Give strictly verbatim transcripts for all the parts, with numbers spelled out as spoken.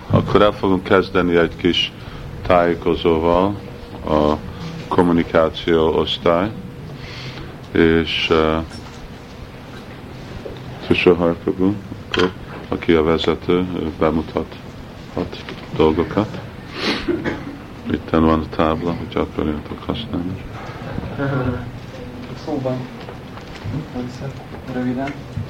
Akkor el fogunk kezdeni egy kis tájékozóval a kommunikáció osztály, és uh, Tusha Harkabu, akkor, aki a vezető, ő bemutathat dolgokat. Itten van a tábla, hogy akarjátok használni. Szóban, röviden,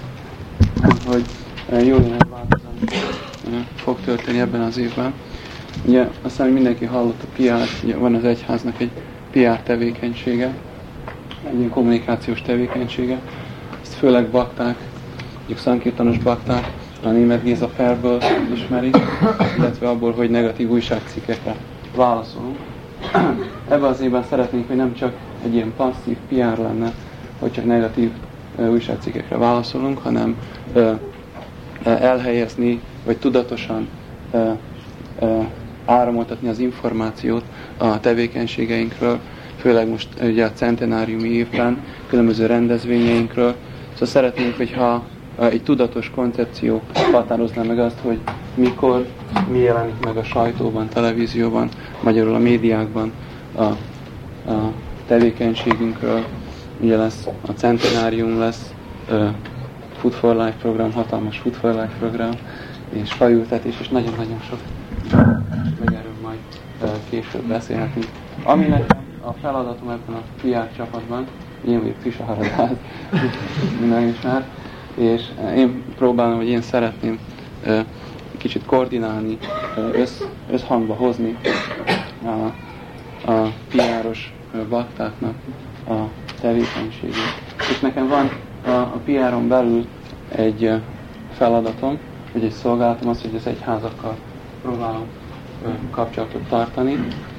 hogy jó néhány változás fog történni ebben az évben. Ugye aztán mindenki hallott a pé er, ugye van az egyháznak egy pé er tevékenysége, egy ilyen kommunikációs tevékenysége. Ezt főleg bakták, mondjuk szankirtanos bakták, a német Géza Perből ismerik, illetve abból, hogy negatív újságcikkekre válaszolunk. Ebben az évben szeretnénk, hogy nem csak egy ilyen passzív pé er lenne, hogy csak negatív uh, újságcikkekre válaszolunk, hanem uh, uh, elhelyezni, vagy tudatosan uh, uh, áramoltatni az információt a tevékenységeinkről, főleg most uh, ugye a centenáriumi évben, különböző rendezvényeinkről. Szóval szeretnénk, hogyha uh, egy tudatos koncepció határozná meg azt, hogy mikor, mi jelenik meg a sajtóban, televízióban, magyarul a médiákban a, a tevékenységünkről. Ugye lesz a centenárium, lesz uh, Food for Life program, hatalmas Food for Life program, és faültetés, és nagyon-nagyon sok, meg erről majd uh, később beszélhetünk. Ami nekem a feladatom ebben a pé er csapatban, én vagyok Tusha Harkabu, minden ismer, és uh, én próbálom, hogy én szeretném uh, kicsit koordinálni, uh, össz, összhangba hozni a, a pé er-os baktáknak a tevékenységét. És nekem van a, a pé er-on belül egy feladatom, vagy egy szolgálatom az, hogy az egyházakkal próbálom kapcsolatot tartani,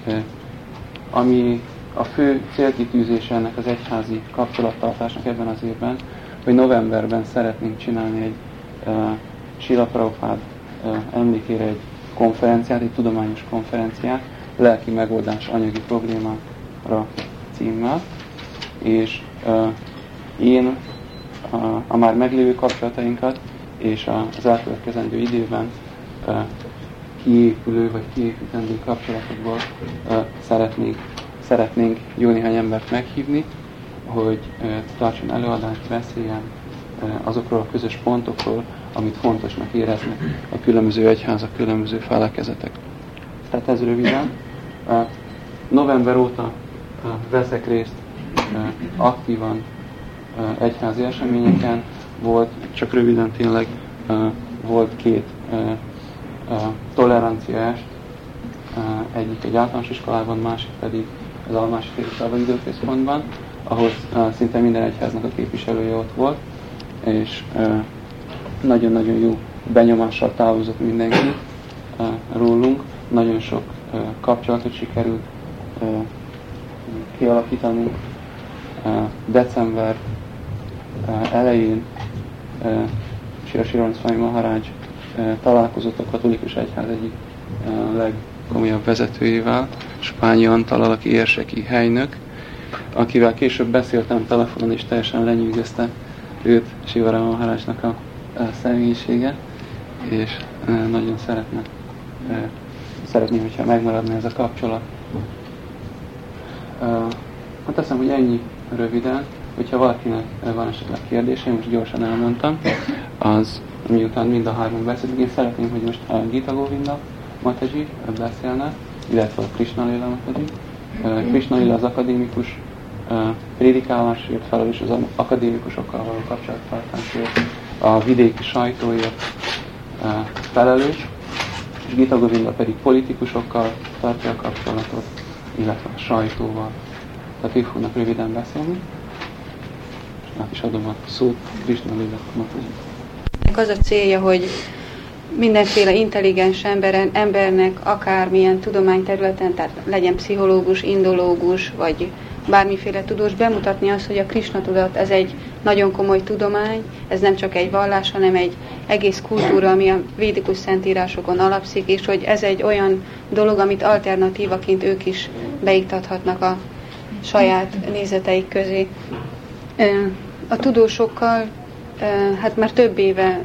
ami a fő célkitűzése ennek az egyházi kapcsolattartásnak ebben az évben, hogy novemberben szeretnénk csinálni egy uh, Srila Prabhupád uh, emlékére egy konferenciát, egy tudományos konferenciát, lelki megoldás anyagi problémára címmel, és uh, én a, a már meglévő kapcsolatainkat és az elkövetkezendő időben uh, kiépülő vagy kiépítendő kapcsolatokból uh, szeretnénk, szeretnénk jó néhány embert meghívni, hogy uh, tartson előadást, beszéljen uh, azokról a közös pontokról, amit fontosnak éreznek a különböző egyházak, különböző felekezetek. Tehát ez röviden. Uh, november óta uh, veszek részt uh, aktívan uh, egyházi eseményeken. Volt, csak röviden tényleg, uh, volt két uh, uh, tolerancia est, uh, egyik egy általános iskolában, másik pedig az Almási Téri Időközpontban, ahol uh, szinte minden egyháznak a képviselője ott volt, és uh, nagyon-nagyon jó benyomással távozott mindenki uh, rólunk. Nagyon sok uh, kapcsolatot sikerült uh, kialakítani. Uh, december uh, elején uh, Srila Sriram Swami Maharaj uh, találkozott a katolikus egyház egyik uh, legkomolyabb vezetőjével, Spányi Antal, aki érseki helynök, akivel később beszéltem telefonon, és teljesen lenyűgözte őt Sivarama Maharajnak a, a személyisége, és uh, nagyon szeretne uh, szeretném, hogyha megmaradna ez a kapcsolat. Uh, hát azt hiszem, hogy ennyi röviden, hogyha valakinek van esetleg kérdése, most gyorsan elmondtam, az miután mind a hárman beszélünk, én szeretném, hogy most a Gita Govinda Mataji beszélne, illetve a Krishna Lila Mataji. Uh, Krishna Lila az akadémikus uh, prédikálásért felelős, az akadémikusokkal való kapcsolattartásért, a vidéki sajtóért uh, felelős, és Gita Govinda pedig politikusokkal tartja a kapcsolatot, illetve a sajtóval. Tehát ők fognak röviden beszélni. Át is adom a szót Krishna Lila Mataji. Az a célja, hogy mindenféle intelligens emberen, embernek akármilyen tudományterületen, tehát legyen pszichológus, indológus, vagy bármiféle tudós, bemutatni azt, hogy a Krishna tudat ez egy nagyon komoly tudomány, ez nem csak egy vallás, hanem egy egész kultúra, ami a védikus szentírásokon alapszik, és hogy ez egy olyan dolog, amit alternatívaként ők is beiktathatnak a saját nézeteik közé. A tudósokkal hát már több éve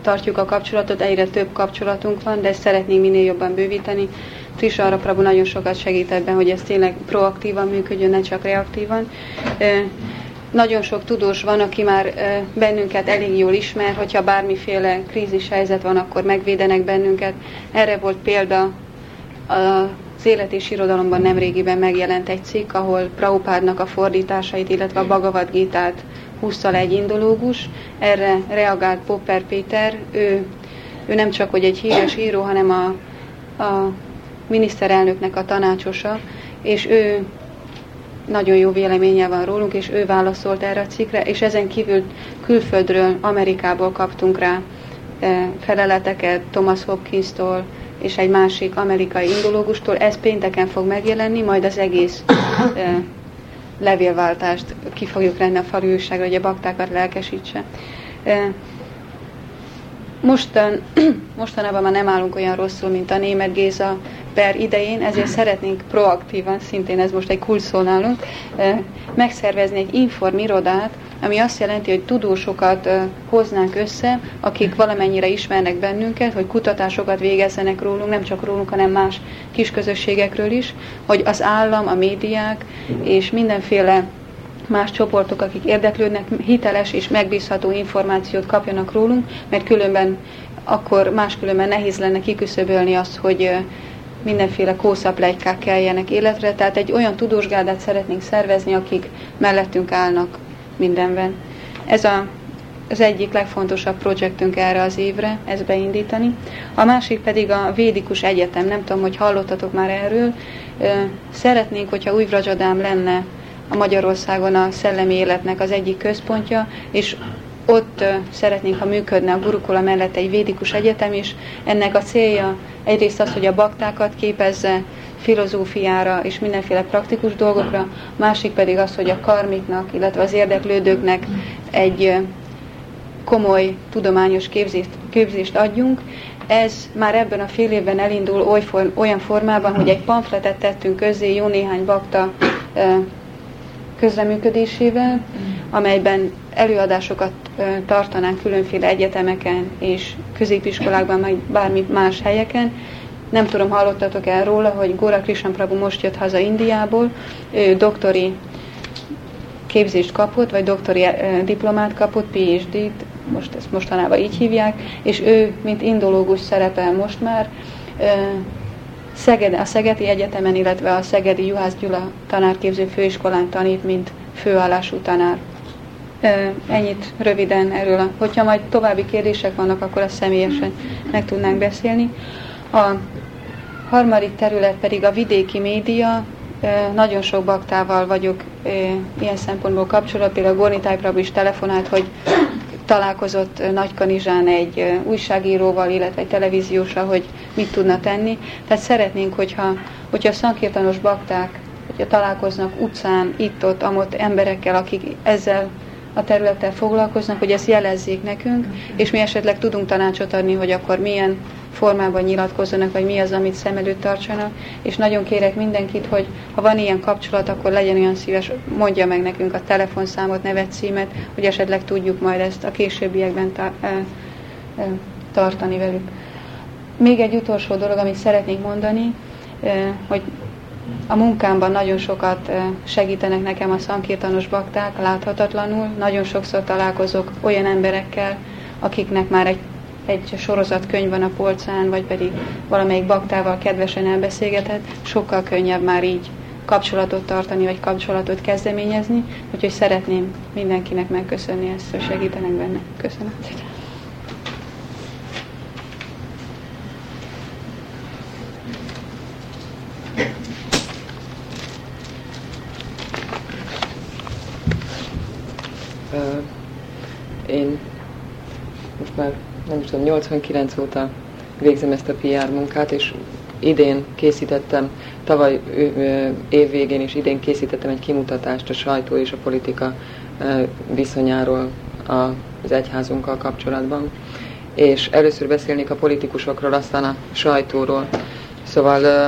tartjuk a kapcsolatot, egyre több kapcsolatunk van, de ezt szeretnénk minél jobban bővíteni. Trisara Prabhu nagyon sokat segít ebben, hogy ez tényleg proaktívan működjön, ne csak reaktívan. Nagyon sok tudós van, aki már bennünket elég jól ismer, hogyha bármiféle krízis helyzet van, akkor megvédenek bennünket. Erre volt példa az Élet és Irodalomban nemrégiben megjelent egy cikk, ahol Prabhupádnak a fordításait, illetve a Bhagavad Gítát húzta le egy indológus. Erre reagált Popper Péter. Ő, ő nem csak hogy egy híres író, hanem a, a miniszterelnöknek a tanácsosa, és ő nagyon jó véleménye van rólunk, és ő válaszolt erre a cikkre, és ezen kívül külföldről, Amerikából kaptunk rá feleleteket, Thomas Hopkins-tól, és egy másik amerikai indológustól. Ez pénteken fog megjelenni, majd az egész levélváltást ki fogjuk lenni a falu újságra, hogy a baktákat lelkesítse. Mostan, mostanában már nem állunk olyan rosszul, mint a Németh Géza per idején, ezért szeretnénk proaktívan, szintén ez most egy kulcs szó nálunk, megszervezni egy informirodát, ami azt jelenti, hogy tudósokat hoznánk össze, akik valamennyire ismernek bennünket, hogy kutatásokat végezzenek rólunk, nem csak rólunk, hanem más kisközösségekről is, hogy az állam, a médiák és mindenféle más csoportok, akik érdeklődnek, hiteles és megbízható információt kapjanak rólunk, mert különben akkor máskülönben nehéz lenne kiküszöbölni azt, hogy mindenféle kószapletykák keljenek életre. Tehát egy olyan tudósgárdát szeretnénk szervezni, akik mellettünk állnak mindenben. Ez a, az egyik legfontosabb projektünk erre az évre, ezt beindítani. A másik pedig a Védikus Egyetem. Nem tudom, hogy hallottatok már erről. Szeretnénk, hogyha új Vrajadám lenne a Magyarországon a szellemi életnek az egyik központja, és ott szeretnénk, ha működne a Gurukula mellett egy Védikus Egyetem is. Ennek a célja egyrészt az, hogy a baktákat képezze filozófiára és mindenféle praktikus dolgokra, másik pedig az, hogy a karmiknak, illetve az érdeklődőknek egy komoly tudományos képzést, képzést adjunk. Ez már ebben a fél évben elindul olyan formában, hogy egy pamfletet tettünk közzé jó néhány bakta közreműködésével, amelyben előadásokat tartanánk különféle egyetemeken és középiskolákban, vagy bármi más helyeken. Nem tudom, hallottatok el róla, hogy Gora Krishan Prabhu most jött haza Indiából, ő doktori képzést kapott, vagy doktori diplomát kapott, pé há dét, most ezt mostanában így hívják, és ő, mint indológus szerepel most már Szeged, a Szegedi Egyetemen, illetve a Szegedi Juhász Gyula tanárképző főiskolán tanít, mint főállású tanár. Ennyit röviden erről. A, hogyha majd további kérdések vannak, akkor azt személyesen meg tudnánk beszélni. A harmadik terület pedig a vidéki média. Nagyon sok baktával vagyok ilyen szempontból kapcsolatban. Például Gornitáj Prabhu is telefonált, hogy találkozott Nagykanizsán egy újságíróval, illetve egy televíziósra, hogy mit tudna tenni. Tehát szeretnénk, hogyha, hogyha a szankirtanos bakták, hogyha találkoznak utcán, itt-ott, amott emberekkel, akik ezzel a területtel foglalkoznak, hogy ezt jelezzék nekünk, és mi esetleg tudunk tanácsot adni, hogy akkor milyen formában nyilatkozzanak, vagy mi az, amit szem előtt tartsanak. És nagyon kérek mindenkit, hogy ha van ilyen kapcsolat, akkor legyen olyan szíves, mondja meg nekünk a telefonszámot, nevet, címet, hogy esetleg tudjuk majd ezt a későbbiekben ta- e, e, tartani velük. Még egy utolsó dolog, amit szeretnék mondani, e, hogy a munkámban nagyon sokat segítenek nekem a szankirtanos bakták, láthatatlanul. Nagyon sokszor találkozok olyan emberekkel, akiknek már egy, egy sorozatkönyv van a polcán, vagy pedig valamelyik baktával kedvesen elbeszélgetett. Sokkal könnyebb már így kapcsolatot tartani, vagy kapcsolatot kezdeményezni. Úgyhogy szeretném mindenkinek megköszönni ezt, hogy segítenek benne. Köszönöm. Én most már nem is tudom, nyolcvankilenc óta végzem ezt a pé er munkát, és idén készítettem, tavaly év végén és idén készítettem egy kimutatást a sajtó és a politika viszonyáról az egyházunkkal kapcsolatban. És először beszélnék a politikusokról, aztán a sajtóról. Szóval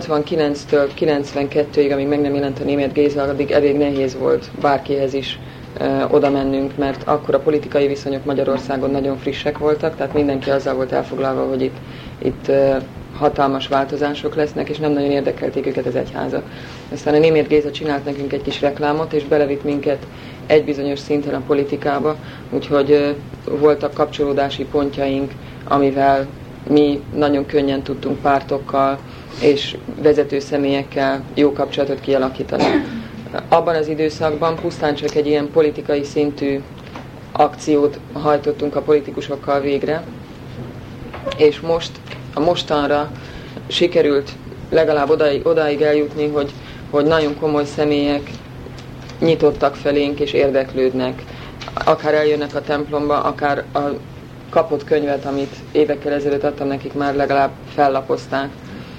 nyolcvankilenctől kilencvenkettőig, amíg meg nem jelent a Németh Géza, addig elég nehéz volt bárkihez is oda mennünk, mert akkor a politikai viszonyok Magyarországon nagyon frissek voltak, tehát mindenki azzal volt elfoglalva, hogy itt, itt hatalmas változások lesznek, és nem nagyon érdekelték őket az egyházak. Aztán a Németh Géza csinált nekünk egy kis reklámot, és belevitt minket egy bizonyos szinten a politikába, úgyhogy voltak kapcsolódási pontjaink, amivel mi nagyon könnyen tudtunk pártokkal és vezető személyekkel jó kapcsolatot kialakítani. Abban az időszakban pusztán csak egy ilyen politikai szintű akciót hajtottunk a politikusokkal végre, és most, a mostanra sikerült legalább odáig, odáig eljutni, hogy, hogy nagyon komoly személyek nyitottak felénk és érdeklődnek. Akár eljönnek a templomba, akár a kapott könyvet, amit évekkel ezelőtt adtam nekik, már legalább fellapozták.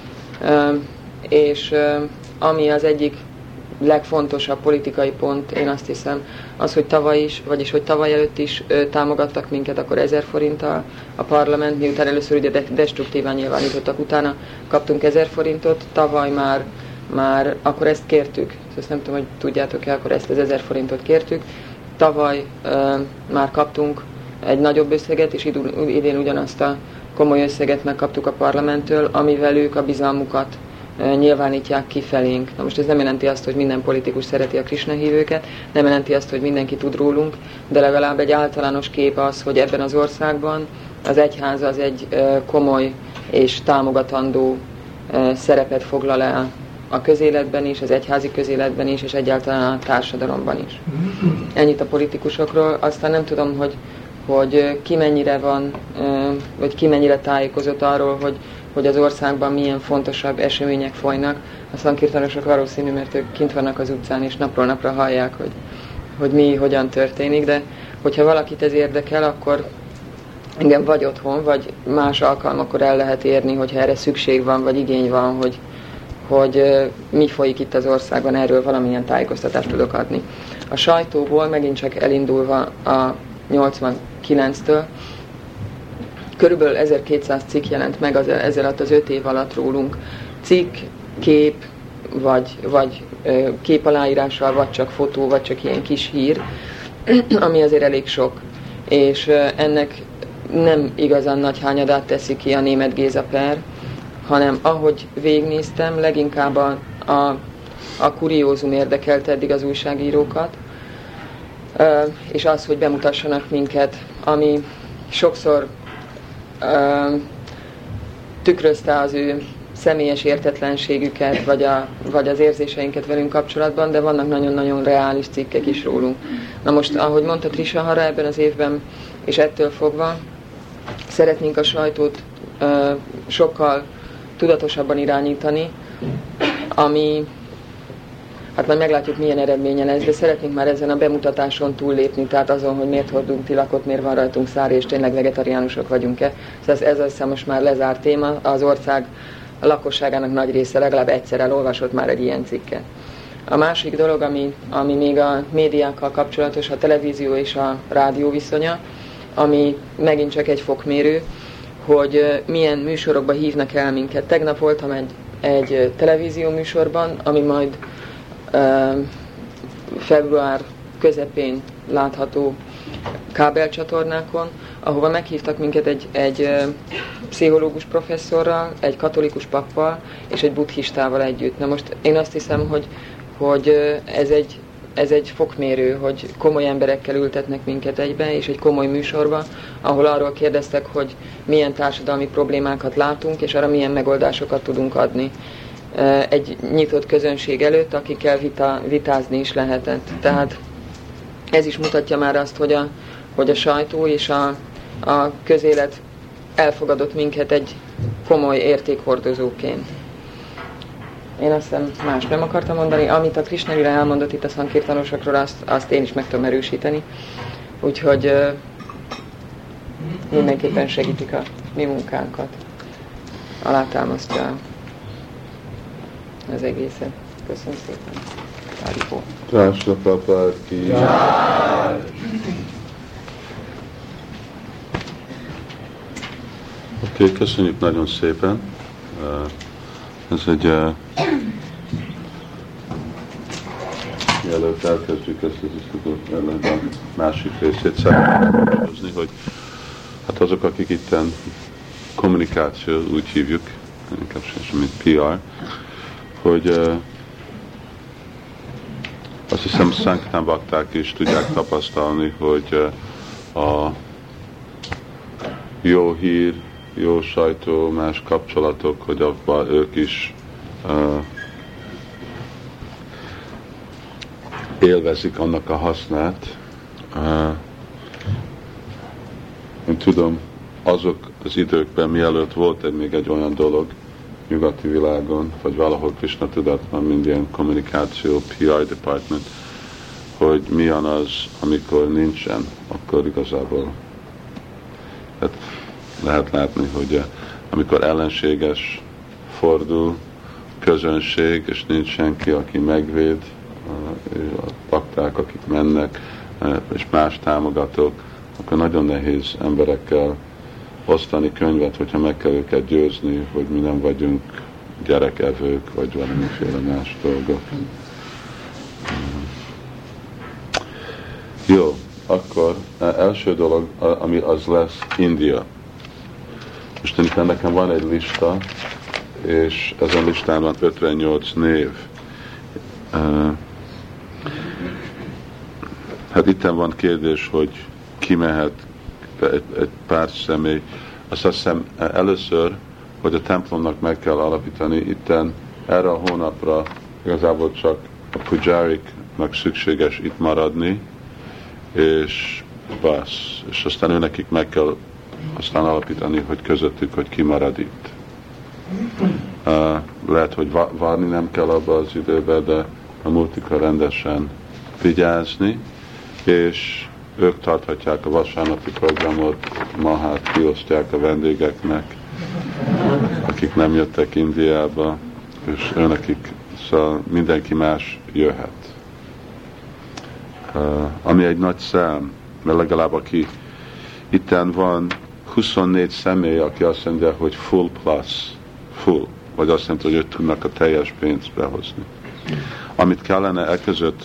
És ami az egyik legfontosabb politikai pont, én azt hiszem, az, hogy tavaly is, vagyis hogy tavaly előtt is ö, támogattak minket akkor ezer forinttal a parlament, miután először ugye destruktívan nyilvánítottak, utána kaptunk ezer forintot, tavaly már, már akkor ezt kértük, ezt nem tudom, hogy tudjátok-e, akkor ezt az ezer forintot kértük, tavaly ö, már kaptunk egy nagyobb összeget, és idén ugyanazt a komoly összeget megkaptuk a parlamenttől, amivel ők a bizalmukat nyilvánítják ki felénk. Na most ez nem jelenti azt, hogy minden politikus szereti a Krisna hívőket, nem jelenti azt, hogy mindenki tud rólunk, de legalább egy általános kép az, hogy ebben az országban az egyház az egy komoly és támogatandó szerepet foglal el a közéletben is, az egyházi közéletben is, és egyáltalán a társadalomban is. Ennyit a politikusokról, aztán nem tudom, hogy, hogy ki mennyire van, vagy ki mennyire tájékozott arról, hogy hogy az országban milyen fontosabb események folynak. A szankirtanosok valószínű, mert ők kint vannak az utcán, és napról napra hallják, hogy, hogy mi, hogyan történik, de hogyha valakit ez érdekel, akkor engem vagy otthon, vagy más alkalmakkor el lehet érni, hogyha erre szükség van, vagy igény van, hogy, hogy mi folyik itt az országban, erről valamilyen tájékoztatást tudok adni. A sajtóból megint csak elindulva a nyolcvankilenctől, körülbelül ezerkétszáz cikk jelent meg az, ezzel alatt az öt év alatt rólunk. Cikk, kép, vagy, vagy kép aláírással, vagy csak fotó, vagy csak ilyen kis hír, ami azért elég sok. És ennek nem igazán nagy hányadát teszi ki a Németh Géza per, hanem ahogy végignéztem, leginkább a, a, a kuriózum érdekelte eddig az újságírókat, és az, hogy bemutassanak minket, ami sokszor Uh, tükrözte az ő személyes értetlenségüket, vagy, a, vagy az érzéseinket velünk kapcsolatban, de vannak nagyon-nagyon reális cikkek is rólunk. Na most, ahogy mondta Trisahara ebben az évben, és ettől fogva, szeretnénk a sajtót uh, sokkal tudatosabban irányítani, ami, hát majd meglátjuk, milyen eredménye lesz, de szeretnénk már ezen a bemutatáson túllépni, tehát azon, hogy miért hordunk tilakot, miért van rajtunk szár, és tényleg vegetariánusok vagyunk-e. Szóval ez, ez az most már lezárt téma, az ország a lakosságának nagy része legalább egyszer elolvasott már egy ilyen cikket. A másik dolog, ami, ami még a médiákkal kapcsolatos, a televízió és a rádió viszonya, ami megint csak egy fokmérő, hogy milyen műsorokba hívnak el minket. Tegnap voltam egy, egy televízió műsorban, ami majd február közepén látható kábelcsatornákon, ahova meghívtak minket egy, egy pszichológus professzorral, egy katolikus pappal és egy buddhistával együtt. Na most én azt hiszem, hogy, hogy ez, egy, ez egy fokmérő, hogy komoly emberekkel ültetnek minket egybe, és egy komoly műsorba, ahol arról kérdeztek, hogy milyen társadalmi problémákat látunk, és arra milyen megoldásokat tudunk adni. Egy nyitott közönség előtt, akikkel vita, vitázni is lehetett. Tehát ez is mutatja már azt, hogy a, hogy a sajtó és a, a közélet elfogadott minket egy komoly értékhordozóként. Én azt hiszem más nem akartam mondani. Amit a Krisna Lila elmondott itt a szankirtanosokról, azt, azt én is meg tudom erősíteni. Úgyhogy uh, mindenképpen segítik a mi munkánkat. Alátámasztja az egészet. Köszönöm szépen. Haribol. Krishna Prabhupada ki. Oké, okay, köszönjük nagyon szépen. Ez egy mielőtt elkezdjük ezt az isztudót, a másik részét szeretném hozni, hogy hát azok, akik itten kommunikáció, úgy hívjuk, inkább sem, mint pé er, hogy uh, azt hiszem Sankirtan bakták is tudják tapasztalni, hogy uh, a jó hír, jó sajtó, más kapcsolatok, hogy abban ők is uh, élvezik annak a hasznát. Uh, én tudom, azok az időkben, mielőtt volt egy, még egy olyan dolog nyugati világon, vagy valahol Krishna tudatban, mint ilyen kommunikáció, pé er department, hogy milyen az, amikor nincsen, akkor igazából hát lehet látni, hogy amikor ellenséges fordul közönség, és nincs senki, aki megvéd, a bakták, akik mennek, és más támogatók, akkor nagyon nehéz emberekkel osztani könyvet, hogyha meg kell őket győzni, hogy mi nem vagyunk gyerekevők, vagy valamiféle más dolgok. Jó, akkor első dolog, ami az lesz, India. Most itt nekem van egy lista, és ezen listán van ötvennyolc név. Hát itten van kérdés, hogy ki mehet egy, egy pár személy. Azt hiszem először, hogy a templomnak meg kell alapítani, itten erre a hónapra igazából csak a pujáriknak szükséges itt maradni, és basz, és aztán őnekik meg kell aztán alapítani, hogy közöttük, hogy ki marad itt. Uh, lehet, hogy várni nem kell abba az időbe, de a multika rendesen vigyázni, és ők tarthatják a vasárnapi programot, ma hát kiosztják a vendégeknek, akik nem jöttek Indiába, és őnekik, szóval mindenki más jöhet. Uh, ami egy nagy szám, mert legalább aki itten van huszonnégy személy, aki azt mondja, hogy full plus, full, vagy azt mondja, hogy ők tudnak a teljes pénzt behozni. Amit kellene e között,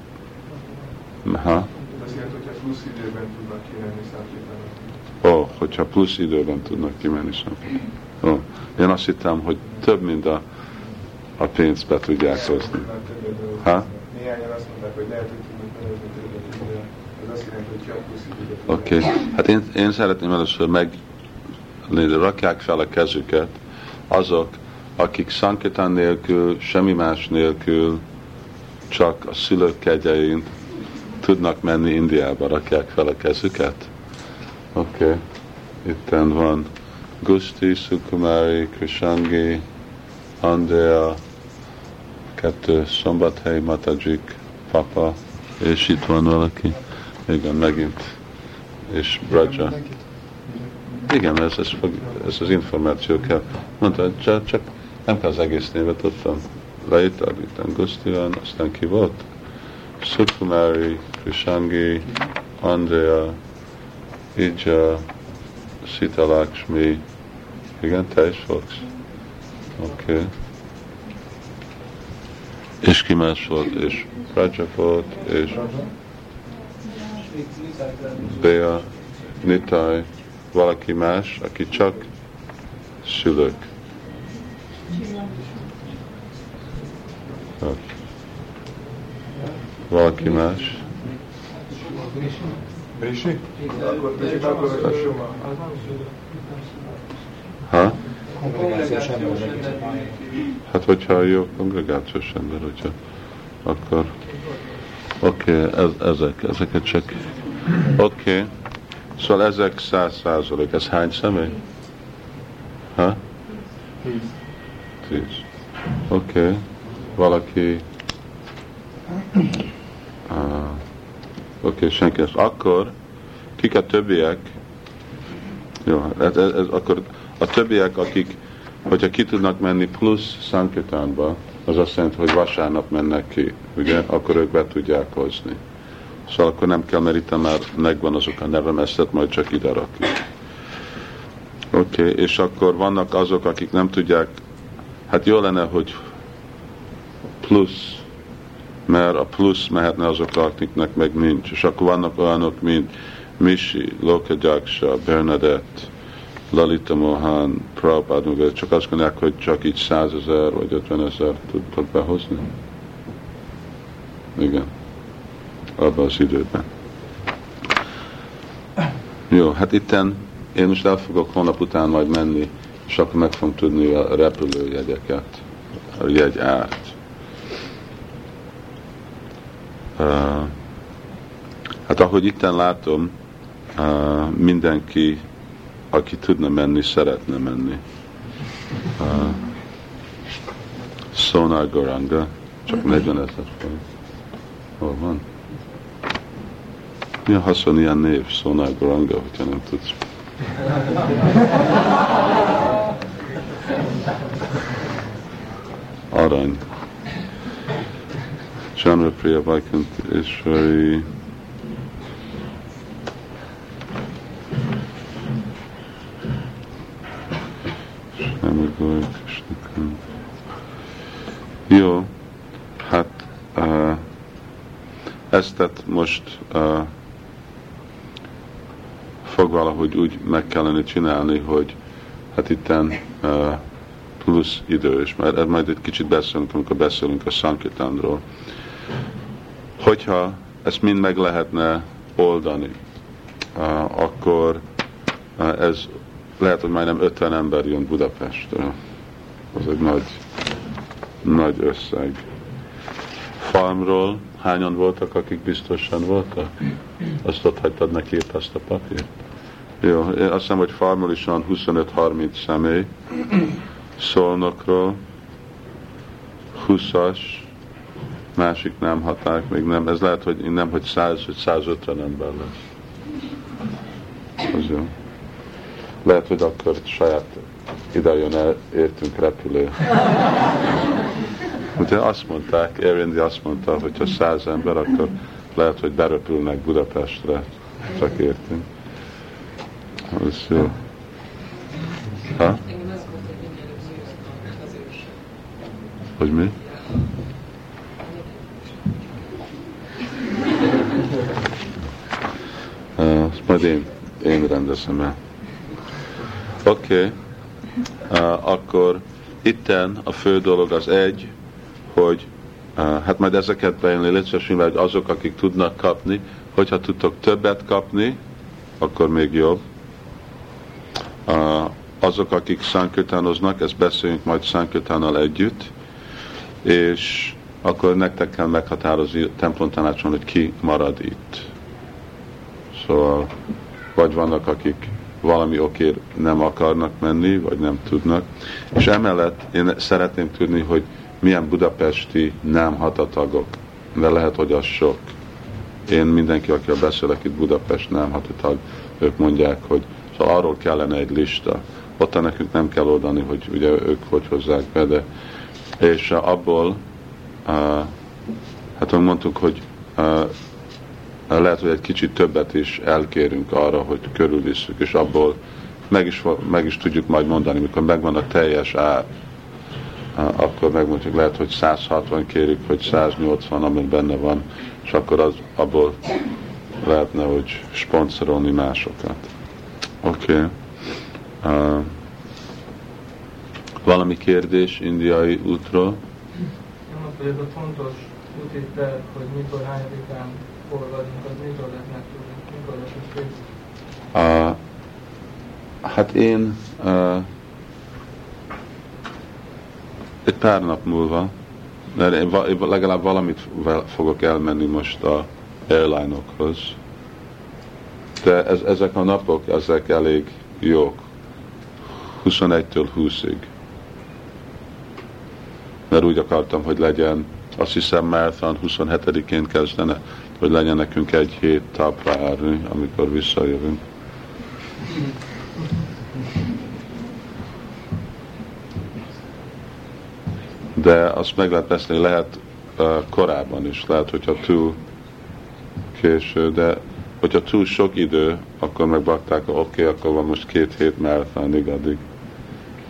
ha? Plusz időben tudnak kimenni Sankirtánon. Ó, oh, hogyha plusz időben tudnak kimenni Sankirtánon. Oh. Én azt hittem, hogy több, mint a, a pénzt be tudják hozni. Ha? Néhányan azt mondták, hogy lehet, hogy tudnak behozni többet időben. Ez azt jelenti, hogy csak plusz időben. Oké. Okay. Hát én, én szeretném először meg rakják fel a kezüket azok, akik Sankirtán nélkül, semmi más nélkül, csak a szülők kegyein tudnak menni Indiába, rakják fel a kezüket. Oké. Okay. Itten van Gusti, Sukumari, Krishangi, Andrea, kettő Szombathely, Matajik, Papa, és itt van valaki. Igen, megint. És Braja. Igen, ez, ez, ez az információ kell. Mondta, csak, csak nem kell az egész névet, tudtam. Leírtad, itten Gusti van, aztán ki volt? Sukumari, Krishangi, Andrea, Ija, Sita Lakshmi. Igen, te is fogsz? Oké. Okay. És ki más volt? És Raja volt, és Bea, Nitai, valaki más, aki csak szülők. Valaki más? Rishi? Akkor pedig akkor a Soma. Ha? Hát, hogyha jó kongregációs ember, hogyha akkor oké, okay, ez, ezek, ezeket csak oké, okay. Szóval ezek száz százalék, ez hány személy? Ha? Tíz. Tíz. Oké, okay. Valaki uh, oké, okay, senki ezt. Akkor kik a többiek? Jó, ez, ez, ez, akkor a többiek, akik, hogyha ki tudnak menni plusz Sankirtánba, az azt jelenti, hogy vasárnap mennek ki, ugye? Akkor ők be tudják hozni. Szóval akkor nem kell, mert itt már megvan azok a nevem, ezt majd csak ide rakjuk. Oké, okay, és akkor vannak azok, akik nem tudják, hát jó lenne, hogy plusz mert a plusz mehetne azokra, akiknek meg nincs. És akkor vannak olyanok, mint Mishi, Lokajaksha, Bernadette, Lalita Mohan, Prabhupada, csak azt gondolják, hogy csak így százezer vagy ötvenezer tudtak behozni. Igen. Abban az időben. Jó, hát itten én most el fogok holnap után majd menni, és akkor meg fogom tudni a repülőjegyeket, a jegy árt. Uh, hát ahogy itten látom, uh, mindenki, aki tudna menni, szeretne menni. Uh, Sonar Gauranga, csak negyvenezer forint. Hol van? Mi a haszon ilyen név, Sonar Gauranga, hogyha nem tudsz? Arany. Chandra Priya Vaikuntheshwari. Jó, hát uh, ezt most uh, fog valahogy úgy meg kellene csinálni, hogy hát itten uh, plusz idő is, mert majd egy kicsit beszélünk, amikor beszélünk a Sankirtanról. Hogyha ezt mind meg lehetne oldani, uh, akkor uh, ez lehet, hogy majdnem ötven ember jön Budapestről. Az egy nagy, nagy összeg. Farmról hányan voltak, akik biztosan voltak? Azt ott hagytad neki itt azt a papírt? Jó, én azt hiszem, hogy farmról is van huszonöt-harminc személy. Szolnokról húszas, másik nem haták, még nem. Ez lehet, hogy nem, hogy száz vagy százötven ember lesz. Az jó. Lehet, hogy akkor saját ide jön el, értünk repülő. Ugye azt mondták, Air India azt mondta, hogy ha száz ember, akkor lehet, hogy berepülnek Budapestre. Csak értünk. Az jó. Ha? Hogy mi? Uh, azt majd én, én rendezem el. Oké, okay. uh, akkor itten a fő dolog az egy, hogy uh, hát majd ezeket bejönni, létszesünk, hogy azok, akik tudnak kapni, hogyha tudtok többet kapni, akkor még jobb. Uh, azok, akik szankirtánoznak, ezt beszéljünk majd szankirtánnal együtt, és akkor nektek kell meghatározni a templomtanácson, hogy ki marad itt. Szóval, vagy vannak, akik valami okért nem akarnak menni, vagy nem tudnak. És emellett én szeretném tudni, hogy milyen budapesti nem hatatagok, de lehet, hogy az sok. Én mindenki, akivel beszélek itt Budapest nem hatatag, ők mondják, hogy szóval arról kellene egy lista. Ott nekünk nem kell oldani, hogy ugye ők hogy hozzák be, de és abból, uh, hát mondtuk, hogy uh, lehet, hogy egy kicsit többet is elkérünk arra, hogy körülvisszük, és abból meg is, meg is tudjuk majd mondani, mikor megvan a teljes ár, uh, akkor megmondjuk, lehet, hogy száz hatvan kérjük, hogy száz nyolcvan, ami benne van, és akkor az, abból lehetne, hogy szponzorolni másokat. Oké. Okay. Uh, valami kérdés indiai útról? Nem az, hogy ez a fontos úti terv, hogy mikor, hányadikán forgadunk, az mikor lehet megtudni, mikor lesz ez kész? Uh, hát én uh, egy pár nap múlva, mert én, va, én legalább valamit fogok elmenni most a airline-okhoz, de ez, ezek a napok, ezek elég jók, huszonegytől húszig. Mert úgy akartam, hogy legyen, azt hiszem marathon huszonhetedikén kezdene, hogy legyen nekünk egy hét talpra állni, amikor visszajövünk. De azt meg lehet beszélni, lehet uh, korábban is, lehet, hogyha túl késő, de hogyha túl sok idő, akkor megbakták, oké, okay, akkor van most két hét marathonig addig.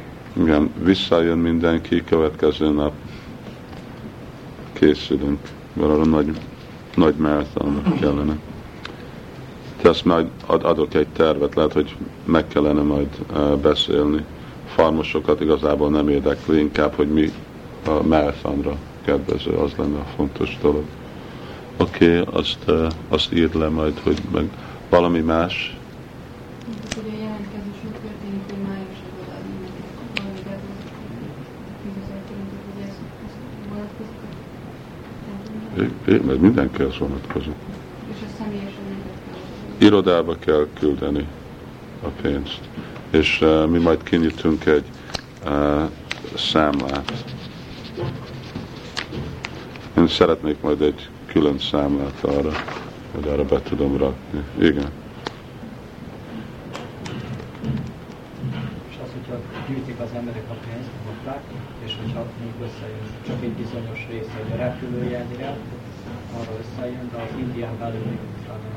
Igen, visszajön mindenki, következő nap készülünk. valahol nagy, nagy marathonra kellene. Te azt majd ad, adok egy tervet, lehet, hogy meg kellene majd uh, beszélni. Farmosokat igazából nem érdekli, inkább, hogy mi a marathonra kedvező, az lenne a fontos dolog. Oké, okay, azt, uh, azt írd le majd, hogy meg valami más. Hát, ugye a jelentkezés úgy történik, hogy májusig odaadni nekik valami betűzött tízezer forintot, hogy ez vonatkozik a É, mert mindenkihez vonatkozik. és a személyesen neked kell. Irodába kell küldeni a pénzt. És uh, mi majd kinyitunk egy uh, számlát. Én szeretnék majd egy külön számlát arra, hogy arra be tudom rakni. Igen. És az, hogyha gyűjtik az emberek a pénzt, hozták, és hogyha még összejön csak egy bizonyos része, hogy a repülőjelnyire, arra összejön, de az Indián belül még utána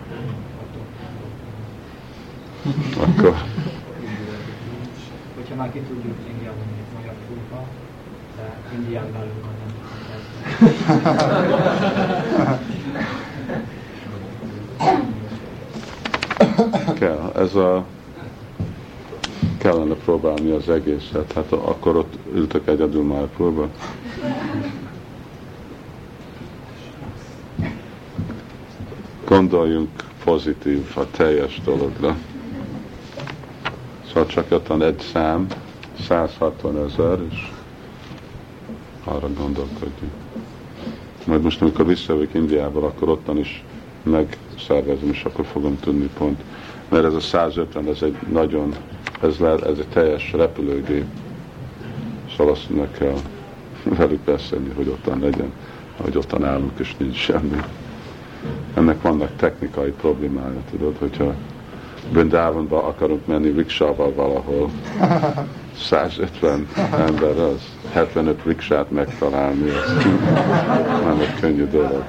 Akkor hogyha már ki tudjuk Indiában még magyar kulpa, de Indián belül már nem kell. Ez a kellene próbálni az egészet. Hát akkor ott ültök egyedül Májpurba. Gondoljunk pozitív a teljes dologra. Szóval csak ottan egy szám, száz hatvan ezer, és arra gondolkodjunk. Majd most, amikor visszajövök Indiából, akkor ottan is megszervezem, és akkor fogom tudni pont. Mert ez a száz ötven, ez egy nagyon, ez, le, ez egy teljes repülőgép. Szóval azt meg kell velük beszélni, hogy ottan legyen, hogy ottan állunk, és nincs semmi. Ennek vannak technikai problémája, tudod, hogyha Brindávonba akarunk menni riksával valahol, száz ötven ember, az hetvenöt riksát megtalálni, az nem egy könnyű dolog.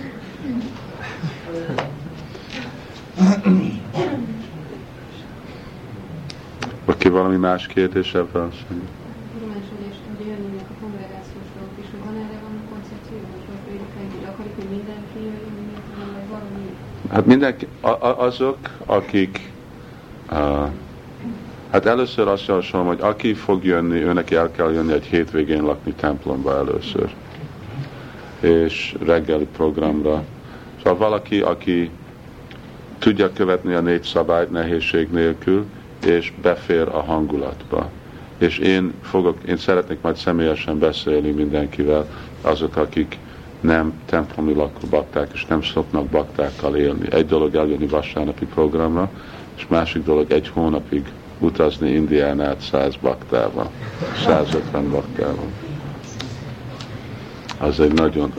Oké, valami más kérdés ebben? Tudományosodás, hogy jönnének a kongregációs dolgok is, hogy van erre valami koncepció, hogy prédikálni, hogy akarik, hogy mindenki jöjjön, vagy valami? Hát mindenki, azok, akik, uh, hát először azt javaslom, hogy aki fog jönni, őnek el kell jönni egy hétvégén lakni templomba először. És reggeli programra. Szóval valaki, aki tudja követni a négy szabályt nehézség nélkül, és befér a hangulatba. És én fogok, én szeretnék majd személyesen beszélni mindenkivel, azok, akik nem templomi lakó bakták, és nem szoknak baktákkal élni. Egy dolog eljönni vasárnapi programra, és másik dolog egy hónapig utazni Indián át száz baktával, száz ötven baktával. Az egy nagyon...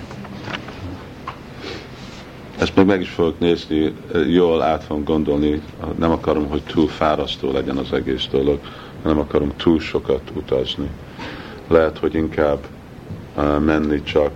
Ezt még meg is fogok nézni, jól át fogom gondolni, nem akarom, hogy túl fárasztó legyen az egész dolog, nem akarom túl sokat utazni. Lehet, hogy inkább uh, menni csak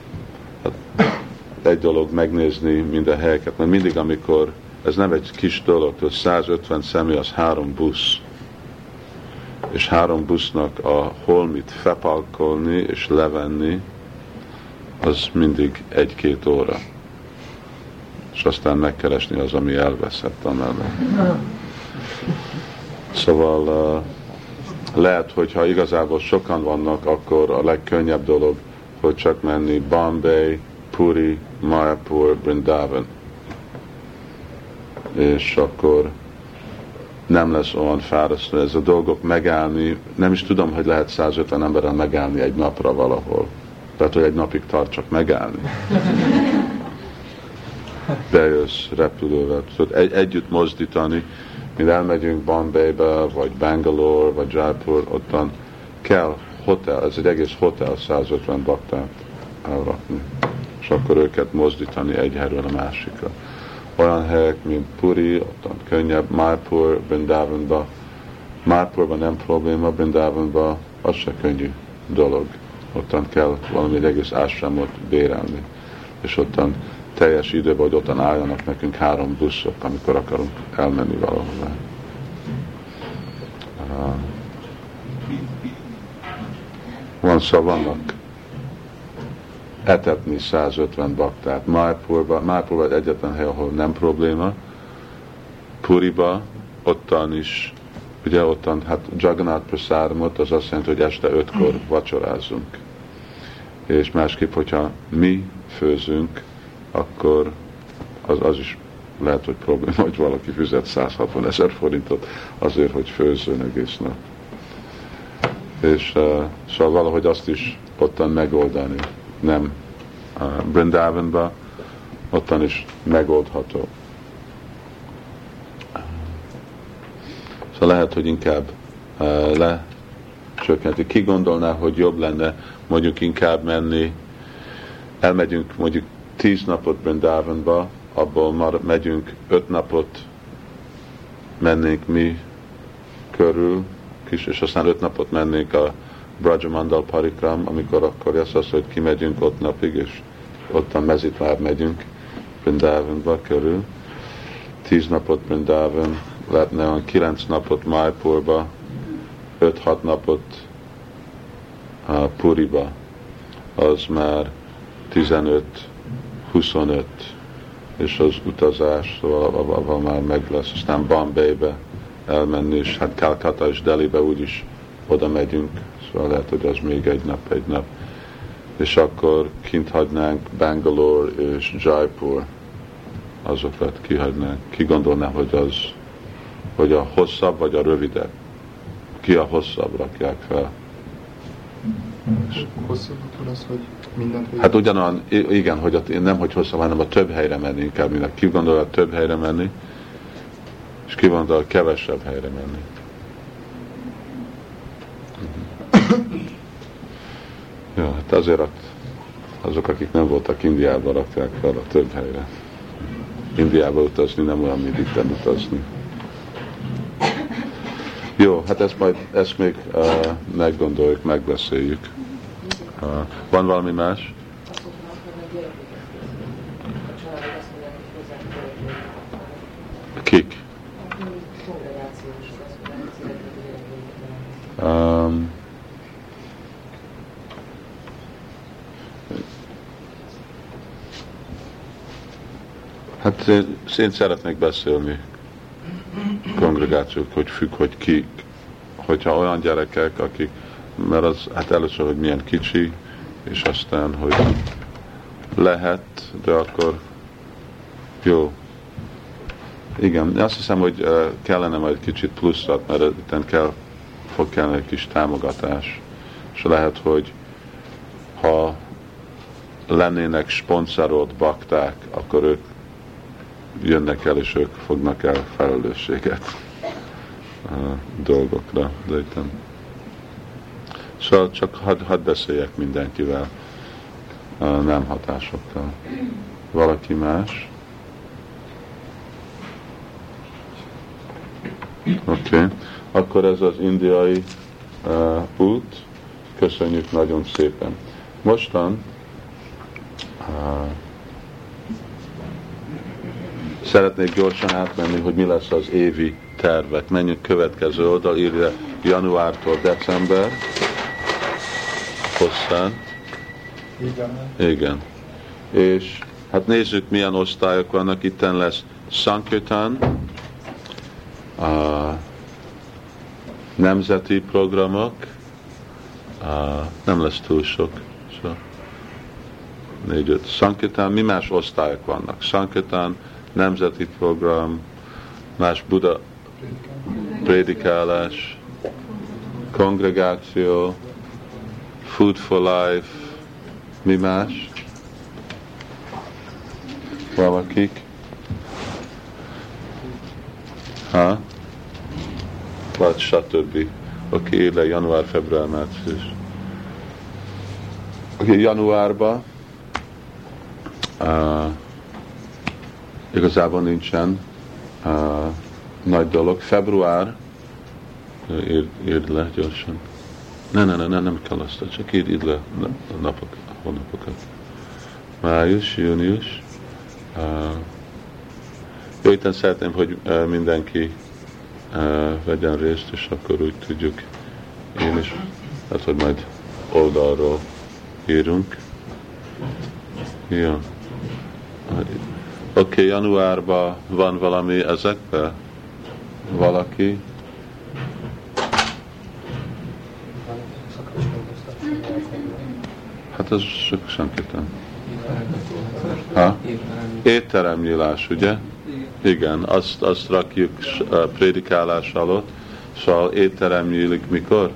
egy dolog megnézni minden helyeket, mert mindig, amikor ez nem egy kis dolog, hogy száz ötven személy, az három busz. És három busznak a holmit fepalkolni és levenni, az mindig egy-két óra. És aztán megkeresni az, ami elveszett amellett. Szóval uh, lehet, hogyha igazából sokan vannak, akkor a legkönnyebb dolog, hogy csak menni Bombay, Puri, Mayapur, Vrindavan. És akkor nem lesz olyan fárasztó ez a dolgok megállni. Nem is tudom, hogy lehet száz ötven emberrel megállni egy napra valahol. Tehát, hogy egy napig tart csak megállni. Bejössz repülővel, tudod, egy, együtt mozdítani, mint elmegyünk Bombaybe, vagy Bangalore, vagy Jaipur, ottan kell hotel, ez egy egész hotel száz ötven baktát elrakni, és akkor őket mozdítani egy helyről a másikra. Olyan helyek, mint Puri, ottan könnyebb, Mayapur, Vrindavanba. Mayapurban nem probléma, Vrindavanba az se könnyű dolog. Ottan kell valami egész ásramot bérelni, és ottan teljes időben, hogy ottan álljanak nekünk három buszok, amikor akarunk elmenni valahová. Uh, van, szóval vannak etetni százötven baktát. Májpurban, Májpurban egyetlen hely, ahol nem probléma. Puriba, ottan is, ugye ottan, hát Jagannath Prasadamot, az azt jelenti, hogy este ötkor vacsorázunk. És másképp, hogyha mi főzünk, akkor az, az is lehet, hogy probléma, hogy valaki fizet száz hatvan ezer forintot azért, hogy főzzön egész nap. És uh, szóval valahogy azt is ottan megoldani, nem uh, Brindavanban, ottan is megoldható. Szóval lehet, hogy inkább uh, lecsökkenti. Ki gondolná, hogy jobb lenne mondjuk inkább menni, elmegyünk mondjuk tíz napot Brindavanba, abból már megyünk öt napot, mennénk mi körül, kis, és aztán öt napot mennénk a Brajamandal Parikram, amikor akkor lesz az, hogy kimegyünk öt napig, és ottan Mezitláb megyünk Brindavanba körül. Tíz napot Brindavan, lehetne olyan kilenc napot Májpurba, öt-hat napot a Puriba, az már tizenöt huszonöt, és az utazás, szóval avval már meg lesz, aztán Bombaybe elmenni, és hát Calcutta és Delhibe úgyis oda megyünk, szóval lehet, hogy az még egy nap, egy nap. És akkor kint hagynánk Bangalore és Jaipur, azokat kihagynánk. Ki gondolná, hogy az, hogy a hosszabb vagy a rövidebb? Ki a hosszabb, rakják fel. És hosszabb az, hogy mindent... Hát ugyanolyan, igen, hogy a, nem hogy hosszabb, hanem a több helyre menni inkább, mindenki. Ki gondol a több helyre menni, és ki gondol a kevesebb helyre menni. Jó, hát azért azok, akik nem voltak Indiában, rakják fel a több helyre. Indiába utazni nem olyan, mint itt utazni. Jó, hát ezt majd, ezt még uh, meggondoljuk, megbeszéljük. Uh, van valami más? Kik? Um, hát én, én szeretnék beszélni kongregációk, hogy függ, hogy ki, hogyha olyan gyerekek, akik, mert az, hát először, hogy milyen kicsi, és aztán, hogy lehet, de akkor jó. Igen, azt hiszem, hogy kellene majd kicsit pluszat, mert itt kell, fog kellene egy kis támogatás. És lehet, hogy ha lennének szponzorolt bakták, akkor ők jönnek el, és ők fognak el felelősséget a dolgokra. De itt nem. Szóval csak hadd had beszéljek mindenkivel, nem hatásokkal. Valaki más? Oké. Okay. Akkor ez az indiai uh, út. Köszönjük nagyon szépen. Mostan uh, szeretnék gyorsan átmenni, hogy mi lesz az évi tervek. Menjünk következő oldal, írja januártól december hosszán. Igen. Igen. És hát nézzük, milyen osztályok vannak. Itten lesz Sankirtan, a nemzeti programok, a, nem lesz túl sok. So, négy-öt. Sankirtan, mi más osztályok vannak? Sankirtan, nemzeti program, más Buddha prédikálás, kongregáció, Food for Life, mi más? Valakik? Ha? Vagy stb. Oké, okay, le január, február, március. Oké, okay, januárban uh, igazából nincsen uh, nagy dolog. Február, írd, írd le gyorsan. Ne, ne, ne, ne, nem kell azt, csak írd, írd le a napok, a hónapokat. Május, június. Uh, jó, itt szeretném, hogy uh, mindenki uh, vegyen részt, és akkor úgy tudjuk én is, hát, hogy majd oldalról írunk. Jó. Oké, okay, januárban van valami ezekben? Valaki? Hát ez sok Sankirtan. Ha? Étteremnyílás, ugye? Igen, azt, azt rakjuk prédikálás alatt. Szóval étterem nyílik mikor?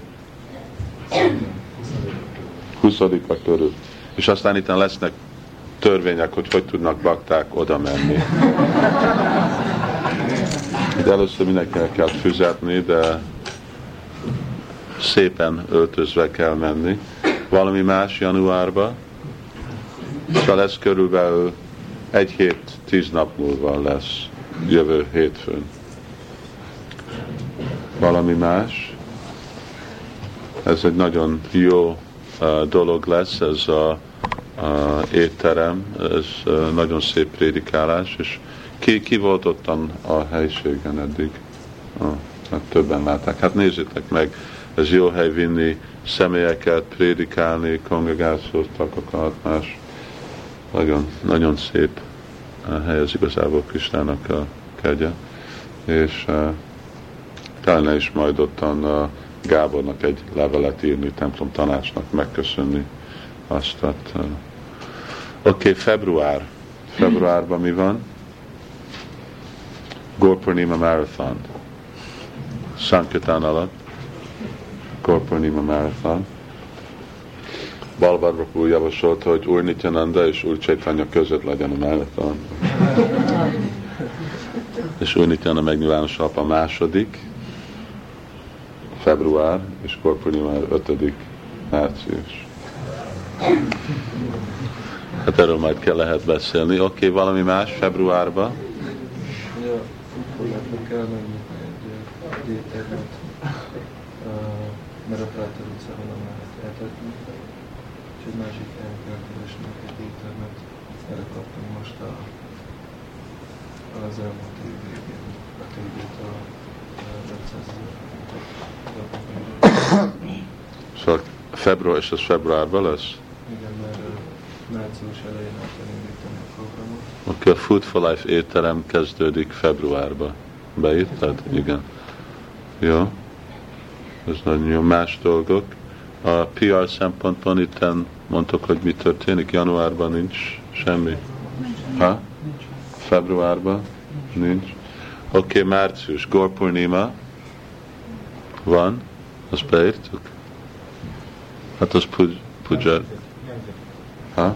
huszadika körül. És aztán itt lesznek törvények, hogy hogy tudnak bakták oda menni. De először mindenkinek kell fizetni, de szépen öltözve kell menni. Valami más januárban. Szóval ez körülbelül egy hét, tíz nap múlva lesz, jövő hétfőn. Valami más. Ez egy nagyon jó uh, dolog lesz, ez a uh, étterem, ez uh, nagyon szép prédikálás, és ki, ki volt ottan a helyiségen eddig? Uh, hát többen látták. Hát nézzétek meg, ez jó hely vinni személyeket, prédikálni, kongregációs tagokat, más. Nagyon, nagyon szép uh, hely, ez igazából Krisnának a kegye. És uh, talán is majd ottan uh, Gábornak egy levelet írni, templom tanácsnak, megköszönni azt. Uh, Oké, okay, február. Februárban mi van? Gaur-Purnima Marathon. Sankirtan alatt. Gaur-Purnima Marathon. Balabhadra úr javasolta, hogy Úr Nityananda és Úr Chaitanya között legyen a marathon. És Úr Nityananda megnyilvánosabb a második február, és Gaur-Purnima ötödik március. Hát erről majd kell lehet beszélni. Oké, okay, valami más februárban? Ja, fogjátok kell megnyitni egy éttermet, mert a Práter utcában nem lehet eltetni. És egy másik helyen kell keresnünk egy éttermet. Erre kaptam most a, az elmúlt év végén a tévét a ötszázezer. Szóval február, és ez februárban lesz? Igen, mert március elején át elindítani a programot. Oké, okay, a Food for Life étterem kezdődik februárban. Beírtad? Igen. Jó. Ez nagyon jó. Más dolgok. A pé er szempontból itten mondtok, hogy mi történik. Januárban nincs semmi. Ha? Februárban? Nincs. Oké, okay, március. Gaur-Purnima van. Azt beírtuk? Hát az puja. Ha?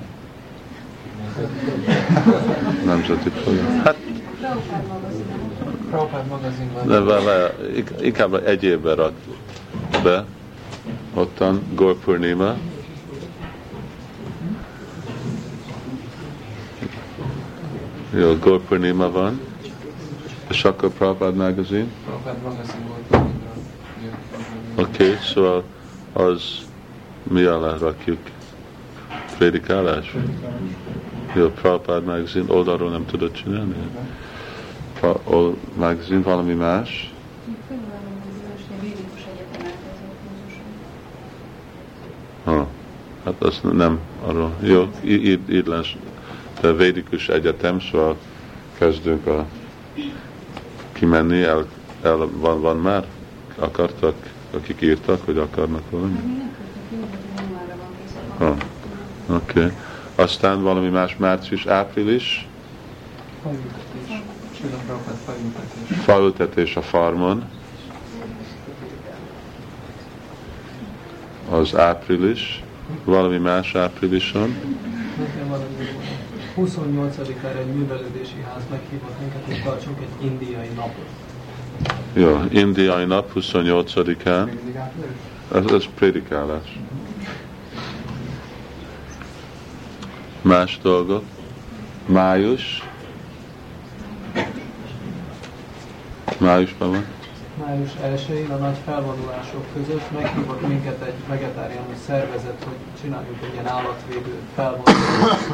Nemzeti program. Hát Prabhupád magazinban. de vele, inkább egy évben rak be. Ottan Gaur-Purnima. Jó, Gaur-Purnima van. És akkor Prabhupád magazin? Prabhupád magazin volt. Oké, okay, szóval az mi alá rakjuk? Prédikálás? Jó, Prabhupád magazin, oldalról nem tudod csinálni? Pra- magazin, valami más? Ha, hát az nem arról. Jó, így, így lesz. De védikus egyetem, szóval kezdünk a kimenni, el, el van, van már? Akartak, akik írtak, hogy akarnak valami? Ha, oké. Okay. Aztán valami más március, április? Faültetés a farmon. Az április. Valami más áprilison. huszonnyolcadikára egy művelődési ház meghívott minket, hogy tartsunk egy indiai napot. Jó, indiai nap huszonnyolcadikán. Ez, ez prédikálás. Más dolgok. Május. Májusban van. Május elsején a nagy felvonulások között meghívott minket egy vegetáriánus szervezet, hogy csináljuk egy ilyen állatvédő felvonulást.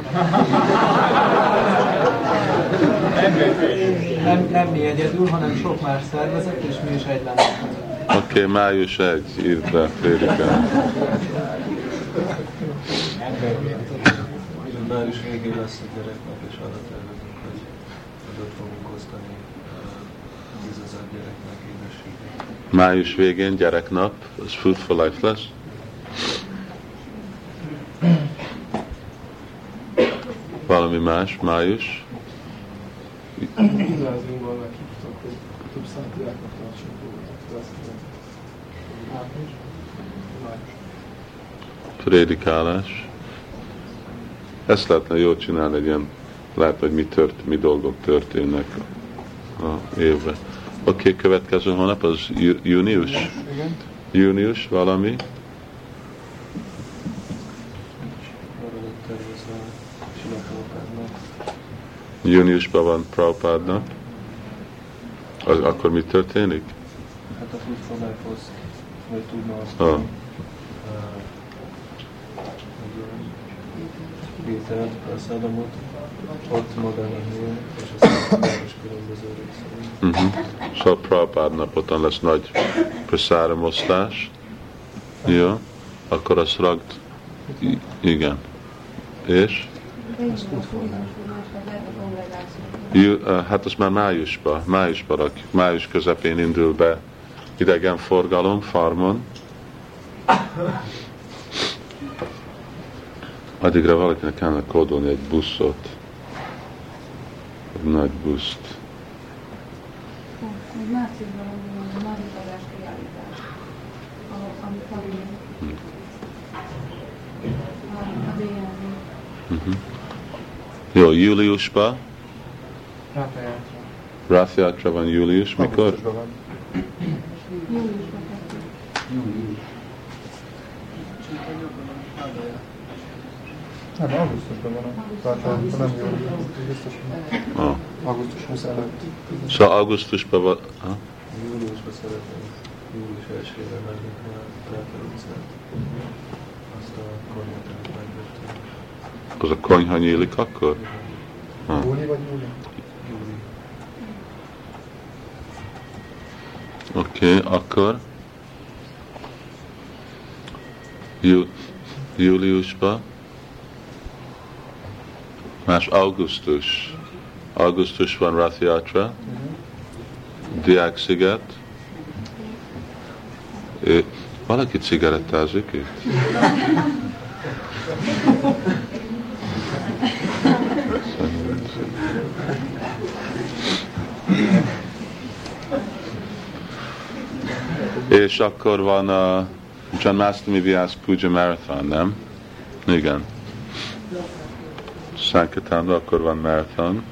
nem, nem mi egyedül, hanem sok más szervezet, és mi is egy lennénk között. Oké, okay, május egy, írd be, prédikál. május végén lesz a gyereknap, és arra tervezünk, hogy, hogy ott fogunk osztani tízezer gyereknek édességet. Május végén gyereknap, az Food for Life lesz. Valami más, május. Izraelzőval meghívtak, hogy több száz diáknak tartsunk róla. Április, május. Prédikálás. Ezt lehetne jól csinálni, egy ilyen, lehet, hogy mi, tört, mi dolgok történnek a évben. Oké, okay, következő hónap az jú, június? Igen. Június valami? Arra lett tervezve a Sila Prabhupádnak. Júniusban van Prabhupádnak. Az, akkor mi történik? Hát a Food for Life-hoz, hogy tudna azt, Ah. Pétert, Praszádamot, ott magán a helyen, és aztán a város különböző részein. Uh-huh. Szóval Prabhupád napotán lesz nagy praszáramosztás. Jó, akkor azt ragd. I- igen. És? Jú, uh, hát az már májusban, májusban rakjuk. Május közepén indul be idegenforgalom, farmon. Addigra valakinek kellene kódolni egy buszot. Egy nagy buszt. Egy márciusban van a nagy utazás kiállítás, ami Karin, a dé en vé. Uh-huh. Jó, júliusban. Ráfejátra. Ráthjátra van július, mikor? Augusztusban van. Júliusban kezdődik. Nem, augusztusban van a Ráfejátra, nem július, biztos, hogy Ah. augusztus huszonötödike. Szóval augusztusban van. Ah. Júliusban szeretném, július elsőjére menni a Ráfejátra. Azt a konyhát megvettem. Az a konyha nyílik akkor? Ah. Júli vagy júli? Júli. Oké, okay, akkor Jú, júliusban, más augusztus. Augusztus van Ráthjátra, Diák-sziget. É, valaki cigarettázik itt? És akkor van a Janmashtami Vyas Puja Marathon, nem? Igen. Sankirtánban akkor van marathon.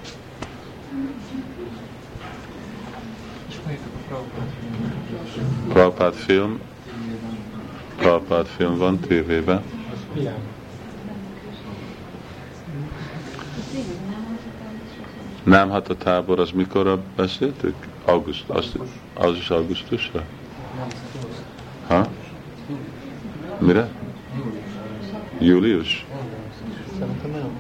És melyik a Prabhupád? Prabhupád film. Prabhupád film van tévében. Nem hát a tábor, az mikorra beszéltük? Auguszt, az, az is augusztusra? Ha? Mire? Július? Szerintem nagyon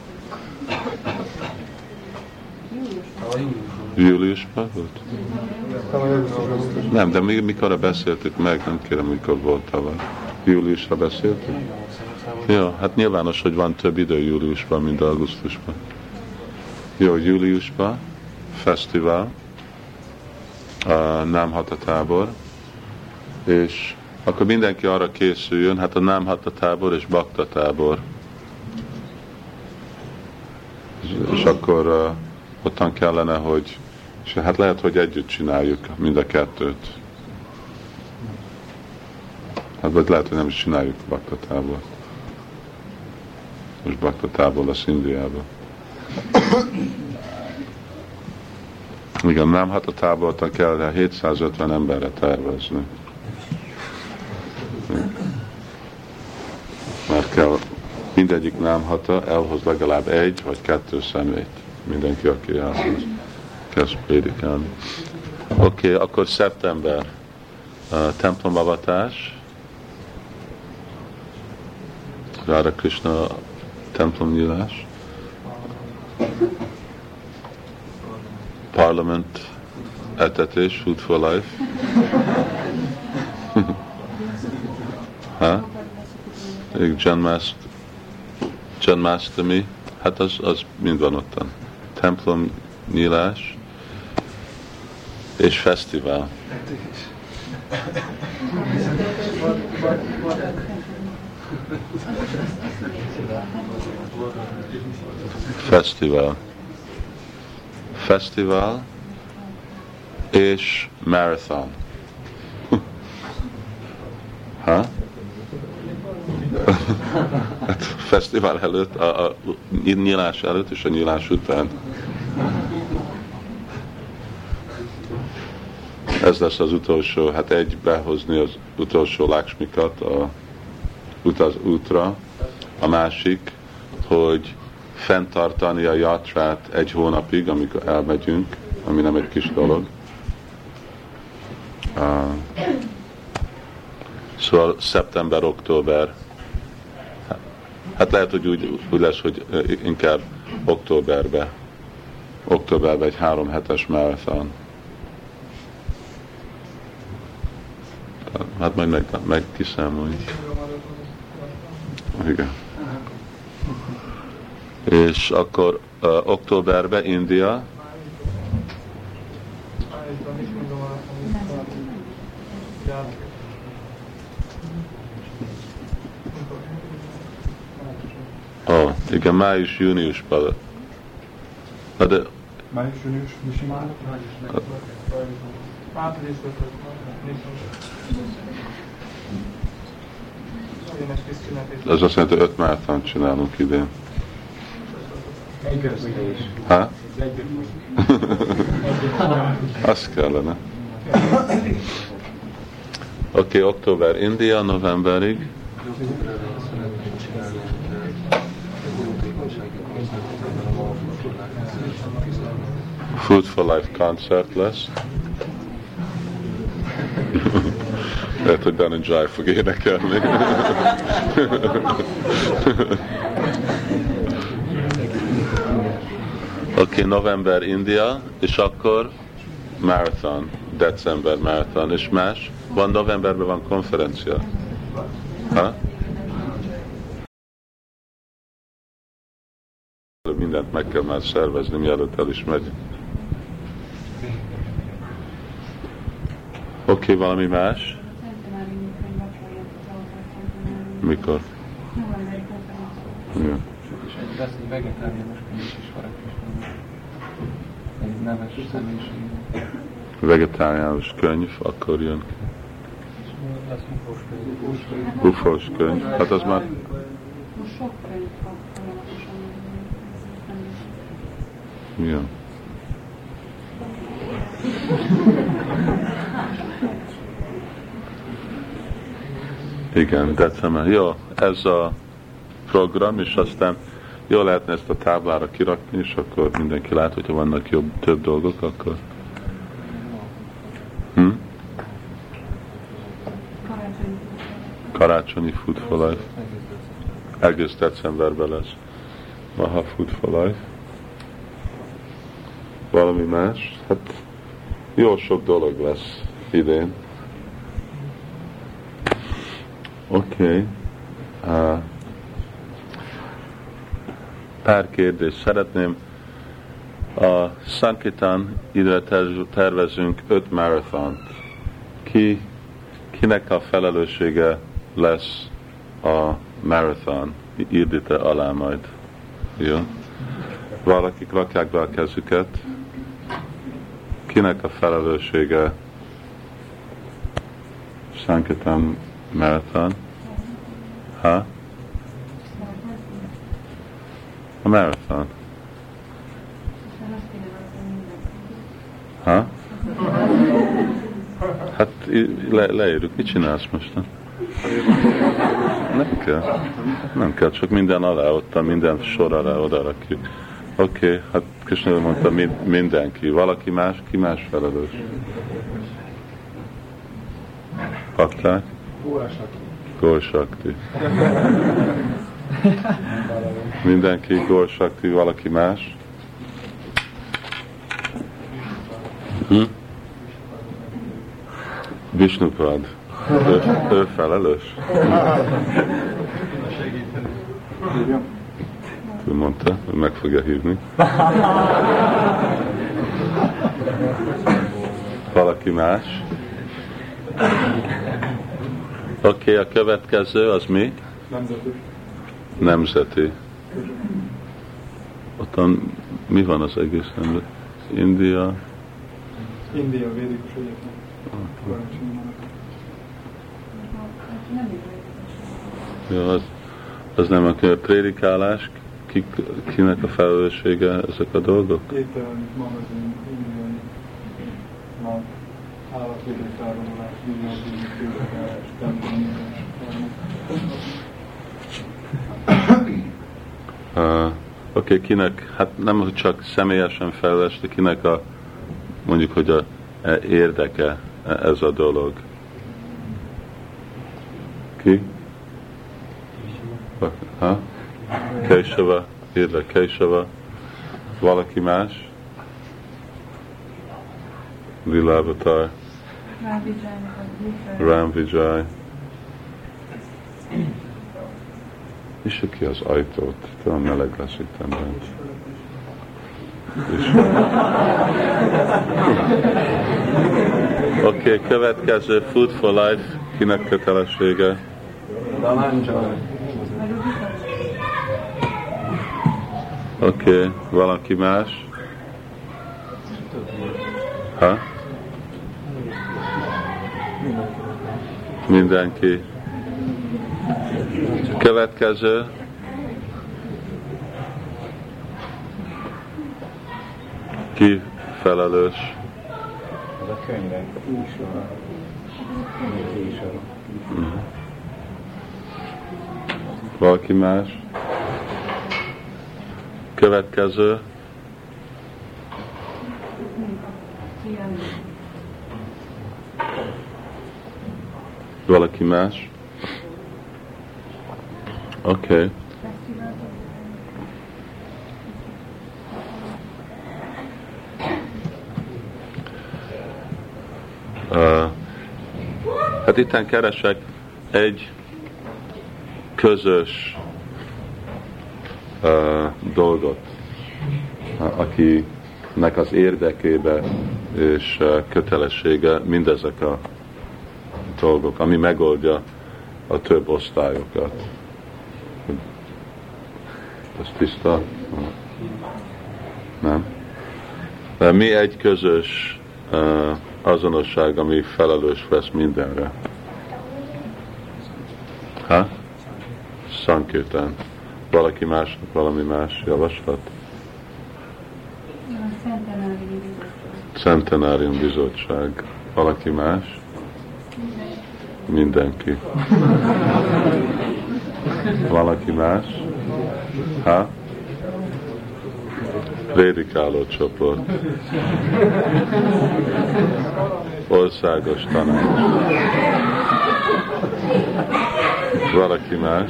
Júliusban volt? Tavaly augusztusban volt. Nem, de mi, mikorra beszéltük meg, nem kérem, mikor volt tavaly. Júliusra beszéltük? Jó, hát nyilvános, hogy van több idő júliusban, mint augusztusban. Jó, júliusban fesztivál, uh, nem hat a tábor, és akkor mindenki arra készüljön, hát a nem hat a tábor és bakta tábor. És, és akkor uh, ottan kellene, hogy, és hát lehet, hogy együtt csináljuk mind a kettőt. Hát vagy lehet, hogy nem is csináljuk bakta tábort. Most bakta tábor lesz Indiában. Igen, nem, hát a tábortan kell hétszázötven emberre tervezni. Mert kell, mindegyik nem hata elhoz legalább egy vagy kettő személyt. Mindenki, aki elhoz, kezd prédikálni. Oké, okay, akkor szeptember uh, templomavatás. Radha Krishna templomnyílás. Parlament etetés, Food for Life. Ha? Janmasht, Janmashtami, hát az, az mind van ottan. Templom nyílás és fesztivál. Fesztivál. Fesztivál és marathon. Ha? Hát fesztivál előtt, a, a nyílás előtt és a nyílás után. Ez lesz az utolsó, hát egy behozni az utolsó Lakshmikat a utaz útra, a másik, hogy fenntartani a jatrát egy hónapig, amikor elmegyünk, ami nem egy kis dolog. Uh, szóval szeptember, október, hát lehet, hogy úgy, úgy lesz, hogy inkább októberbe, októberbe egy három hetes marathon. Hát majd meg, meg kiszámoljuk. Igen. És akkor uh, októberben India. Oh, igen, május, júniusban. De május, június, mi simán? Ez azt jelenti, hogy öt marathont csinálunk idén. Ha? Azt kellene. Oké, okay, október India, novemberig. Food for Life koncert lesz. Lehet, hogy Dhananjay fog énekelni. Oké, okay, november India, és akkor marathon, december marathon, és más. Van novemberben van konferencia. Ha? Mindent meg kell már szervezni, mielőtt el is megy. Oké, okay, valami más? Mikor? Ja. És egy lesz egy vegetáriánus könyv is Harakrisnának. Egy neves személyiség. Vegetáriánus könyv, akkor jön. Lesz ufós könyv. Ufós könyv. Hát az már... Most sok könyv van folyamatosan. Ja. Igen, december. Jó, ez a program, és aztán jó lehetne ezt a táblára kirakni, és akkor mindenki lát, hogyha vannak jobb, több dolgok, akkor... Hm? Karácsonyi Food for Life. Egész decemberben lesz. Maha Food for Life. Valami más? Hát jó sok dolog lesz idén. Oké. Okay. Uh, pár kérdés. Szeretném a Sankirtan időre tervezünk öt marathont. Ki, kinek a felelőssége lesz a marathon? Írd itt alá majd. Jó? Valakik rakják be a kezüket. Kinek a felelőssége Sankirtan marathon? Ha? A marathon. Ha? Hát le, leírjuk. Mit csinálsz most? Nem kell. Nem kell, csak minden alá, ott minden sor alá oda rakjuk. Oké, okay, hát Krishna mondta mindenki. Valaki más, ki más felelős? Pakták? Gól Shakti. Mindenki Gól Shakti, valaki más? Hm? Vishnupad. Ő, ő felelős? ő mondta, hogy meg fogja hívni. Valaki más? Oké, okay, a következő az mi? Nemzeti. Nemzeti. Ottan mi van az egész nemzeti? India? India védikus egyetem. Ja, az, az nem a prédikálás, ki, kinek a felelőssége ezek a dolgok? Ételmi, magazin, indiai, mag, állatvédő felvonulás, indiai, prédikálás, templomítás. Uh, Oké, okay, kinek, hát nem csak személyesen felelős, de kinek a, mondjuk, hogy a, a érdeke ez a dolog. Ki? Ha? Kesava, érdek Kesava. Valaki más? Lila Avatar. Ram Vijay. És ki az ajtót? Talán meleg lesz itt ember. Oké, okay, következő Food for Life. Kinek kötelessége? Oké, okay, valaki más? Ha? Mindenki. Következő. Ki felelős? Az a könyvek. Uh-huh. Valaki más? Következő. Valaki más? Oké. Okay. Uh, hát itten keresek egy közös uh, dolgot, akinek az érdekébe és uh, kötelessége mindezek a dolgok, ami megoldja a több osztályokat. Ez tiszta? Nem? De mi egy közös uh, azonosság, ami felelős vesz mindenre. Ha? Sankirtan. Valaki másnak valami más javaslat? Centenárium bizottság. Valaki más? Mindenki. Valaki más? Ha? Prédikáló csoport. Országos tanács. Valaki más?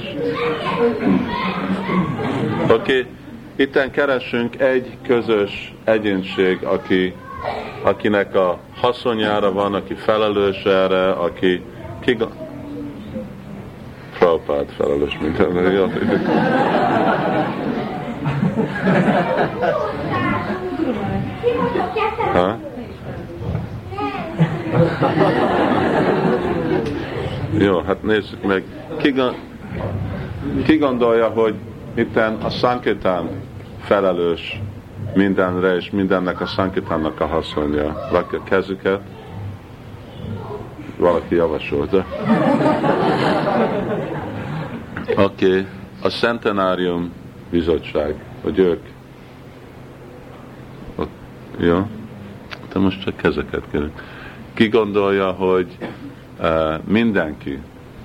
Oké, okay. Itten keresünk egy közös egyénség, aki, akinek a haszonjára van, aki felelős erre, aki ki... Prabhupád felelős mindenre. Ha? Jó, hát nézzük meg. Ki, ki gondolja, hogy itten a Sankirtan felelős mindenre, és mindennek a Sankirtannak a haszonja? Rakj a kezüket. Valaki javasolta. Oké, okay. A Centenárium bizottság, hogy ők ott, jó? De most csak kezeket kérünk. Ki gondolja, hogy uh, mindenki,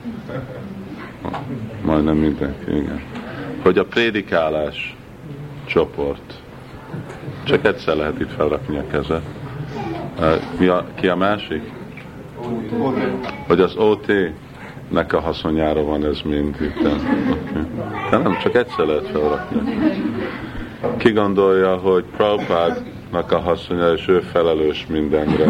majdnem mindenki, igen, hogy a prédikálás csoport, csak egyszer lehet itt felrakni a kezet. Uh, mi a, ki a másik? Hogy az o té-nek a haszonjára van ez mind itt. Okay. De nem, csak egyszer lehet felrakni. Ki gondolja, hogy Prabhupádnak a haszonja, és ő felelős mindenre.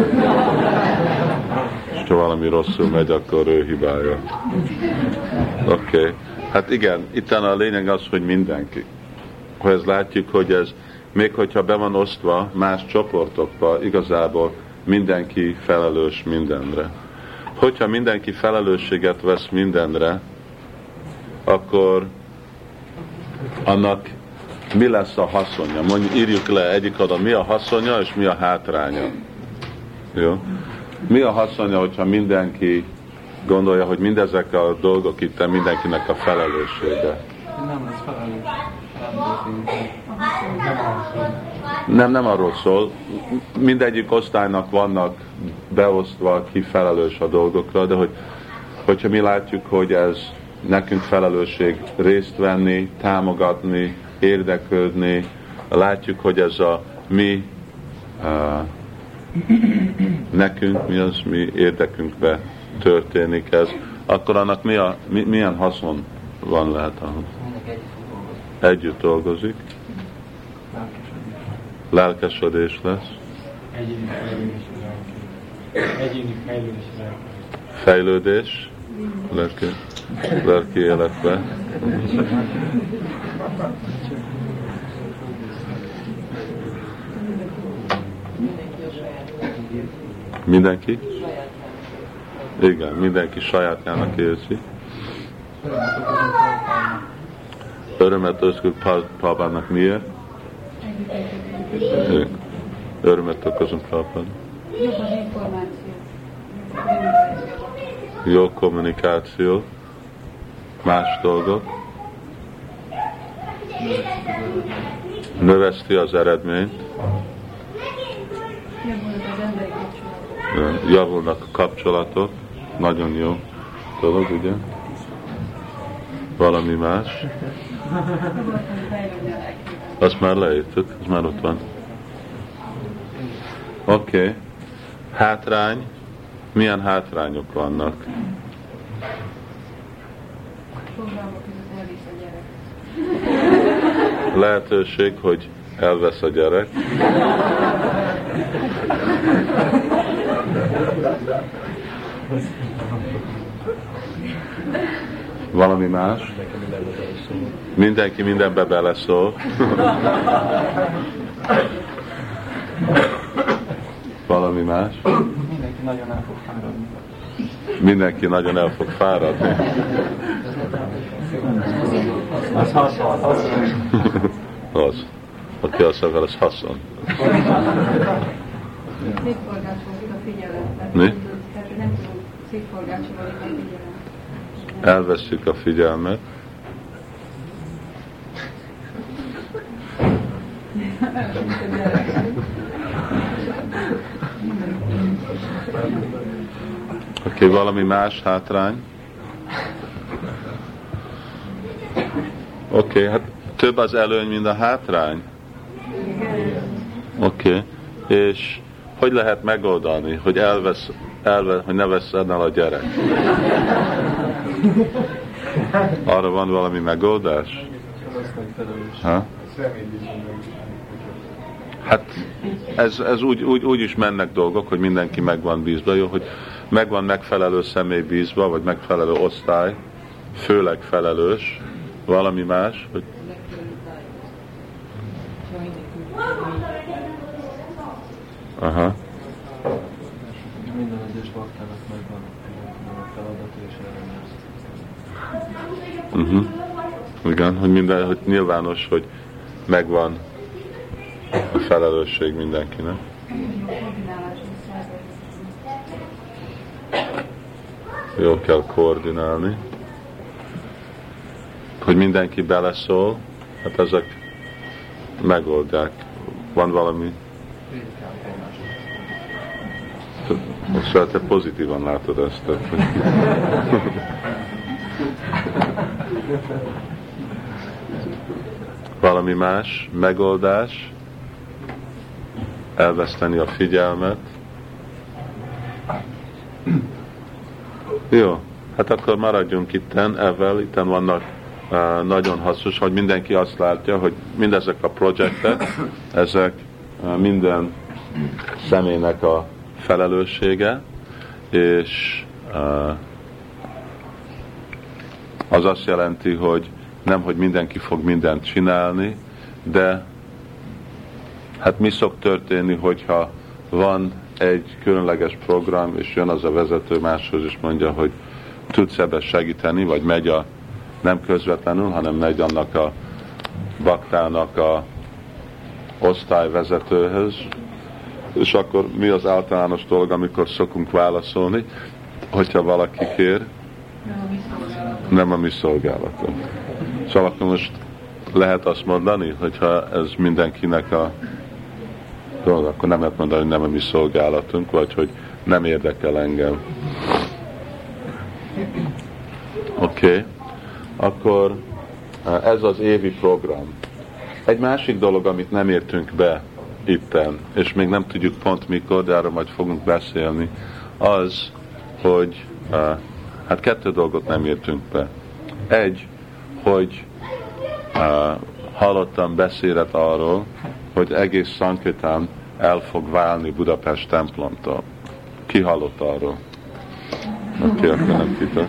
És ha valami rosszul megy, akkor ő hibája. Oké. Okay. Hát igen, itt a lényeg az, hogy mindenki. hogy ezt látjuk, hogy ez még hogyha be van osztva más csoportokba, igazából mindenki felelős mindenre. Hogyha mindenki felelősséget vesz mindenre, akkor annak mi lesz a haszonja? Mondjuk írjuk le egyik oda, mi a haszonja és mi a hátránya. Jó? Mi a haszonja, hogyha mindenki gondolja, hogy mindezek a dolgok itt mindenkinek a felelőssége? Nem lesz felelős. Nem, nem arról szól. Mindegyik osztálynak vannak beosztva, ki felelős a dolgokra, de hogy, hogyha mi látjuk, hogy ez nekünk felelősség részt venni, támogatni, érdeklődni, látjuk, hogy ez a mi uh, nekünk, mi az mi érdekünkbe történik ez, akkor annak mi a, mi, milyen haszon van lehet ahhoz? Együtt dolgozik. Lelkesedés lesz. Egyéni fejlődés. Egyéni fejlődés. Fejlődés. Lelki, lelki életbe. Mindenki? Igen, mindenki sajátjának érzi. Örömet okozunk Prabhupádnak miért? Örömet okozunk Prabhupádnak. Jobb az információ. Jó kommunikáció. Más dolgok. Növeszti az eredményt. Javulnak a kapcsolatok. Nagyon jó dolog, ugye? Valami más. Azt már leírtuk, az már ott van. Oké. Okay. Hátrány. Milyen hátrányok vannak? Lehetőség, hogy elvesz a gyerek. Valami más? Mindenki mindenbe beleszól. Valami más? Mindenki nagyon el fog fáradni. Mindenki nagyon el fog fáradni. Az haszon, haszon. Az. Aki azt akar, az haszon. Szétforgácsolódik a figyelem. Mi? Tehát nem tudom, szétforgácsolódik a figyelem. Elveszük a figyelmet. Oké, okay, valami más hátrány? Oké, okay, hát több az előny, mint a hátrány. Oké, okay. És hogy lehet megoldani, hogy elvesz, elvesz, hogy ne vesszen el a gyerek? Arra van valami megoldás? Ha? Hát ez, ez úgy, úgy, úgy is mennek dolgok, hogy mindenki meg van bízva, jó, hogy megvan megfelelő személy bízva, vagy megfelelő osztály, főleg felelős, valami más, hogy aha. Minden egyes baktának megvan a feladata és ellenőrzés. Uh-huh. Igen, hogy minden, hogy nyilvános, hogy megvan a felelősség mindenkinek. Jól kell koordinálni. Hogy mindenki beleszól, hát ezek megoldják. Van valami... Szóval te pozitívan látod ezt. Valami más megoldás, elveszteni a figyelmet. Jó, hát akkor maradjunk itten, ezzel, itten vannak uh, nagyon hasznos, hogy mindenki azt látja, hogy mindezek a projektek, ezek uh, minden személynek a felelőssége, és uh, az azt jelenti, hogy nem, hogy mindenki fog mindent csinálni, de hát mi szok történni, hogyha van egy különleges program, és jön az a vezető máshoz, és mondja, hogy tudsz ebbe segíteni, vagy megy a, nem közvetlenül, hanem megy annak a baktának a osztályvezetőhöz, és akkor mi az általános dolog, amikor szokunk válaszolni, hogyha valaki kér? Nem a mi szolgálatunk. Szóval akkor most lehet azt mondani, hogyha ez mindenkinek a dolog, akkor nem lehet mondani, hogy nem a mi szolgálatunk, vagy hogy nem érdekel engem. Oké. Okay. Akkor ez az évi program. Egy másik dolog, amit nem értünk be itten, és még nem tudjuk pont mikor, de arra majd fogunk beszélni, az, hogy hát kettő dolgot nem értünk be. Egy, hogy uh, hallottam beszélet arról, hogy egész Sankirtan el fog válni Budapest templomtól. Ki hallott arról? Oké, akkor nem titok.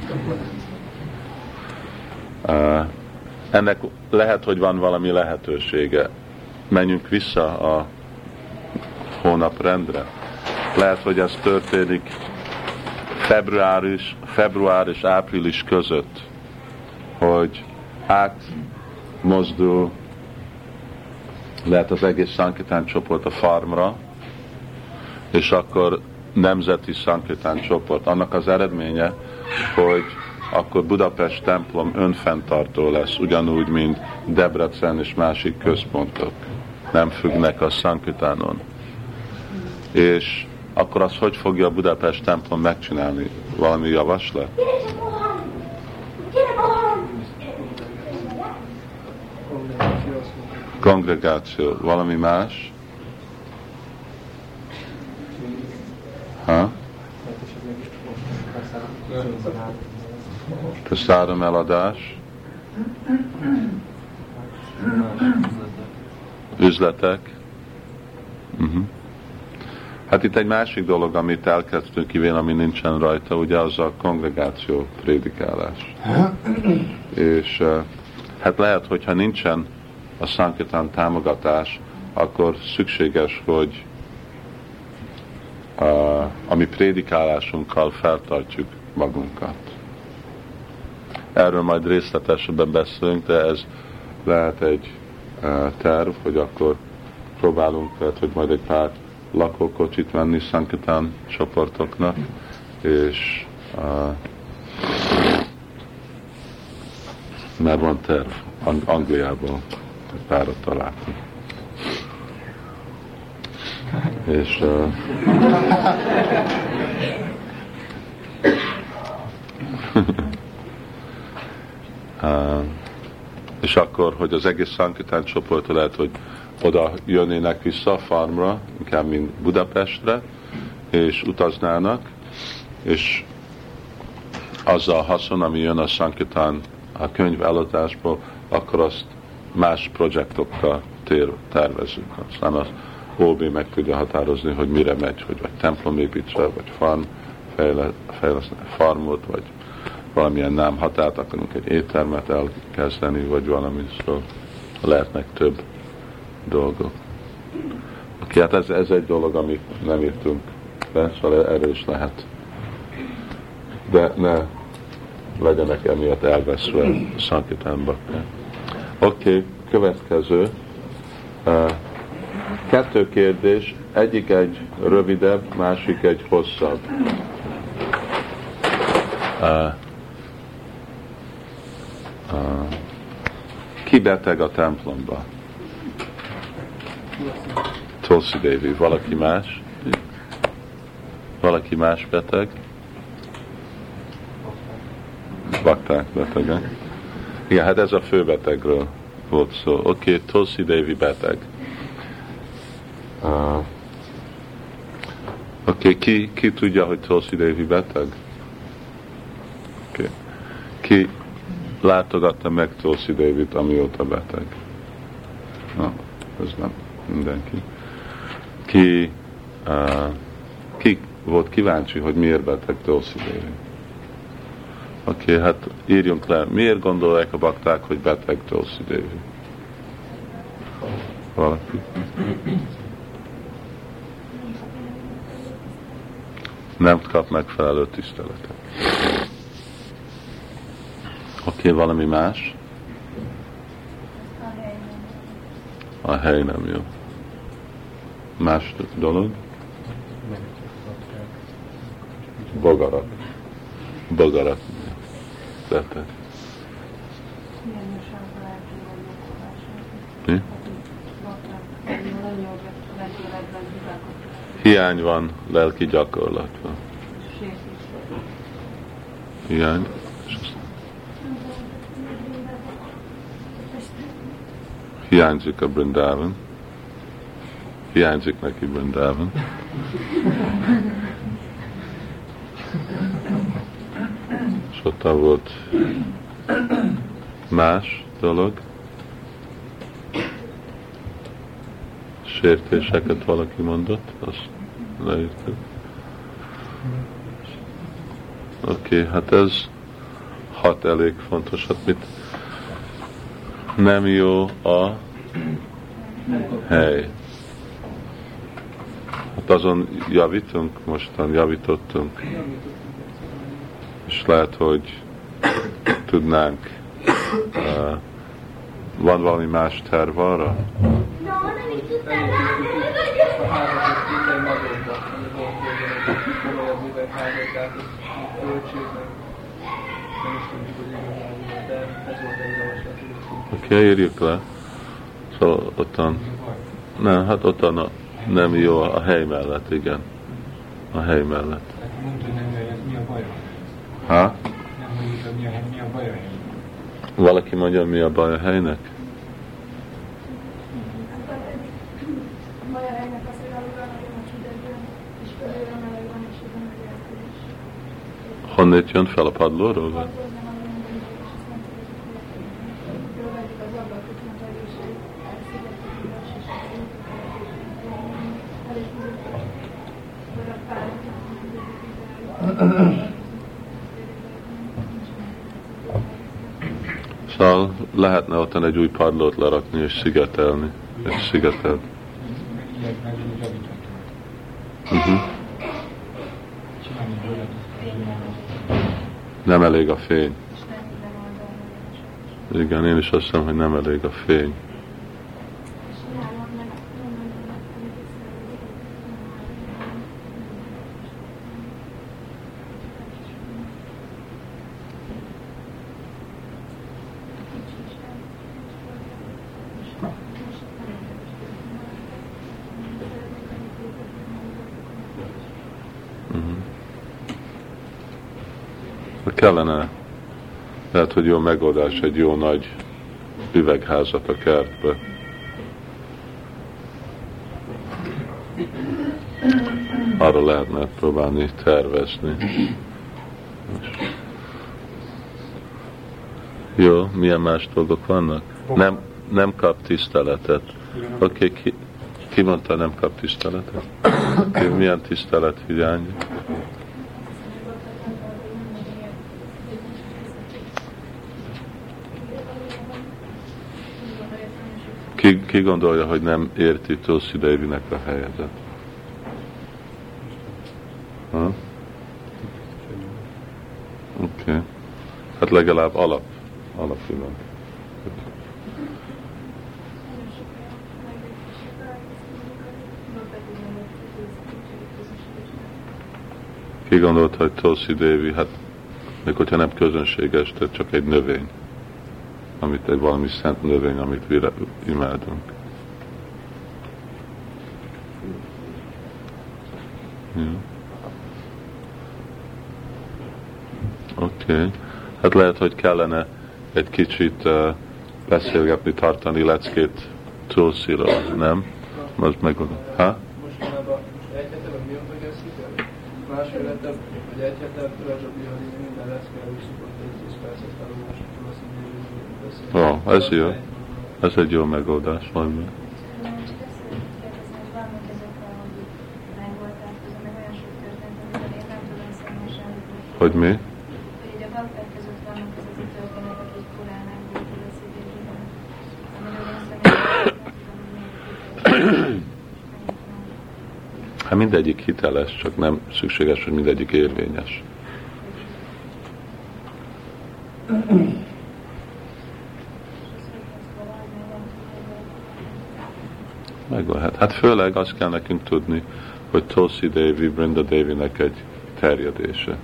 Uh, ennek lehet, hogy van valami lehetősége. Menjünk vissza a hónaprendre. Lehet, hogy ez történik február és, február és április között, hogy átmozdul lehet az egész Sankirtan csoport a farmra, és akkor nemzeti Sankirtan csoport. Annak az eredménye, hogy akkor Budapest templom önfenntartó lesz, ugyanúgy, mint Debrecen és másik központok. Nem függnek a Sankirtanon. És akkor az hogy fogja a Budapest templom megcsinálni? Valami javaslat? Kongregáció. Valami más? Ha? Praszáram eladás? Üzletek? Uh-huh. Hát itt egy másik dolog, amit elkezdtünk kivél, ami nincsen rajta, ugye az a kongregáció prédikálás. És hát lehet, hogyha nincsen a Sankirtan támogatás, akkor szükséges, hogy a, a mi prédikálásunkkal feltartjuk magunkat. Erről majd részletesebben beszélünk, de ez lehet egy uh, terv, hogy akkor próbálunk, lehet, hogy majd egy pár lakókocsit venni Sankirtan csoportoknak, és uh, már van terv Ang- Angliából, egy párat találtunk. És uh, uh, és akkor, hogy az egész Sankirtan csoport lehet, hogy oda jönnének vissza a farmra, inkább mint Budapestre, és utaznának, és az a haszon, ami jön a Sankirtan a könyv eladásból, akkor azt más projektokkal tervezünk. Aztán az o bé meg tudja határozni, hogy mire megy, hogy vagy templomépítve, vagy farm fejleszteni, farmot, vagy valamilyen nem határt, akarunk egy éttermet elkezdeni, vagy valami, szóval lehetnek több dolgok. Oké, hát ez, ez egy dolog, amit nem írtunk be, szóval erről is lehet. De ne legyenek emiatt elveszve Sankirtanba. Oké, következő. Uh, kettő kérdés, egyik egy rövidebb, másik egy hosszabb. Uh, uh, ki beteg a templomba? Tulsi Devi. Valaki más? Valaki más beteg? Bakták betegek. Igen, hát ez a főbetegről volt szó. Oké, okay, Tulsi Devi beteg. Uh, Oké, okay, ki, ki tudja, hogy Tulsi Devi beteg? Okay. Ki látogatta meg Tulsi Devit, amióta beteg? Na, ez nem mindenki. Ki, uh, ki volt kíváncsi, hogy miért beteg Tulsi Devi? Oké, okay, hát írjunk le, miért gondolják a bakták, hogy beteg Tulsi Devi? Valaki? Nem kap megfelelő tiszteletet. Oké, okay, valami más? A hely nem jó. Más dolog? Bogarat. Bogarat. Tettek. Mi? Hiány van lelki gyakorlatban. Hiány. Hiányzik a Brindavan. Hiányzik neki Brindavan. És ott volt más dolog. Sértéseket valaki mondott, azt leírtuk. Oké, okay, hát ez hat elég fontos. Hát mit nem jó a hely. Hát azon javítunk, mostan javítottunk. És lehet, hogy tudnánk. Uh, van valami más terv arra? A házat szinte nagyobbak, ami volt komolyabb üvegházat, tehát ez költségnek nem is tudjuk, hogy igazán, de ez volt egy javaslat. Oké, okay, írjuk le. Szóval ottan, nem, hát ottan a, nem jó a hely mellett, igen. A hely mellett. Mondta, hogy nem jön, mi a baj? Ha? Nem mondjuk, hogy mi a, mi a baj a helynek. Valaki mondja, mi a baj a helynek? Honnét jön fel a padlóról? Vagy? Szóval lehetne ottan egy új padlót lerakni és szigetelni. És szigetel. Uh-huh. Nem elég a fény. Igen, én is azt hiszem, hogy nem elég a fény. Kellene, lehet, hogy jó megoldás egy jó nagy üvegházat a kertbe. Arra lehetne próbálni tervezni. Jó, milyen más dolgok vannak? Nem, nem kap tiszteletet. Oké, okay, ki, ki mondta, nem kap tiszteletet? Okay, milyen tisztelet hiány? Ki, ki gondolja, hogy nem érti Tulsi Devinek a helyzetet? Ha? Oké. Okay. Hát legalább alap. Alapjában. Ki gondolta, hogy Tulsi Devi, hát még hogyha nem közönséges, de csak egy növény. Amit egy valami szent növény, amit vire, imádunk. Ja. Oké. Okay. Hát lehet, hogy kellene egy kicsit uh, beszélgetni, tartani leckét Tulsiról, nem? Most megoldom. Ha? Mostanában egy hete, vagy mi ott kezdjük? Másfél hete, vagy egy hete, Raja Bihari minden leckével is szokott egy tíz percet felolvasni Tulsi Deviről. Ó, oh, ez jó. Ez egy jó megoldás. Valami. Hogy mi? Hát mindegyik hiteles, csak nem szükséges, hogy mindegyik érvényes. Megvan. Hát, hát főleg azt kell nekünk tudni, hogy Tulsi Devi, Brinda Devinek egy terjedése.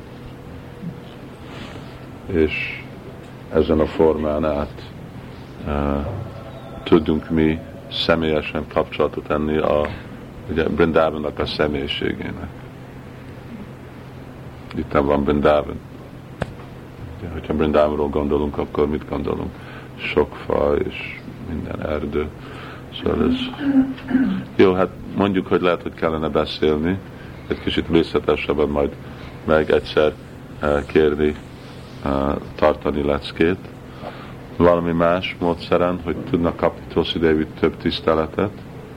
És ezen a formán át uh, tudunk mi személyesen kapcsolatot tenni a ugye, Brindavannak a személyiségének. Itt van Brindavan. Ugye, hogyha Brindavanról gondolunk, akkor mit gondolunk? Sok fa és minden erdő. Szóval ez... Jó, hát mondjuk, hogy lehet, hogy kellene beszélni, egy kicsit részletesebben majd meg egyszer uh, kérni, uh, tartani leckét. Valami más módszeren, hogy tudnak kapni Tulsi Devi több tiszteletet.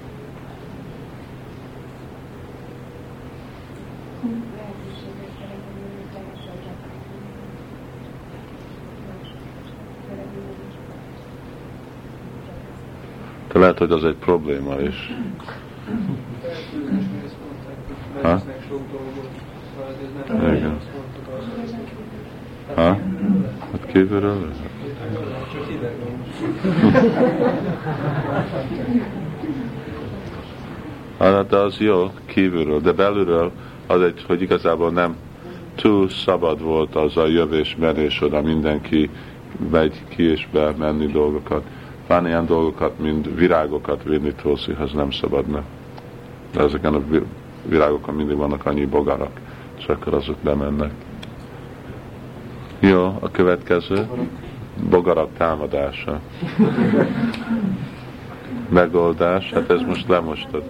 De lehet, hogy az egy probléma is. Ha? Igen. Ha? Hát kívülről? Hát de az jó, kívülről, de belülről az egy, hogy igazából nem túl szabad volt az a jövés, menés oda, mindenki megy ki és bemenni dolgokat. Van ilyen dolgokat, mint virágokat vinni Tulsihoz nem szabadna. De ezeken a virágokon mindig vannak annyi bogarak, és akkor azok bemennek. Jó, a következő. Bogarak támadása. Megoldás, hát ez most lemostad.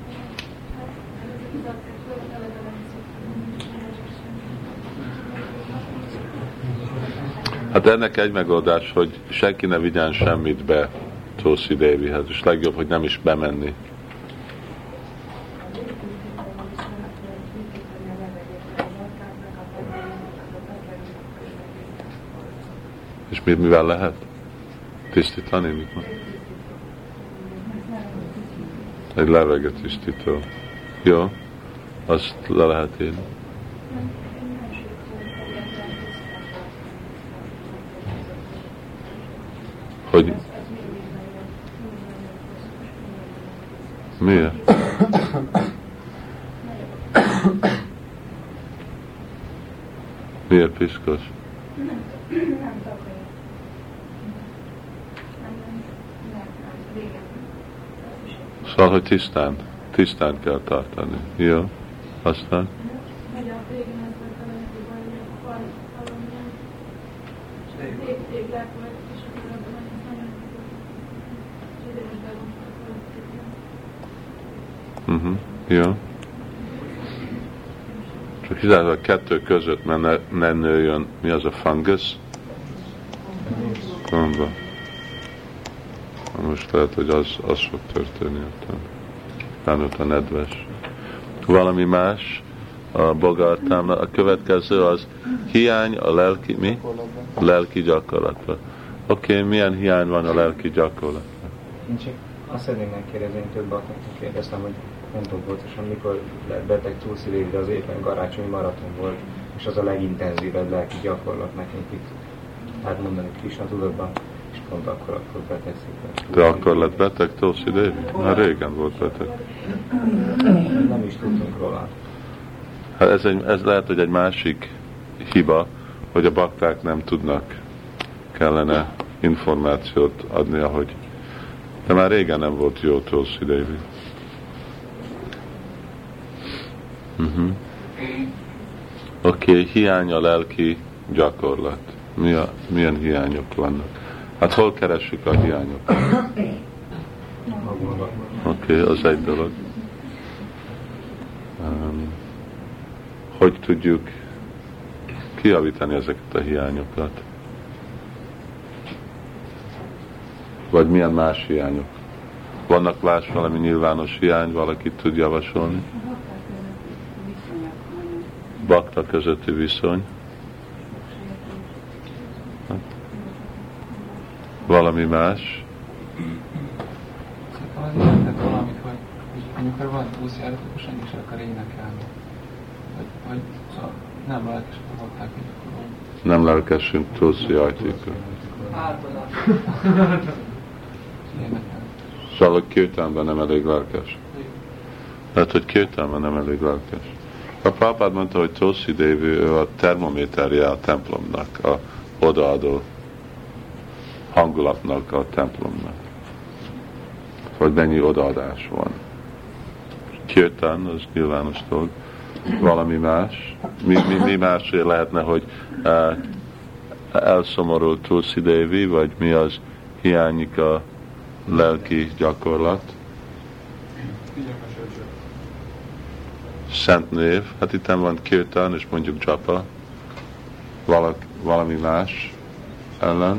Hát ennek egy megoldás, hogy senki ne vigyen semmit be Tulsi Devihez, és legjobb, hogy nem is bemenni. És mi, mivel lehet? Tisztítani? Mit mond? Egy levegőtisztító. Jó, azt le lehet írni. Hogy miért? Miért piszkos? Szóval, hogy tisztán, tisztán kell tartani. Jó, aztán? Uh-huh. Jó. Csak hiszem, a kettő között, mert ne, ne nőjön, mi az a fungus? Gomba. Most lehet, hogy az, az fog történni. Ott a nedves. Valami más? A bogartámnak. A következő az hiány a lelki, mi? A lelki gyakorlatra. Oké, okay, milyen hiány van a lelki gyakorlatra? Én csak azt szeretném megkérdezni, én több baknak kérdeztem, hogy nem tudom pontosan, mikor lett beteg Tulsi Devi, de az éppen karácsonyi maraton volt, és az a legintenzívebb lelki gyakorlat nekünk itt átmondani Krisna tudatban, és pont akkor, akkor betegszik. De akkor lett beteg Tulsi Devi? Már régen volt beteg. Nem is tudtunk róla. Hát ez, egy, ez lehet, hogy egy másik hiba, hogy a bakták nem tudnak, kellene információt adni, ahogy. De már régen nem volt jó Tulsi Devi. Uh-huh. Oké, okay, hiány a lelki gyakorlat. Mi a, milyen hiányok vannak? Hát hol keressük a hiányokat? Oké, okay, az egy dolog. Um, hogy tudjuk kijavítani ezeket a hiányokat? Vagy milyen más hiányok? Vannak más valami nyilvános hiány, valakit tud javasolni? Bakta közötti viszony. Valami más? Valamit, hogy amikor van túlszjárat, akkor senki sem akar énekelni. Vagy, vagy szóval nem lelkesek a bakták, mint akkor. Nem lelkesünk túlszjáték. Általában. Szóval, hogy kirtánban nem elég lelkes. Lehet, hogy kirtánban nem elég lelkes. A Prabhupád mondta, hogy Tulsi Devi, ő a termométerje a templomnak, a odaadó hangulatnak a templomnak. Hogy mennyi odaadás van. Kirtán, az nyilvános dolog. Valami más. Mi, mi, mi más lehetne, hogy uh, elszomorult Tulsi Devi, vagy mi az hiányik a lelki gyakorlat? Szent név, hát itt van kirtán, és mondjuk japa, valak, valami más ellen.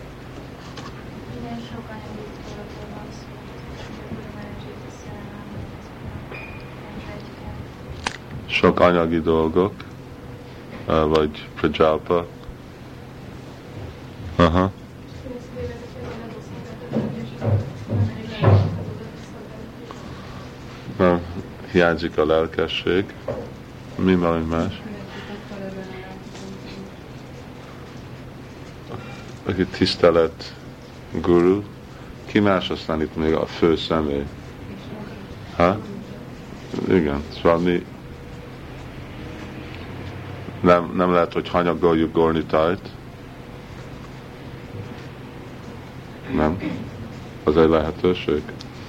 Sok anyagi dolgok, vagy prajalpa. Aha. Na, hiányzik a lelkesség. Mi valami más? Aki tisztelet guru. Ki más aztán itt még a fő személy? Ha? Igen, szóval mi nem, nem lehet, hogy hanyagoljuk Gornitájt. Nem? Az egy lehetőség.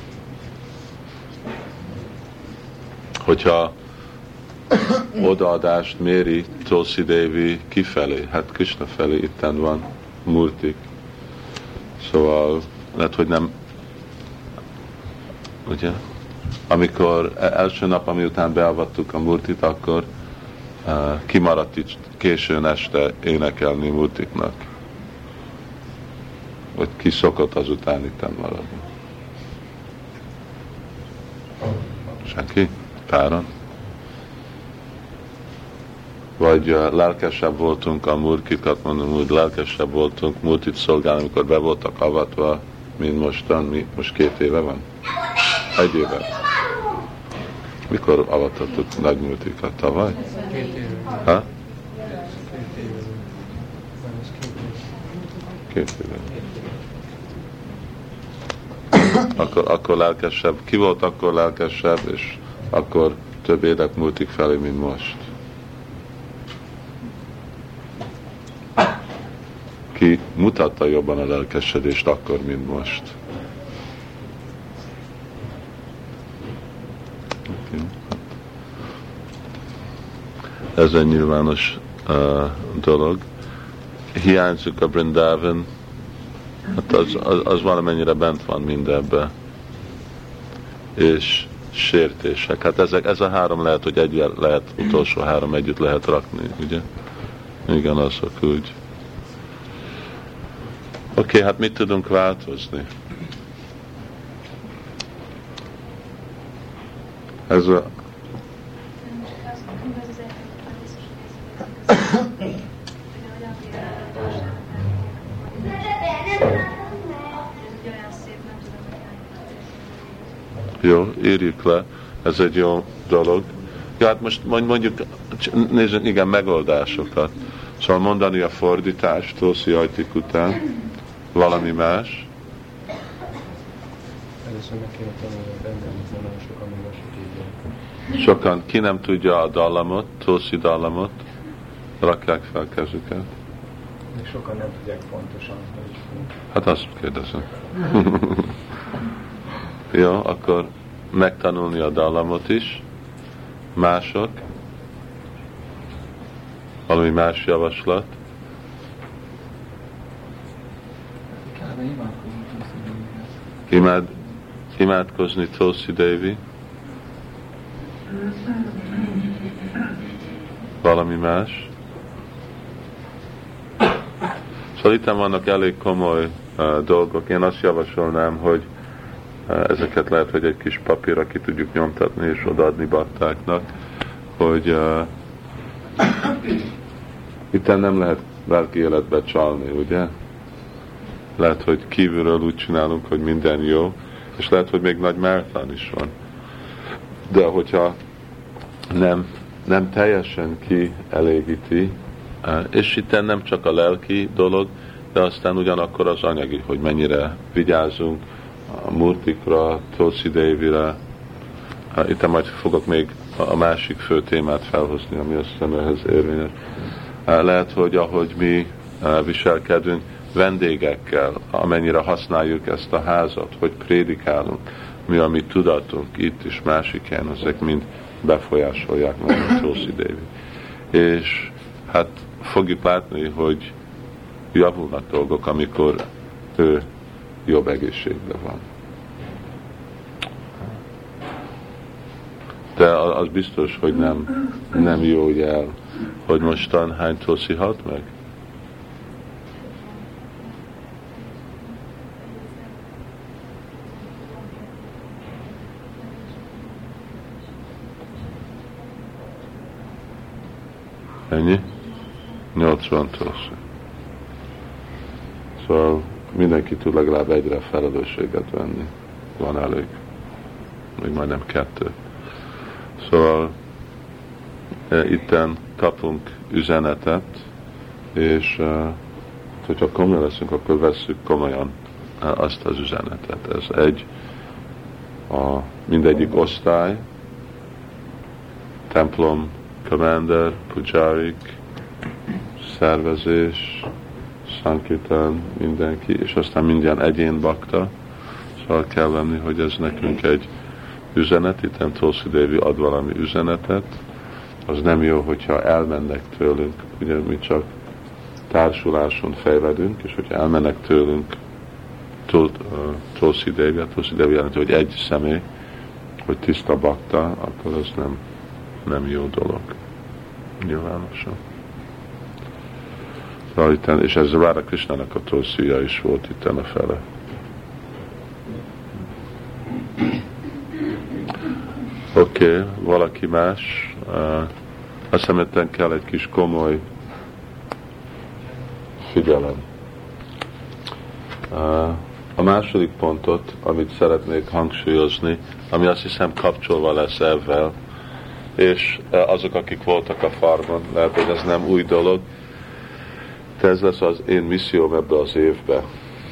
Hogyha odaadást méri Tulsi Devi kifelé, hát Krishna felé itten van murtik. Szóval lehet, hogy nem, ugye? Amikor első nap, amiután beavattuk a murtit, akkor uh, kimaradt itt későn este énekelni murtiknak. Vagy ki szokott azután itten maradni. Senki? Páran? Vagy uh, lelkesebb voltunk a murkikat, mondom úgy, lelkesebb voltunk murtit szolgálni, amikor be voltak avatva, mint mostan, mi, most két éve van? Egy éve. Mikor avatottuk nagy murtikat? Tavaly? Két éve. Ha? Két éve. Két éve. Akkor, akkor lelkesebb, ki volt akkor lelkesebb, és akkor több élet múltik felé, mint most. Ki mutatta jobban a lelkesedést akkor, mint most. Okay. Ez egy nyilvános uh, dolog. Hiányzik a Brindavan, hát az, az, az valamennyire bent van mindebben. És sértések. Hát ezek, ez a három lehet, hogy egy lehet, utolsó három együtt lehet rakni, ugye? Igen, azok úgy. Oké, okay, hát mit tudunk változni? Ez a... Jó, írjuk le, ez egy jó dolog. Ja, hát most mondjuk, nézzük, igen, megoldásokat. Szóval mondani a fordítást Tulsi Ajtik után, valami más. Először meg kéne tanulni a bendelmet, mert nagyon sokan még azt tudják. Sokan, ki nem tudja a dallamot, Tulsi dallamot, rakják fel kezüket. Még sokan nem tudják pontosan, hogy Hát azt kérdezem. Jó, akkor megtanulni a dallamot is. Mások? Valami más javaslat? Imád, imádkozni Tulsi Devi. Valami más? Szóval itt vannak elég komoly uh, dolgok. Én azt javasolnám, hogy uh, ezeket lehet, hogy egy kis papírra ki tudjuk nyomtatni és odaadni baktáknak, hogy uh, itt nem lehet lelki életbe csalni, ugye? Lehet, hogy kívülről úgy csinálunk, hogy minden jó, és lehet, hogy még nagy marathon is van. de hogyha nem, nem teljesen kielégíti, és itt nem csak a lelki dolog, de aztán ugyanakkor az anyagi, hogy mennyire vigyázunk a Murtikra, Tulsi Devire. Itt majd fogok még a másik fő témát felhozni, ami azt hiszem ehhez érvényes. Lehet, hogy ahogy mi viselkedünk vendégekkel, amennyire használjuk ezt a házat, hogy prédikálunk, mi a mi tudatunk itt is másik helyen, ezek mind befolyásolják meg a Tulsi Devi. És hát fogjuk látni, hogy javulnak dolgok, amikor ő jobb egészségben van. De az biztos, hogy nem, nem jó jel, hogy mostan hány Tulsi halt meg? Ennyi? nyolcvan Tulsi. Szóval mindenki tud legalább egyre felelősséget venni. Van elég. Még majdnem kettő. Szóval e, itten kapunk üzenetet, és e, hogyha komolyan leszünk, akkor vesszük komolyan e, azt az üzenetet. Ez egy a mindegyik osztály, templom, commander, pujárik, szervezés, Sankirtan, mindenki, és aztán minden egyén bakta. Szóval kell venni, hogy ez nekünk egy üzenet, itt Tulsi Devi ad valami üzenetet, az nem jó, hogyha elmennek tőlünk, ugye mi csak társuláson fejledünk, és hogyha elmennek tőlünk Tulsi Devi, Tulsi Devi jelenti, hogy egy személy, hogy tiszta bakta, akkor az nem, nem jó dolog. Nyilvánosan. És ez Radha Krishnának a Tulsija is volt itt a fele. Oké, okay, valaki más. Uh, azt hiszem, kell egy kis komoly figyelem. Uh, a második pontot, amit szeretnék hangsúlyozni, ami azt hiszem kapcsolva lesz ezzel, és uh, azok, akik voltak a farmon, lehet, hogy ez nem új dolog, de ez lesz az én misszióm ebbe az évbe.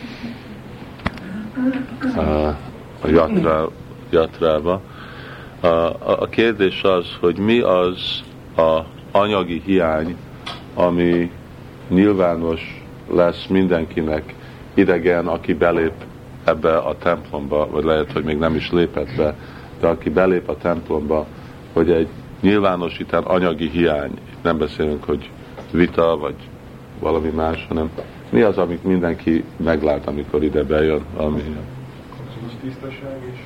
Uh, a jatra, jatrába. A, a, a kérdés az, hogy mi az a anyagi hiány, ami nyilvános lesz mindenkinek, idegen, aki belép ebbe a templomba, vagy lehet, hogy még nem is lépett be, de aki belép a templomba, hogy egy nyilvánosítán anyagi hiány, itt nem beszélünk, hogy vita, vagy valami más, hanem mi az, amit mindenki meglát, amikor ide bejön, ami... Az tisztaság is.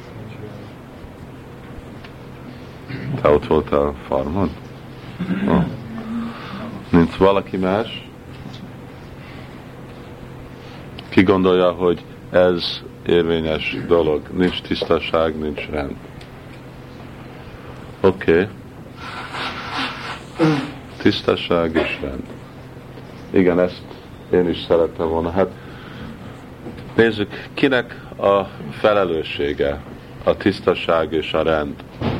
Te ott voltál a farmon? Oh. Nincs valaki más? Ki gondolja, hogy ez érvényes dolog? Nincs tisztaság, nincs rend. Oké. Okay. Tisztaság és rend. Igen, ezt én is szerettem volna. Hát nézzük, kinek a felelőssége a tisztaság és a rend?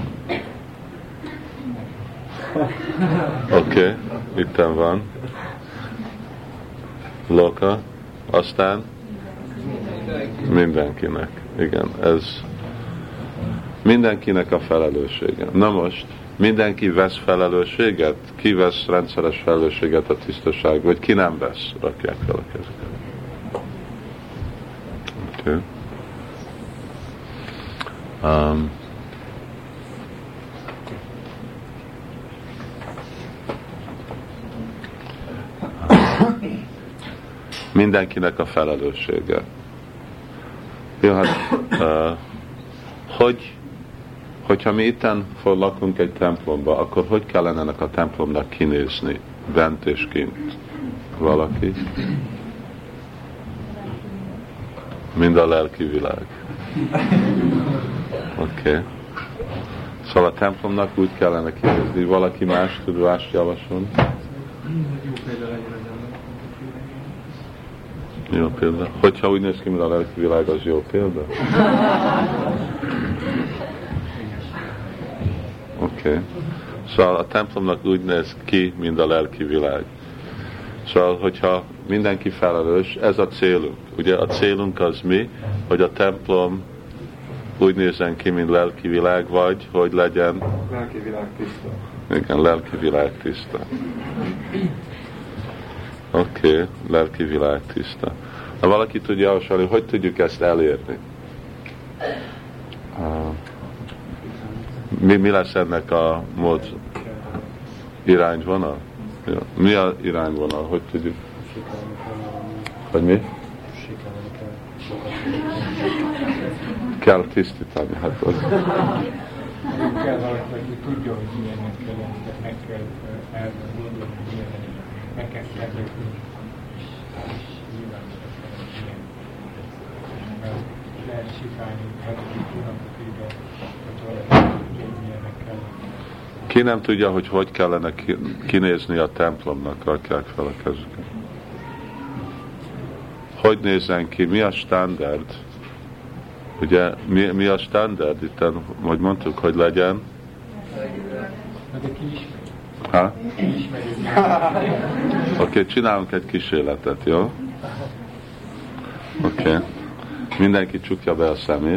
Oké, okay, itten van. Loka, aztán mindenkinek. Igen, ez mindenkinek a felelőssége. Na most, mindenki vesz felelősséget? Ki vesz rendszeres felelősséget a tisztaság, vagy ki nem vesz? Rakják fel a kezeket. Oké. Okay. Um, mindenkinek a felelőssége. Jó, hát, uh, hogy, hogyha mi itten lakunk egy templomba, akkor hogy kellene ennek a templomnak kinézni, bent és kint? Valaki? Mind a lelki világ. Oké. Okay. Szóval a templomnak úgy kellene kinézni, valaki más tud más javasolni? Jó példa legyen az ennek. Jó példa. Hogyha úgy néz ki, mint a lelki világ, az jó példa? Okay. Szóval a templomnak úgy néz ki, mint a lelki világ. Szóval, hogyha mindenki felelős, ez a célunk. Ugye a célunk az mi, hogy a templom úgy nézzen ki, mint lelki világ, vagy hogy legyen Lelki világ tiszta. igen, lelki világ tiszta. Oké, okay, lelki világ tiszta. Na, valaki tudja javasolni, hogy tudjuk ezt elérni? Uh, mi, mi lesz ennek a mód? Irányvonal? Ja. Mi az irányvonal? Hogy tudjuk? Hogy mi? Kell tisztítani, hát az. Kell valaki, aki tudja, hogy milyennek kell lenni, tehát meg kell elgondolni, hogy milyen lenni, meg kell kérdezni. Nyilván lehet sikálni, hetedik hónapok ide, hogy milyennek kell lenni. Ki nem tudja, hogy hogy kellene kinézni a templomnak, rakják fel a kezüket. Hogy nézzen ki, mi a standard? Ugye, mi, mi a standard? Itt, hogy mondtuk, hogy legyen? Ha? Oké, okay, csinálunk egy kísérletet, jó? Oké. Okay. Mindenki csukja be a szemét.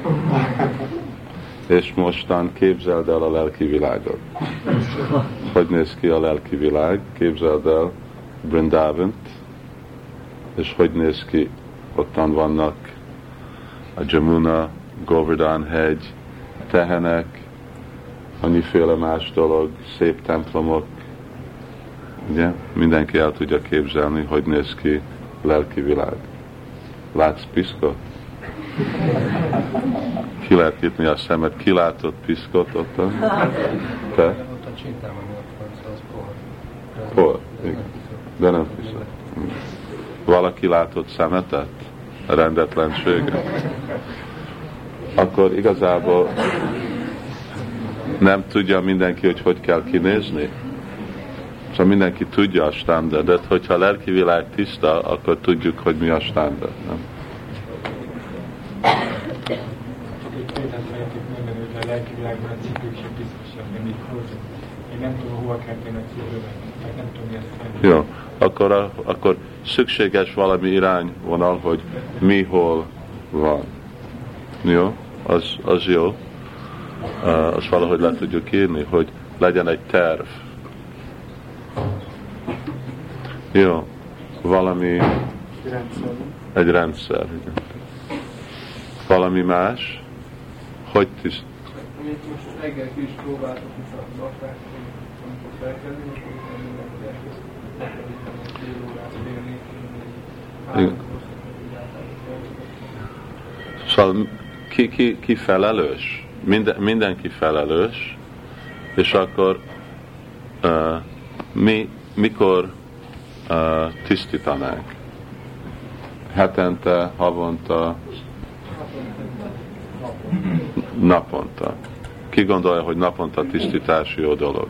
És mostan képzeld el a lelki világot. Hogy néz ki a lelki világ? Képzeld el Brindavant, és hogy néz ki? Ottan vannak a Jamuna, Govardhan hegy, tehenek, annyiféle más dolog, szép templomok. Ugye? Mindenki el tudja képzelni, hogy néz ki lelki világ. Látsz piszkot? Ki lehet nyitni a szemed? Ki látott piszkot ottan? Te? Ott a csintában ott van, szóval az por. Por, igen. De nem piszkot. Valaki látott szemetet? A rendetlenséget? Akkor igazából nem tudja mindenki, hogy hogy kell kinézni. Szóval mindenki tudja a standardet, hogyha a lelki világ tiszta, akkor tudjuk, hogy mi a standard. Nem? Csak egy példát lehetett mondani, hogy a lelki világban a cipők sem biztosak, nem így hozzá. Én nem tudom, hova kell tenni a cipőmet, mert nem tudom, mi ezt tenni. Jó, akkor, a, akkor szükséges valami irányvonal, hogy mi hol van. Jó? Az, az jó. Uh, azt valahogy le tudjuk írni, hogy legyen egy terv. Jó, valami egy rendszer. Igen. Valami más? Hogy tiszt? Amit most reggel ki is próbáltuk, és a bakták, amikor felkezdünk, akkor mindenki elkezdett fél órát félni, három Szóval ki, ki, ki felelős? Minden, mindenki felelős, és akkor uh, mi, mikor uh, tisztítanánk? Hetente, havonta, naponta. Ki gondolja, hogy naponta tisztítás jó dolog?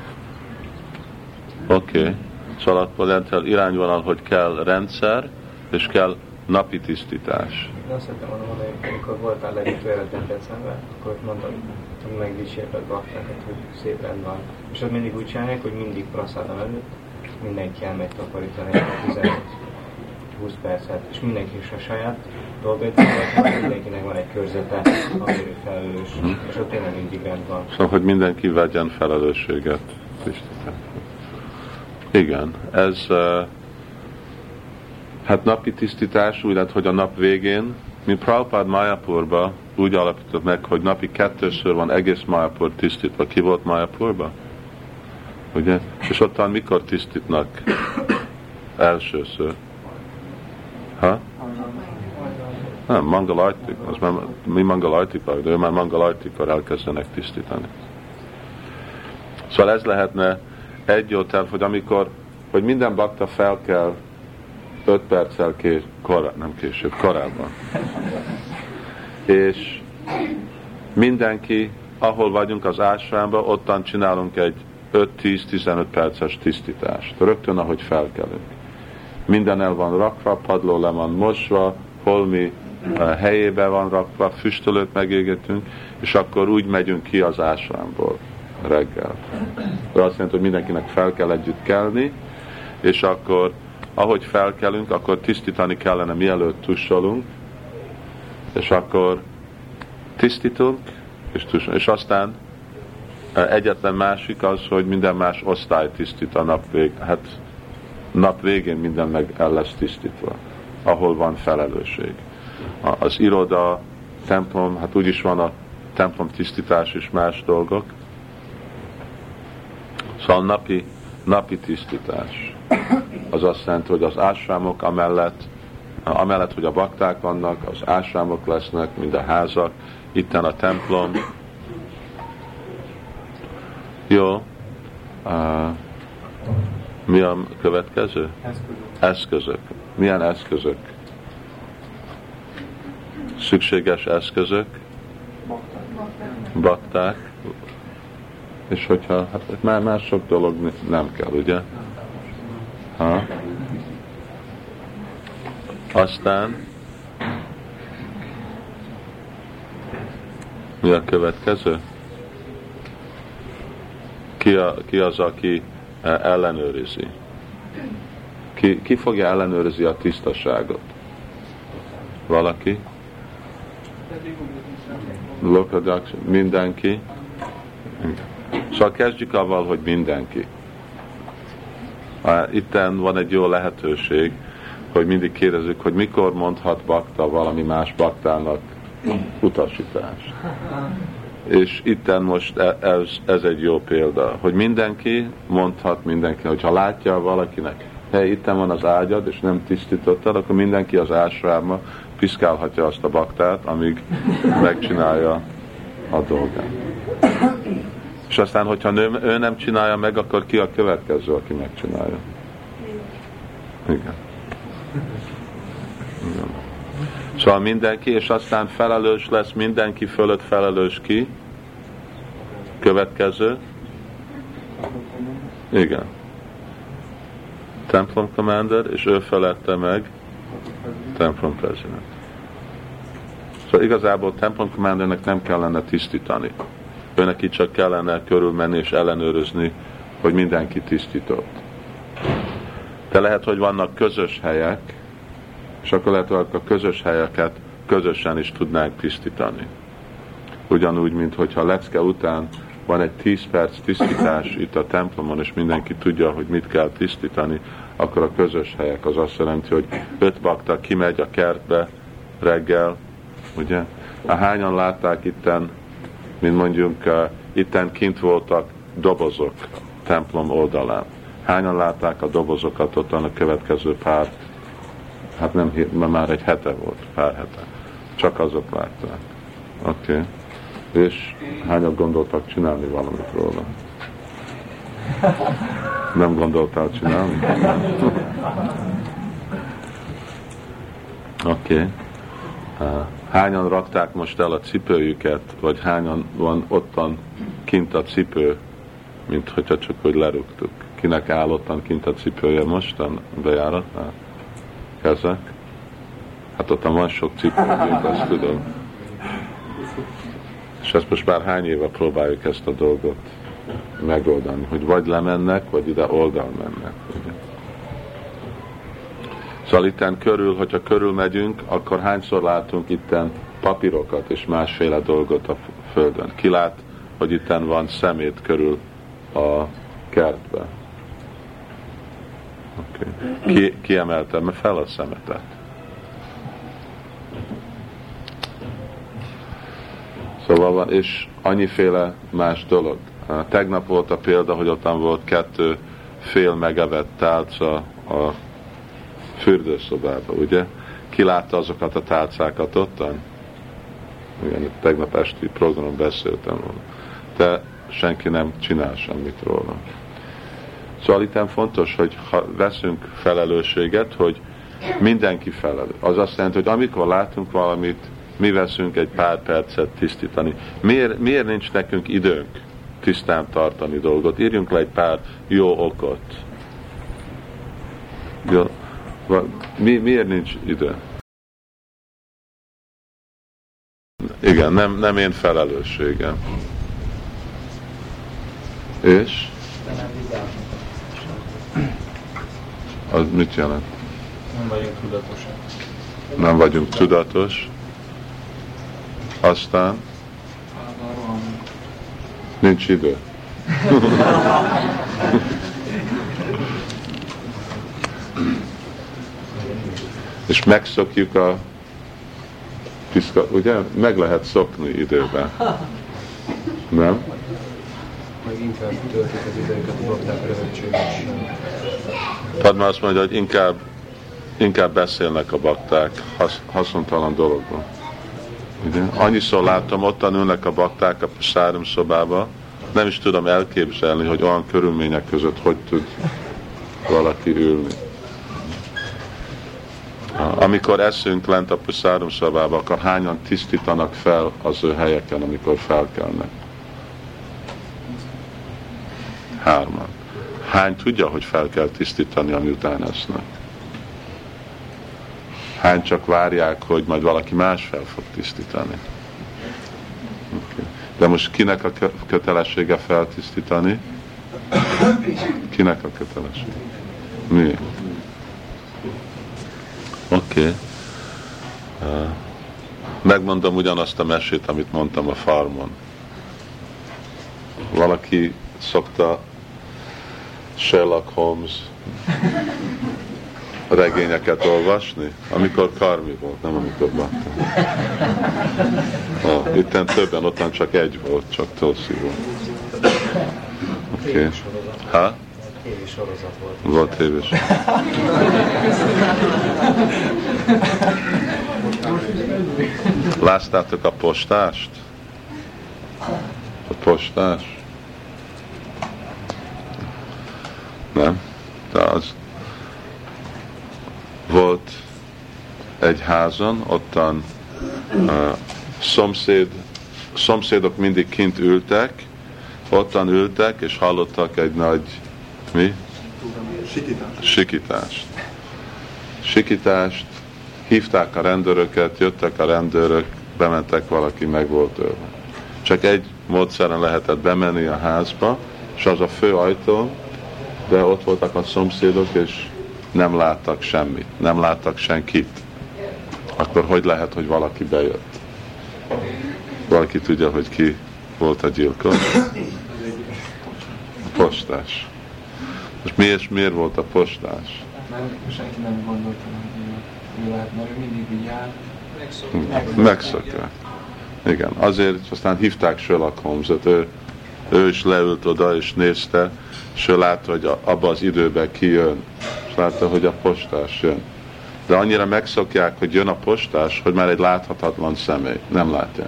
Oké. Okay. Szóval akkor lentel irányvonal, hogy kell rendszer, és kell napi tisztítás. De azt szerettem volna mondani, hogy amikor voltál legutoljára december, akkor ott mondtam, hogy megdicsérted baktákat, hogy szép rend van. És ott mindig úgy csinálják, hogy mindig praszádam előtt mindenki elmegy takarítani tizenöt-húsz percet, és mindenki is a saját dolgait, mindenkinek van egy körzete, amiről felelős, és ott tényleg mindig rend van. Szóval, hogy mindenki vegyen felelősséget tisztítani. Igen, ez uh, hát napi tisztítás, úgy lehet, hogy a nap végén, mint Prabhupád Mayapurba úgy alapított meg, hogy napi kettőször van egész Mayapur tisztítva. Ki volt Mayapurba? Ugye? És ottan mikor tisztítnak elsőször? Ha? Nem, Mangalajtik. Az már, mi Mangalajtik vagyunk, de ő már Mangalajtikkor elkezdenek tisztítani. Szóval ez lehetne egy jó terv, hogy amikor, hogy minden bakta fel kell öt perccel kés, korá, nem később, korábban. És mindenki, ahol vagyunk az ásványban, ottan csinálunk egy öt-tíz-tizenöt perces tisztítást. Rögtön, ahogy felkelünk. Minden el van rakva, padló le van mosva, holmi helyébe van rakva, füstölőt megégetünk, és akkor úgy megyünk ki az ásványból. reggel. De azt jelenti, hogy mindenkinek fel kell együtt kelni, és akkor, ahogy felkelünk, akkor tisztítani kellene, mielőtt tussolunk, és akkor tisztítunk, és, tussolunk. És aztán egyetlen másik az, hogy minden más osztály tisztít a nap végén. Hát nap végén minden meg el lesz tisztítva, ahol van felelősség. Az iroda, templom, hát úgyis van a templom tisztítás és más dolgok. Szóval napi, napi tisztítás. Az azt jelenti, hogy az ásrámok amellett, amellett, hogy a bakták vannak, az ásrámok lesznek, mind a házak, itten a templom. Jó. Uh, mi a következő? Eszközök. Eszközök. Milyen eszközök? Szükséges eszközök? Bakták. És hogyha, hát már más sok dolog nem kell, ugye? Ha? Aztán mi a következő? Ki, a, ki az, aki ellenőrizi? Ki, ki fogja ellenőrizni a tisztaságot? Valaki? Lokadak, mindenki? Szóval kezdjük avval, hogy mindenki. Itten van egy jó lehetőség, hogy mindig kérdezzük, hogy mikor mondhat bakta valami más baktának utasítást. És itten most ez, ez egy jó példa, hogy mindenki mondhat mindenki, hogyha látja valakinek, hely, itten van az ágyad, és nem tisztítottad, akkor mindenki az ásrámba piszkálhatja azt a baktát, amíg megcsinálja a dolgát. És aztán, hogyha nő, ő nem csinálja meg, akkor ki a következő, aki megcsinálja? Igen. Igen. Szóval mindenki, és aztán felelős lesz, mindenki fölött felelős ki. Következő. Igen. Templom commander, és ő felette meg templom president. Szóval igazából templom commandernek nem kellene tisztítani. Őnek itt csak kellene körülmenni és ellenőrizni, hogy mindenki tisztított. De lehet, hogy vannak közös helyek, és akkor lehet, hogy a közös helyeket közösen is tudnánk tisztítani. Ugyanúgy, mint hogyha lecke után van egy tíz perc tisztítás itt a templomon, és mindenki tudja, hogy mit kell tisztítani, akkor a közös helyek az azt jelenti, hogy öt bakta kimegy a kertbe reggel, ugye? Hányan látták itten, mint mondjuk uh, itten kint voltak dobozok templom oldalán. Hányan látták a dobozokat ott a következő pár, hát nem, már egy hete volt, pár hete. Csak azok látták. Oké. Okay. És hányan gondoltak csinálni valamit róla? Nem gondoltál csinálni? Oké. Okay. Uh, hányan rakták most el a cipőjüket, vagy hányan van ottan kint a cipő, mint hogyha csak hogy lerúgtuk. Kinek áll ottan kint a cipője mostan bejáratnál? Kezek? Hát ottan van sok cipőjük, azt tudom. És ezt most már hány éve próbáljuk ezt a dolgot megoldani, hogy vagy lemennek, vagy ide oldal mennek. Ugye? Szóval itten körül, hogyha körül megyünk, akkor hányszor látunk itten papírokat és másféle dolgot a földön. Ki lát, hogy itten van szemét körül a kertbe. Okay. Ki, ki emelte fel a szemetet? Szóval van, és annyiféle más dolog. Tegnap volt a példa, hogy ottan volt kettő fél megevett tálca a fürdőszobában, ugye? Ki látta azokat a tálcákat ottan? Igen, tegnap esti programon beszéltem róla. De senki nem csinál semmit róla. Szóval itt fontos, hogy ha veszünk felelősséget, hogy mindenki felelő. Az azt jelenti, hogy amikor látunk valamit, mi veszünk egy pár percet tisztítani. Miért, miért nincs nekünk időnk tisztán tartani dolgot? Írjunk le egy pár jó okot. Jó. Mi, miért nincs idő? Igen, nem, nem én felelősségem. És? De nem vigyáznak. Az mit jelent? Nem vagyunk tudatosak. Nem vagyunk tudatos. Aztán nincs idő. És megszokjuk a piszka, ugye? Meg lehet szokni időben. Nem? Meg inkább töltik az idejüket a bakták röhögcsős. Padma azt mondja, hogy inkább, inkább beszélnek a bakták hasz, haszontalan dologban. Ugye? Annyiszor láttam, ottan ülnek a bakták a szárom szobába, nem is tudom elképzelni, hogy olyan körülmények között hogy tud valaki ülni. Amikor eszünk lent a puszárum szobába, akkor hányan tisztítanak fel az ő helyeken, amikor felkelnek? Hárman. Hány tudja, hogy fel kell tisztítani, amiután esznek? Hány csak várják, hogy majd valaki más fel fog tisztítani? Okay. De most kinek a kötelessége feltisztítani? Kinek a kötelessége? Mi? Oké. Okay. Uh, megmondom ugyanazt a mesét, amit mondtam a farmon. Valaki szokta Sherlock Holmes regényeket olvasni, amikor Karmi volt, nem amikor Bakta. Ah, itten többen, ottan csak egy volt, csak Tulsi volt. Oké. Okay. Ha? Tévésorozat volt. Volt tévésorozat. Láttátok a postást? A postás? Nem? De az volt egy házon, ottan uh, szomszéd, szomszédok mindig kint ültek, ottan ültek, és hallottak egy nagy, mi? Sikítást. Sikítást. Sikítást, hívták a rendőröket, jöttek a rendőrök, bementek, valaki meg volt ölve. Csak egy módszeren lehetett bemenni a házba, és az a fő ajtó, de ott voltak a szomszédok, és nem láttak semmit, nem láttak senkit. Akkor hogy lehet, hogy valaki bejött? Valaki tudja, hogy ki volt a gyilkos? A postás. Most miért, miért volt a postás? Nem, senki nem gondolta, hogy ő lehet, mert ő mindig így jár. Megszokják. Igen, azért aztán hívták Sherlock Holmes-ot, ő, ő is leült oda és nézte, és ő látta, hogy abban az időben ki jön, és látta, hogy a postás jön. De annyira megszokják, hogy jön a postás, hogy már egy láthatatlan személy, nem látja.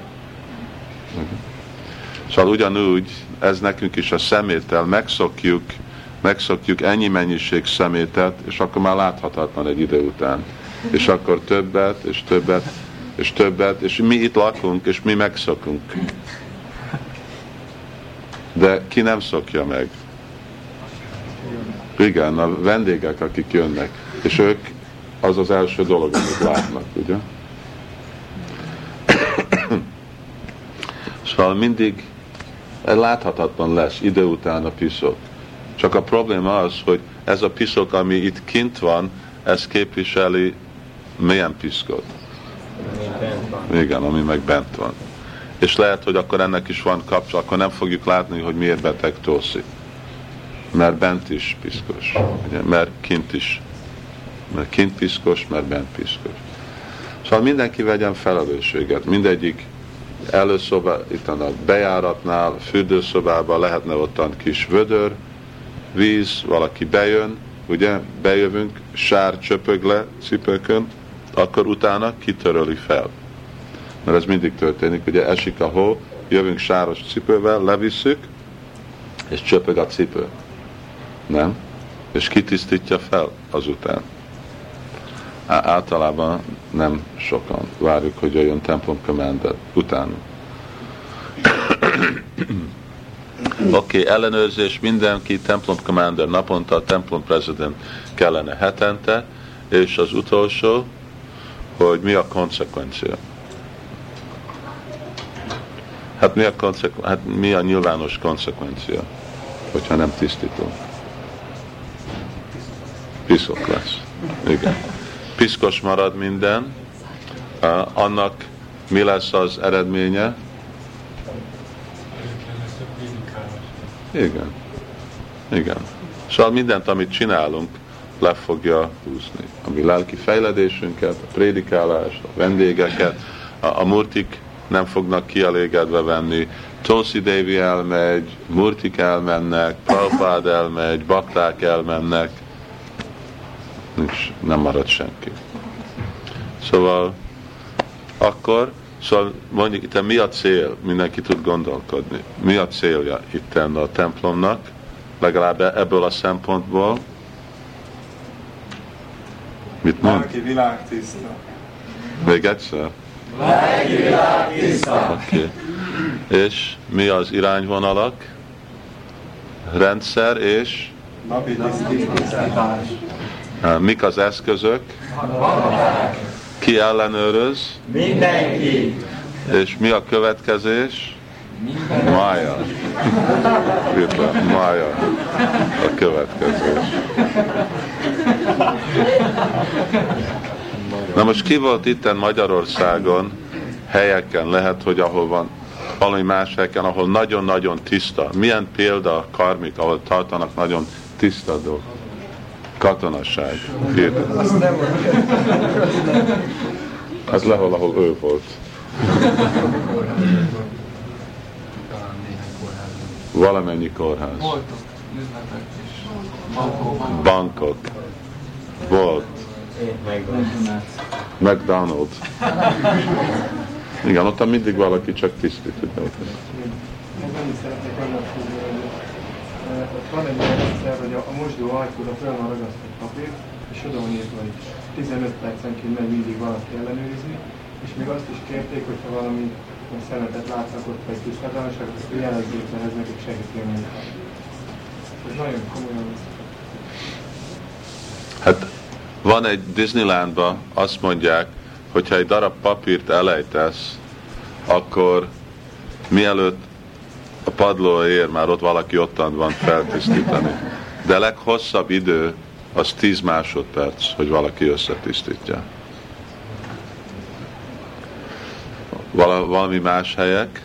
Szóval ugyanúgy, ez nekünk is a szeméttel, megszokjuk, megszokjuk ennyi mennyiség szemétet, és akkor már láthatatlan egy idő után. És akkor többet, és többet, és többet, és mi itt lakunk, és mi megszokunk. De ki nem szokja meg? Igen, a vendégek, akik jönnek, és ők az az első dolog, amit látnak, ugye? Szóval mindig láthatatlan lesz idő után a piszok. Csak a probléma az, hogy ez a piszok, ami itt kint van, ez képviseli milyen piszkot? Igen, ami meg bent van. És lehet, hogy akkor ennek is van kapcsolat, akkor nem fogjuk látni, hogy miért beteg Tulsi. Mert bent is piszkos. Ugye? Mert kint is. Mert kint piszkos, mert bent piszkos. Szóval mindenki vegyen felelősséget. Mindegyik előszoba, itt a bejáratnál, fürdőszobában lehetne ottan kis vödör, víz, valaki bejön, ugye, bejövünk, sár csöpög le cipőkön, akkor utána kitöröli fel. Mert ez mindig történik, ugye esik a hó, jövünk sáros cipővel, levisszük, és csöpög a cipő. Nem? És kitisztítja fel azután. Á, általában nem sokan. Várjuk, hogy jöjjön templom commander utána. Oké, okay, ellenőrzés, mindenki, templom commander naponta, templom president kellene hetente, és az utolsó, hogy mi a konsekvencia. Hát mi a, konseku- hát mi a nyilvános konsekvencia? hogyha nem tisztítunk. Piszok lesz. Igen. Piszkos marad minden, annak mi lesz az eredménye? Igen. Igen. Szóval mindent, amit csinálunk, le fogja húzni. A mi lelki fejledésünket, a prédikálást, a vendégeket, a, a murtik nem fognak kielégedve venni. Tulsi Devi elmegy, murtik elmennek, Prabhupád elmegy, bakták elmennek. Nincs, nem marad senki. Szóval akkor, szóval mondjuk itt mi a cél? Mindenki tud gondolkodni. Mi a célja itt a templomnak? Legalább ebből a szempontból. Mit mond? Lelki világ tiszta. Még egyszer? Lelki világ tiszta. Okay. És mi az irányvonalak? Rendszer és? Napi tisztítás. Mik az eszközök? Ki ellenőröz? Mindenki. És mi a következés? Mája. Mája a következés. Na most ki volt itten Magyarországon helyeken, lehet, hogy ahol van valami más helyeken, ahol nagyon-nagyon tiszta. Milyen példa karmik, ahol tartanak nagyon tiszta dolgok? Katonaság. Az lehol, ahol ő volt. Valamennyi kórház. Voltak üzletek is. Bankok. Bankok. Volt. McDonald's. Igen, ott mindig valaki csak tisztít. Én annyit szeretnék annak tudni, hogy ott van egy olyan rendszer, hogy a, a mosdó ajtóra fel van ragasztott papír, és oda van írva, hogy tizenöt percenként megy mindig valaki ellenőrizni, és még azt is kérték, hogyha valami szemetet látnak ott, vagy tisztátalanság, azt jelezzék, mert ez nekik segíti a munkát. Ez nagyon komolyan. Hát van egy Disneylandban, azt mondják, hogyha egy darab papírt elejtesz, akkor mielőtt a padló ér, már ott valaki ottan van feltisztítani. De a leghosszabb idő az tíz másodperc, hogy valaki összetisztítja. Val- valami más helyek?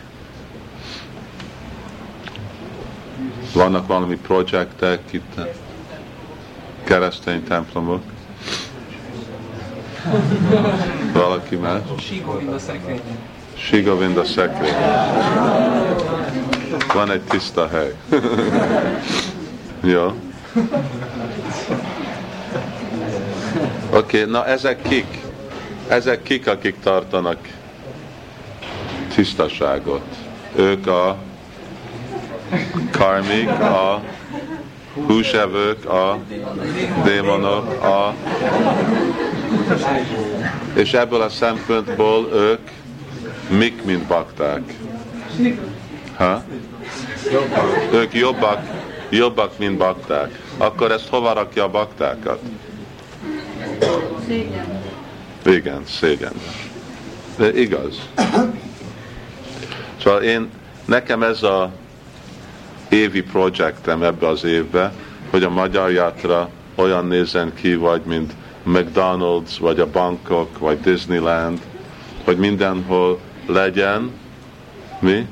Vannak valami projektek itt? Keresztény templomok? Valaki más? Sígovinda szekrény. Sígovinda szekrény. Van egy tiszta hely. Jó. Oké, okay, na ezek kik? Ezek kik, akik tartanak tisztaságot? Ők a karmik, a húsevők, a démonok, a... és ebből a szempontból ők mik, mint bakták? Ha? Ők jobbak, jobbak, mint bakták. Akkor ezt hova rakja a baktákat? Szégyen. Igen, szégyen. De igaz. Szóval én, nekem ez a évi projektem ebbe az évbe, hogy a Magyar Játra olyan nézzen ki, vagy mint McDonald's, vagy a bankok, vagy Disneyland, hogy mindenhol legyen, mi?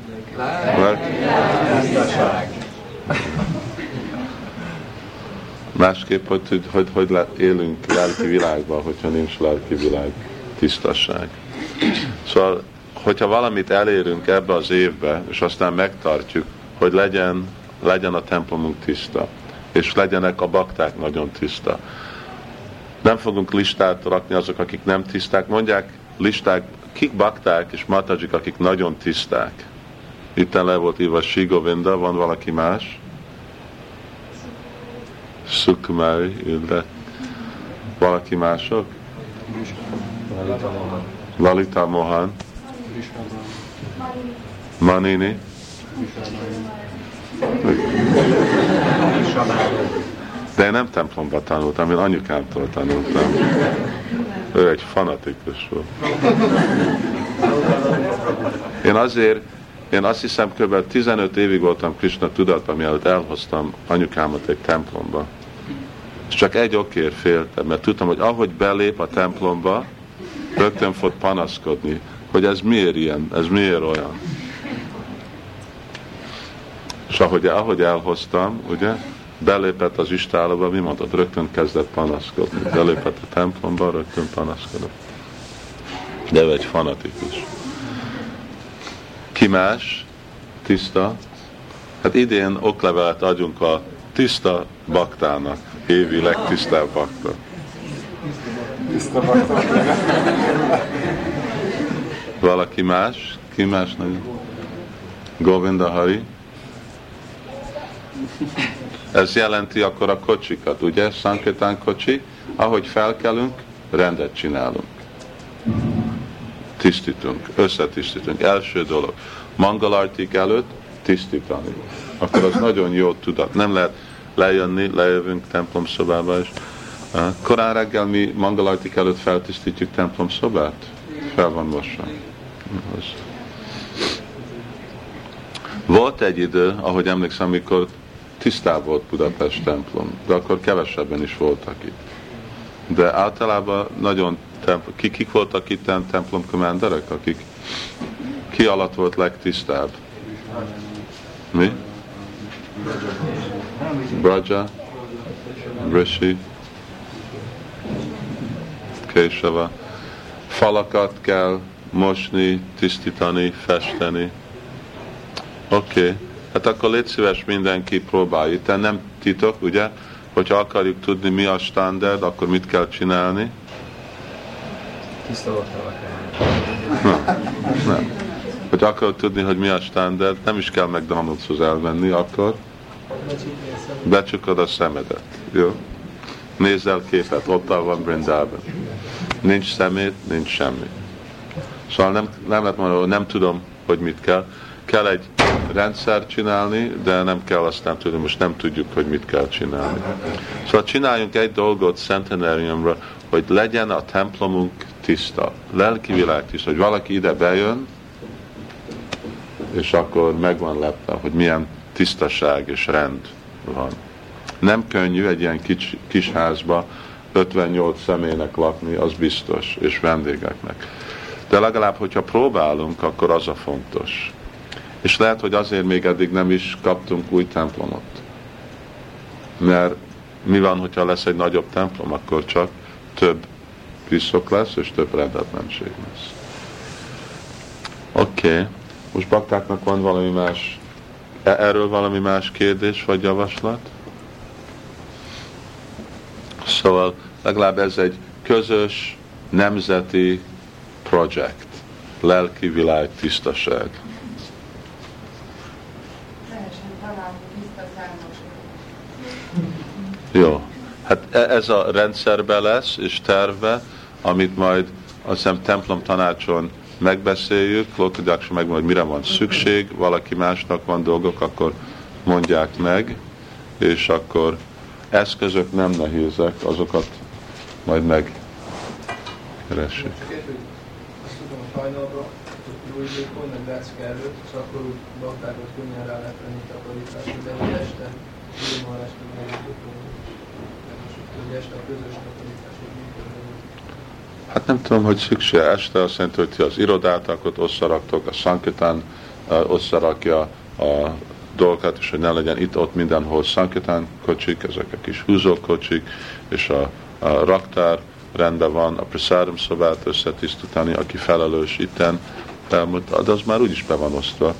Másképp, hogy, hogy, hogy, hogy élünk lelki világban, hogyha nincs lelki világ tisztaság. Szóval, hogyha valamit elérünk ebbe az évbe, és aztán megtartjuk, hogy legyen, legyen a templomunk tiszta, és legyenek a bakták nagyon tiszta. Nem fogunk listát rakni azok, akik nem tiszták. Mondják listák, kik bakták és matajik, akik nagyon tiszták. Itten le volt írva Sígovinda, van valaki más? Sukumari, illetve valaki mások? Lalita Mohan. Manini. De én nem templomba tanultam, én anyukámtól tanultam. Ő egy fanatikus volt. Én azért Én azt hiszem, kb. tizenöt évig voltam Krishna tudatban, mielőtt elhoztam anyukámat egy templomba. És csak egy okért féltem, mert tudtam, hogy ahogy belép a templomba, rögtön fog panaszkodni, hogy ez miért ilyen, ez miért olyan. És ahogy, ahogy elhoztam, ugye, belépett az istállóba, mi mondod, rögtön kezdett panaszkodni. Belépett a templomba, rögtön panaszkodott. De ő egy fanatikus. Ki más? Tiszta. Hát idén oklevelet adjunk a tiszta baktának, évi legtisztább bakta. Tiszta bakta. Valaki más? Ki más? Govinda Hari. Ez jelenti akkor a kocsikat, ugye? Sankirtan kocsi. Ahogy felkelünk, rendet csinálunk. Tisztítunk, összetisztítunk. Első dolog. Mangalartik előtt tisztítani. Akkor az nagyon jó tudat. Nem lehet lejönni, lejövünk templomszobába is. Korán reggel mi mangalartik előtt feltisztítjuk templomszobát? Fel van mosva. Volt egy idő, ahogy emlékszem, amikor tisztább volt Budapest templom, de akkor kevesebben is voltak itt. De általában nagyon templom, kik, kik voltak itt templom commanderek, akik ki alatt volt legtisztább? Mi? Braja, Rishi, Késava. Falakat kell mosni, tisztítani, festeni. Oké. Okay. Hát akkor légy szíves, mindenki próbálja. Itt nem titok, ugye? Hogyha akarjuk tudni, mi a standard, akkor mit kell csinálni? Tiszta baktába kell. Nem. nem. Hogyha akarod tudni, hogy mi a standard, nem is kell McDonald'shoz elmenni, akkor becsukod a szemedet. Jó? Nézz el képet, ott van Brindában. Nincs szemét, nincs semmi. Szóval nem, nem lehet mondani, hogy nem tudom, hogy mit kell. Kell egy rendszer csinálni, de nem kell aztán tudni, most nem tudjuk, hogy mit kell csinálni. Szóval csináljunk egy dolgot Centenariumra, hogy legyen a templomunk tiszta, lelki világ tiszta, hogy valaki ide bejön, és akkor megvan lepve, hogy milyen tisztaság és rend van. Nem könnyű egy ilyen kis, kis házba ötvennyolc személynek lakni, az biztos, és vendégeknek. De legalább, hogyha próbálunk, akkor az a fontos. És lehet, hogy azért még eddig nem is kaptunk új templomot. Mert mi van, hogyha lesz egy nagyobb templom, akkor csak több piszok lesz, és több rendetlenség lesz. Oké. Okay. Most baktáknak van valami más, erről valami más kérdés, vagy javaslat? Szóval legalább ez egy közös, nemzeti projekt. Lelki világ tisztaság. Jó. Hát ez a rendszerben lesz, és terve, amit majd azt hiszem templom tanácson megbeszéljük, Lokadjaksa megmondja, hogy mire van szükség, valaki másnak van dolgok, akkor mondják meg, és akkor eszközök nem nehézek, azokat majd megkeressük. Azt tudom, a hajnalban, hogy úgy meg Gácka előtt, és akkor úgy baktákat könnyen rá lehet venni takarításra, de hogy este, úgy van este megjutott, hogy este a közös takarítás, hogy működő. Hát nem tudom, hogy szükség este, azt jelenti, hogy ti az irodátakat összeraktok, a Sankirtan uh, összerakja a dolgokat, és hogy ne legyen itt-ott mindenhol Sankirtan kocsik, ezek a kis húzókocsik, és a, a raktár rendben van, a prasadam szobát összetisztítani, aki felelős itten, felmut, de az már úgyis be van osztva.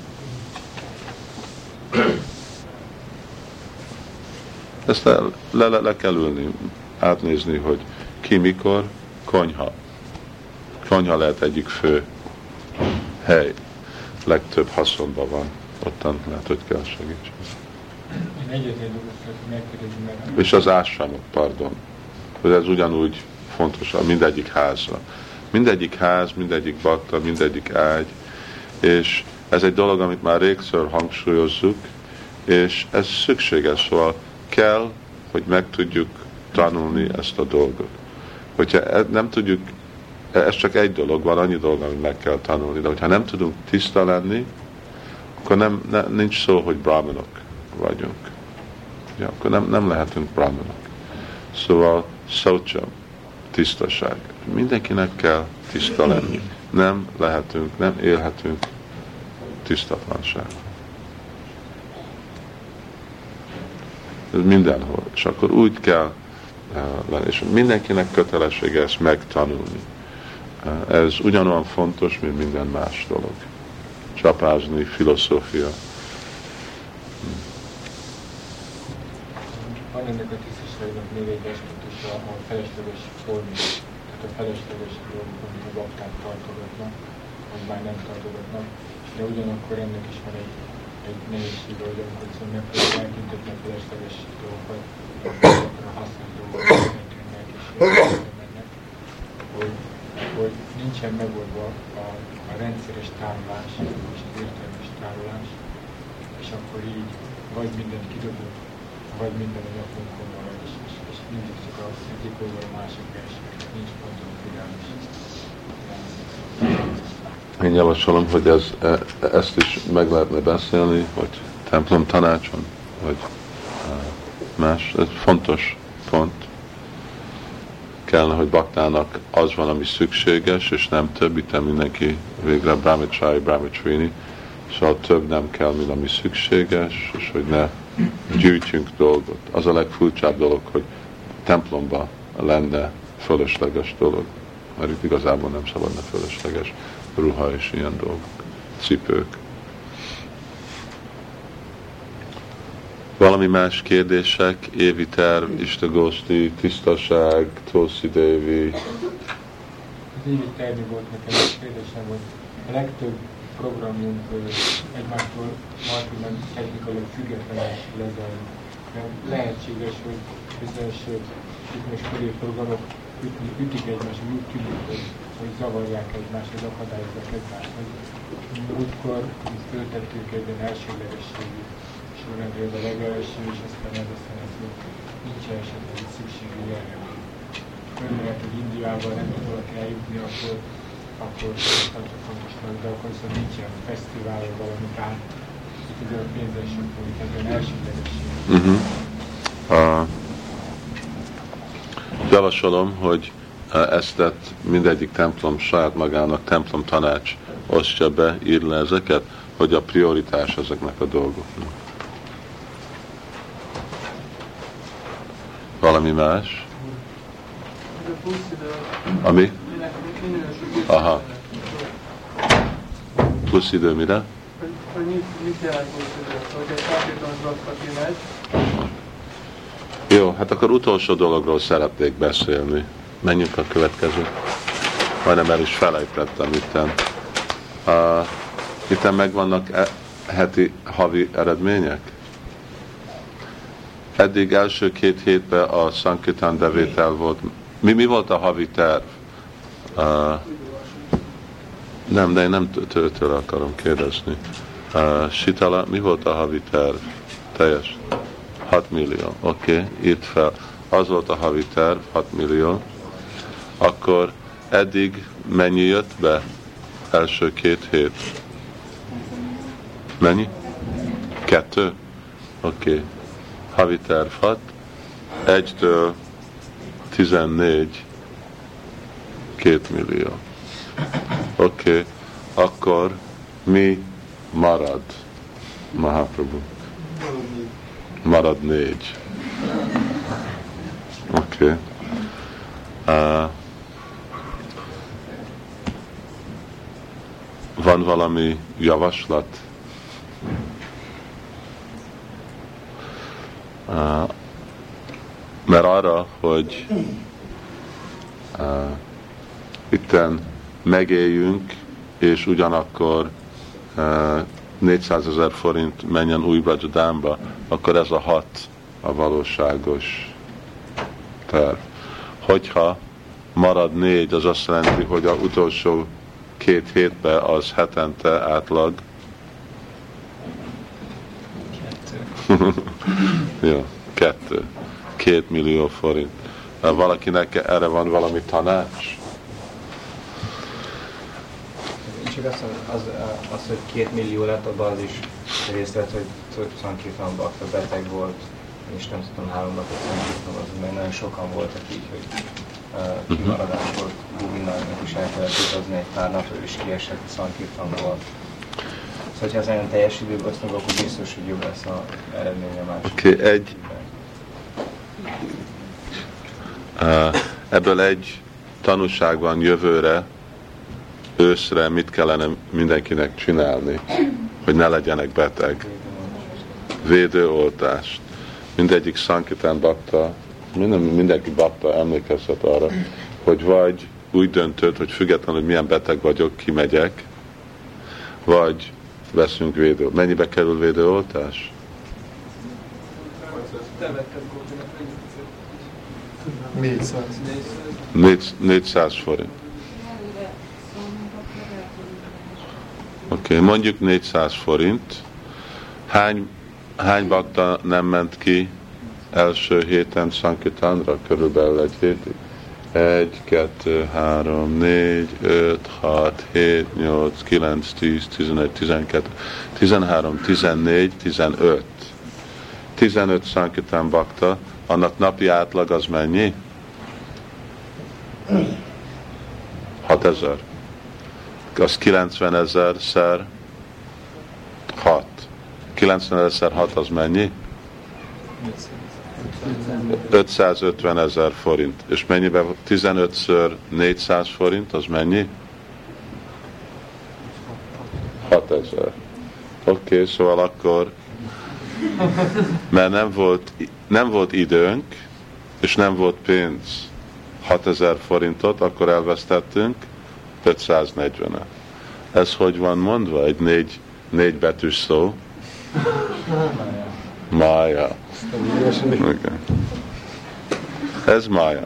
Ezt le, le, le, le kell ülni, átnézni, hogy ki mikor, konyha. Konyha lehet egyik fő hely. Legtöbb haszonban van. Ottan lehet, hogy kell segítség. Én egyetlen dolgot megkérdezni, mert... És az ásramok, pardon. Hogy ez ugyanúgy fontos, mindegyik házra. Mindegyik ház, mindegyik bakta, mindegyik ágy. És ez egy dolog, amit már régször hangsúlyozzuk, és ez szükséges, szóval kell, hogy meg tudjuk tanulni ezt a dolgot. Hogyha nem tudjuk, ez csak egy dolog, van annyi dolog, amit meg kell tanulni, de hogyha nem tudunk tiszta lenni, akkor nem, ne, nincs szó, hogy brahmanok vagyunk. Ja, akkor nem, nem lehetünk brahmanok. Szóval szaucsa, tisztaság. Mindenkinek kell tiszta lenni. Nem lehetünk, nem élhetünk tisztatlanság. Ez mindenhol. És akkor úgy kell uh, lenni. És mindenkinek kötelessége ezt megtanulni. Uh, ez ugyanolyan fontos, mint minden más dolog. Csapázni, filozófia. Van ennek a tisztaságnak még egy aspektusa, a felesleges formi, tehát a felesleges dolgok, amit a bakták tartogatnak, vagy már nem tartogatnak, de ugyanakkor ennek is van egy, egy nehézsége, hogy amikor viszont megfelelően eltüntetni a felesleges dolgokat, akkor a hasznos dolgokat eltűnnek és mennek, hogy, hogy nincsen megoldva a, a rendszeres tárolás és az értelmes tárolás, és akkor így vagy mindent kidobunk, vagy minden a nyakunkon marad, és, és, és mindig csak az egyik oldal, a másik verseny, nincs ponton figyelmes. Én javasolom, hogy ez, ezt is meg lehetne beszélni, hogy templom tanácson, vagy más. Ez fontos pont. Kellene, hogy baktának az van, ami szükséges, és nem több, itt mindenki végre brahmachari, brahmacharini, szóval több nem kell, mint ami szükséges, és hogy ne gyűjtjünk dolgot. Az a legfurcsább dolog, hogy templomba lenne fölösleges dolog, mert itt igazából nem szabadna fölösleges ruha és ilyen dolgok, cipők. Valami más kérdések? Évi terv, Istagoszti, tisztaság, Tulsi Devi. Az évi tervi volt nekem egy kérdésem, hogy a legtöbb programunk egymástól marketing technikailag függetlenül lezajlik. Lehetséges, hogy bizonyos bizonyos programok ütik egymást, hogy úgy tűnik, hogy, hogy zavarják egymást, hogy akadályozzák egymást. Múltkor föltettünk egy ilyen elsőlegességű sorrendről a legelső, és aztán ez aztán ez nincs esetleg egy szükségű erre. Fölmehet, hogy Indiában nem tud valaki eljutni, akkor akkor tartja fontosnak, de akkor viszont nincs ilyen fesztivál, vagy valami tán, itt azért a pénzzel sem folyik, ez olyan elsődlegesség. Uh-huh. Uh, javasolom, hogy uh, ezt mindegyik templom saját magának templom tanács osztja be, ír le ezeket, hogy a prioritás ezeknek a dolgoknak. Valami más? Ami? Aha. Plusz idő mire? Hogy mit, mit jelent plusz idő? Hogy egy feltétlenül bakta kimegy. Jó, hát akkor utolsó dologról szeretnék beszélni. Menjünk a következő. Majdnem el is felejtettem itten. Uh, itten megvannak e- heti, havi eredmények? Eddig első két hétben a Sankirtan bevétel volt. Mi, mi volt a havi terv? Uh, nem, de én nem tőtől akarom kérdezni. Uh, Sitala, mi volt a havi terv? Teljes? hat millió. Oké, okay, írt fel. Az volt a havi terv, hat millió. Akkor eddig mennyi jött be? Első két hét. Mennyi? Kettő? Oké. Okay. Havi terv hat. Egytől tizennégy. Két millió. Oké. Okay. Akkor mi marad? Mahaprabhu. Marad négy. Oké. Okay. Uh, van valami javaslat? Uh, mert arra, hogy uh, itten megéljünk, és ugyanakkor uh, négyszázezer forint menjen új Brajadámba, akkor ez a hat a valóságos terv. Hogyha marad négy, az azt jelenti, hogy az utolsó két hétben az hetente átlag kettő. Jó, kettő. Két millió forint. Valakinek erre van valami tanács? Csak az, az, az, hogy két millió lett, abban az is részt vett, hogy Sankirtan Bhakta beteg volt, és nem tudom, három napot Sankirtan, az meg nagyon sokan voltak így, hogy uh, kimaradás volt, Govindának is el kellett utazni egy pár nap, ő is kiesett a Sankirtanból. Szóval, ha az nagyon teljes időben osztunk, akkor biztos, hogy jobb lesz az eredménye másik. Oké, okay, egy... Uh, ebből egy tanúság van jövőre, őszre mit kellene mindenkinek csinálni, hogy ne legyenek beteg. Védőoltást. Mindegyik Sankirtan Bhakta, minden, mindenki Bhakta emlékezhet arra, hogy vagy úgy döntöd, hogy függetlenül, hogy milyen beteg vagyok, kimegyek, vagy veszünk védő. Mennyibe kerül védőoltás? négyszáz. négyszáz forint. Oké, okay, mondjuk négyszáz forint. Hány, hány bakta nem ment ki első héten Sankirtanra? Körülbelül egy hétig. Egy, kettő, három, négy, öt, hat, hét, nyolc, kilenc, tíz, tizenegy, tizenkettő, tizenhárom, tizennégy, tizenöt. tizenöt Sankirtan bakta, annak napi átlag az mennyi? hatezer. Az kilencven ezer szer hat. kilencven ezer szer hat az mennyi? ötszázötven ezer forint. És mennyibe? tizenötször négyszáz forint, az mennyi? hatezer. Oké, okay, szóval akkor, mert nem volt, nem volt időnk, és nem volt pénz hatezer forintot, akkor elvesztettünk ötszáznegyvenet. Ez hogy van mondva? Egy négy, négy betűs szó. Mája. Okay. Ez mája.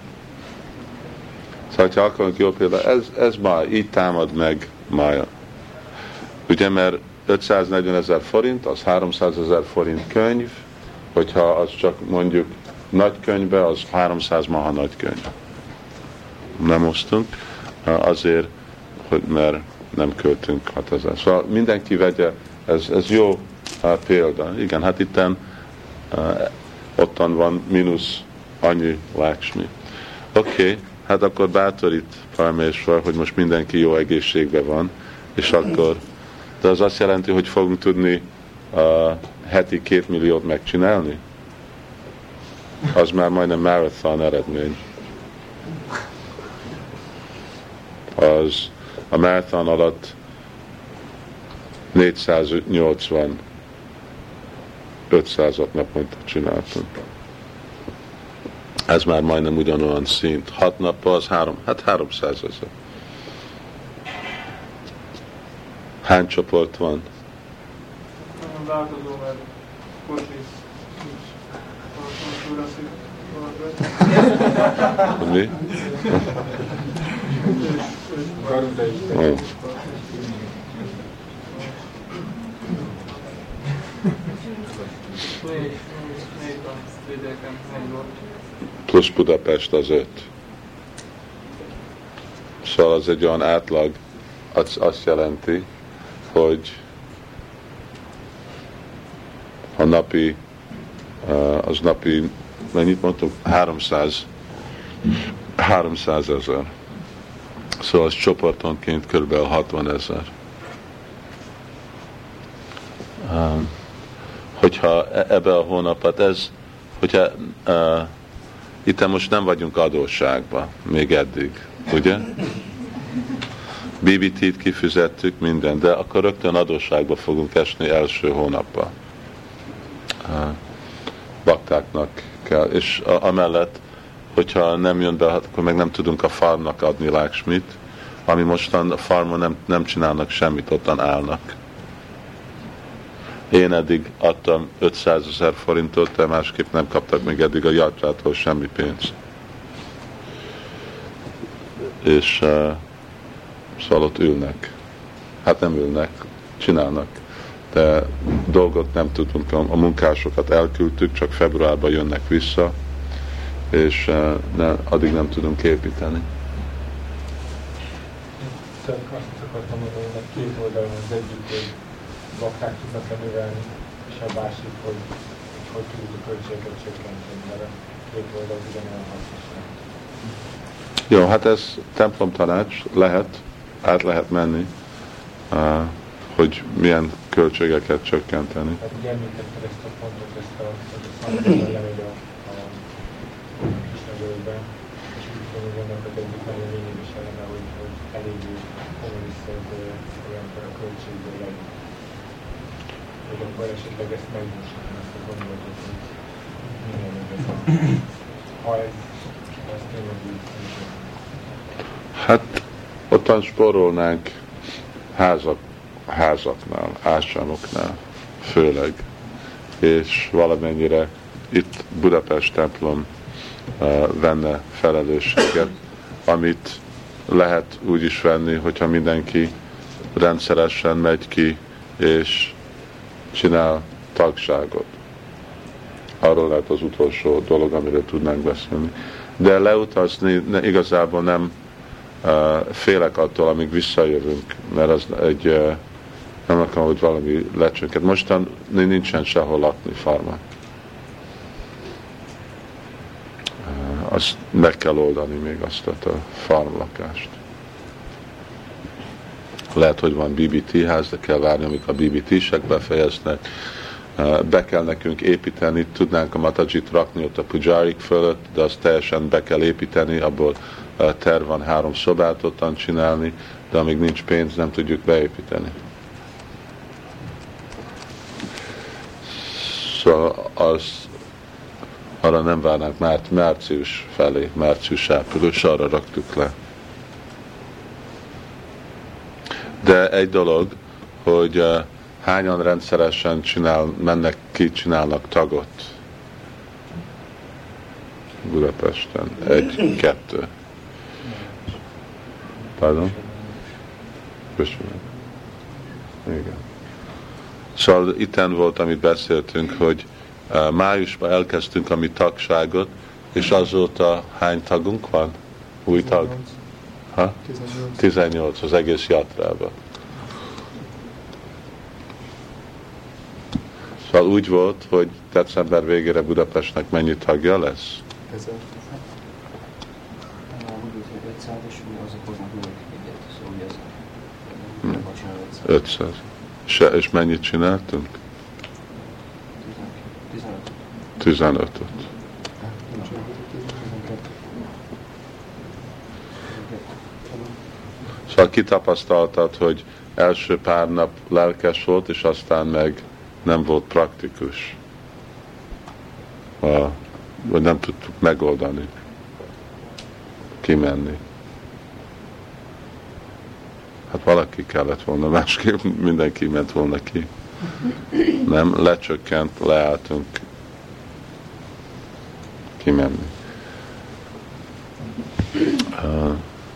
Szóval, ha akarunk jó példa, ez, ez mája, így támad meg mája. Ugye, mert ötszáznegyven ezer forint, az háromszáz ezer forint könyv, hogyha az csak mondjuk nagy könyvbe, az háromszáz maha nagy könyv. Nem osztunk, azért, hogy mert nem költünk hatezer. Szóval mindenki vegye, ez, ez jó példa. Igen, hát itten uh, ottan van mínusz annyi Lakshmi. Oké, okay, hát akkor bátorít Parameswar, hogy most mindenki jó egészségben van, és akkor, de az azt jelenti, hogy fogunk tudni uh, heti két milliót megcsinálni? Az már majdnem marathon eredmény. Az a marathon alatt négyszáznyolcvan ötszázat naponta csináltunk. Ez már majdnem ugyanolyan szint. Hat nappal az három, hát háromszázezer. Hány csoport van? Nagyon változó, mert kocsis nincs. Mi? Oh. Plusz Budapest az öt. Szóval az egy olyan átlag, az azt jelenti, hogy a napi, az napi, mennyit mondtuk? háromszáz, háromszáz ezer. Szóval az csoportonként kb. hatvan ezer. Um, hogyha ebbe a hónapot, ez, hogyha uh, itt most nem vagyunk adósságban, még eddig, ugye? bé bé té-t kifizettük, minden, de akkor rögtön adósságba fogunk esni első hónapban. Uh, baktáknak kell, és a, amellett, hogyha nem jön be, akkor meg nem tudunk a farmnak adni Lakshmit, ami mostan a farmon nem, nem csinálnak semmit, ottan állnak. Én eddig adtam ötszázezer forintot, de másképp nem kaptak még eddig a Jatrától semmi pénzt. És uh, szóval ott ülnek. Hát nem ülnek, csinálnak. De dolgot nem tudunk, a munkásokat elküldtük, csak februárban jönnek vissza, és uh, ne, addig nem tudunk építeni. csak azt akartam mondani, hogy két oldalon az egyik, hogy bakták tudnak növelni, és a másik, hogy hogy tudjuk a költségeket csökkenteni, mert a két oldal ugyanolyan hasznos lehet. Jó, hát ez templom tanács, lehet, át lehet menni, uh, hogy milyen költségeket csökkenteni. Hát ugye említetted ezt a pontot, ezt a, hogy a szamban lemegy a, a Kisnagölbe, és úgy tudom, hogy annak az egyik nagyon lényeges eleme, hogy, hogy eléggé kommuniszt olyan a költségből legyen. Hogy akkor esetleg ezt megnyújtsuk, ezt a gondolatot, hogy milyen ez a... Ha ez, ez tényleg úgy szintén. Hát ottan spórolnánk házak, házaknál, ásánoknál főleg, és valamennyire itt Budapest templom uh, venne felelősséget, amit lehet úgy is venni, hogyha mindenki rendszeresen megy ki és csinál tagságot. Arról lehet az utolsó dolog, amiről tudnánk beszélni. De leutazni ne, igazából nem uh, félek attól, amíg visszajövünk, mert az egy uh, nem akarom, hogy valami lecsönket. Mostan nincsen sehol lakni farmán. Uh, azt meg kell oldani még azt a farmlakást. Lehet, hogy van bé bé té ház, de kell várni, amíg a bé bé té-sek befejeznek. Be kell nekünk építeni, tudnánk a Matajit rakni ott a pujárik fölött, de azt teljesen be kell építeni, abból terv van három szobát ottan csinálni, de amíg nincs pénz, nem tudjuk beépíteni. Szóval az, arra nem várnánk márt, március felé, március-április, arra raktuk le. De egy dolog, hogy uh, hányan rendszeresen csinál, mennek ki, csinálnak tagot Budapesten? Egy, kettő. Pardon? Köszönöm. Igen. Szóval itten volt, amit beszéltünk, hogy uh, májusban elkezdtünk a mi tagságot, és azóta hány tagunk van? Új tag? Ha? tizennyolc az egész jatrában. Szóval úgy volt, hogy december végére Budapestnek mennyi tagja lesz? ötszáz. És, és mennyit csináltunk? tizenötöt. Szóval kitapasztaltad, hogy első pár nap lelkes volt, és aztán meg nem volt praktikus. A, vagy nem tudtuk megoldani. Kimenni. Hát valaki kellett volna, másképp mindenki ment volna ki. Nem, lecsökkent, leálltunk kimenni. Uh,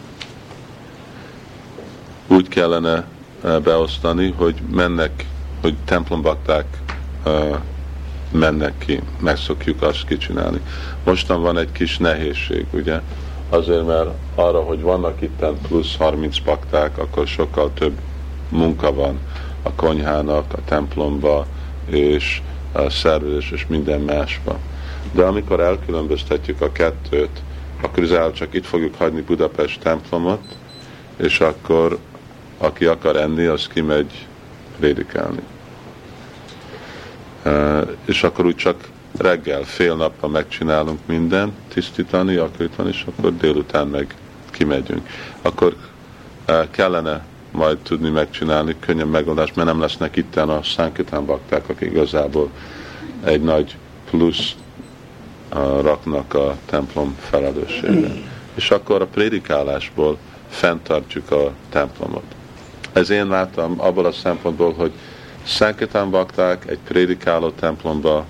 úgy kellene uh, beosztani, hogy mennek, hogy templombakták uh, mennek ki, megszokjuk azt kicsinálni. Mostan van egy kis nehézség, ugye? Azért, mert arra, hogy vannak itten plusz harminc bakták, akkor sokkal több munka van a konyhának, a templomba, és a szervezés, és minden másba. De amikor elkülönböztetjük a kettőt, akkor igazából csak itt fogjuk hagyni Budapest templomot, és akkor aki akar enni, az kimegy prédikálni. Uh, és akkor úgy csak reggel, fél nappal megcsinálunk mindent, tisztítani, akarítani, és akkor délután meg kimegyünk. Akkor uh, kellene majd tudni megcsinálni, könnyen megoldás, mert nem lesznek itten a Sankirtan bakták, akik igazából egy nagy plusz uh, raknak a templom felelősségre. És akkor a prédikálásból fenntartjuk a templomot. Ez én láttam abból a szempontból, hogy Sankirtan bakták egy prédikáló templomba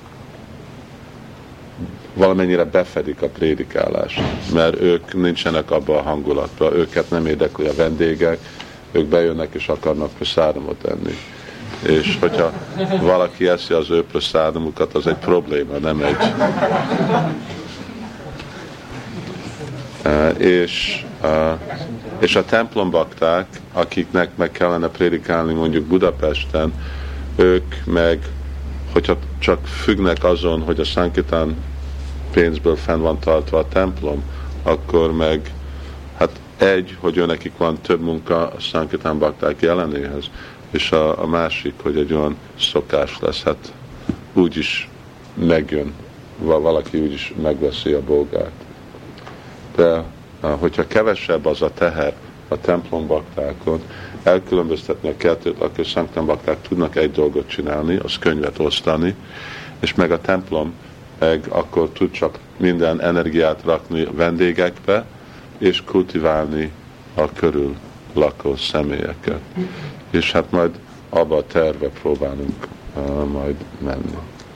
valamennyire befedik a prédikálást, mert ők nincsenek abban a hangulatban, őket nem érdekli a vendégek, ők bejönnek és akarnak praszádomot enni. És hogyha valaki eszi az ő praszádomukat, az egy probléma, nem egy... Uh, és uh, És a templombakták, akiknek meg kellene prédikálni mondjuk Budapesten, ők meg, hogyha csak függnek azon, hogy a Sankirtan pénzből fenn van tartva a templom, akkor meg, hát egy, hogy őnekik van több munka a Sankirtan bakták jelenéhez, és a, a másik, hogy egy olyan szokás lesz, hát úgyis megjön, valaki úgyis megveszi a bógát. De hogyha kevesebb az a teher a templombaktákon, elkülönböztetni a kettőt, akkor a Sankirtan bakták tudnak egy dolgot csinálni, az könyvet osztani, és meg a templom meg akkor tud csak minden energiát rakni vendégekbe, és kultiválni a körül lakó személyeket. És hát majd abba a terve próbálunk uh, majd menni.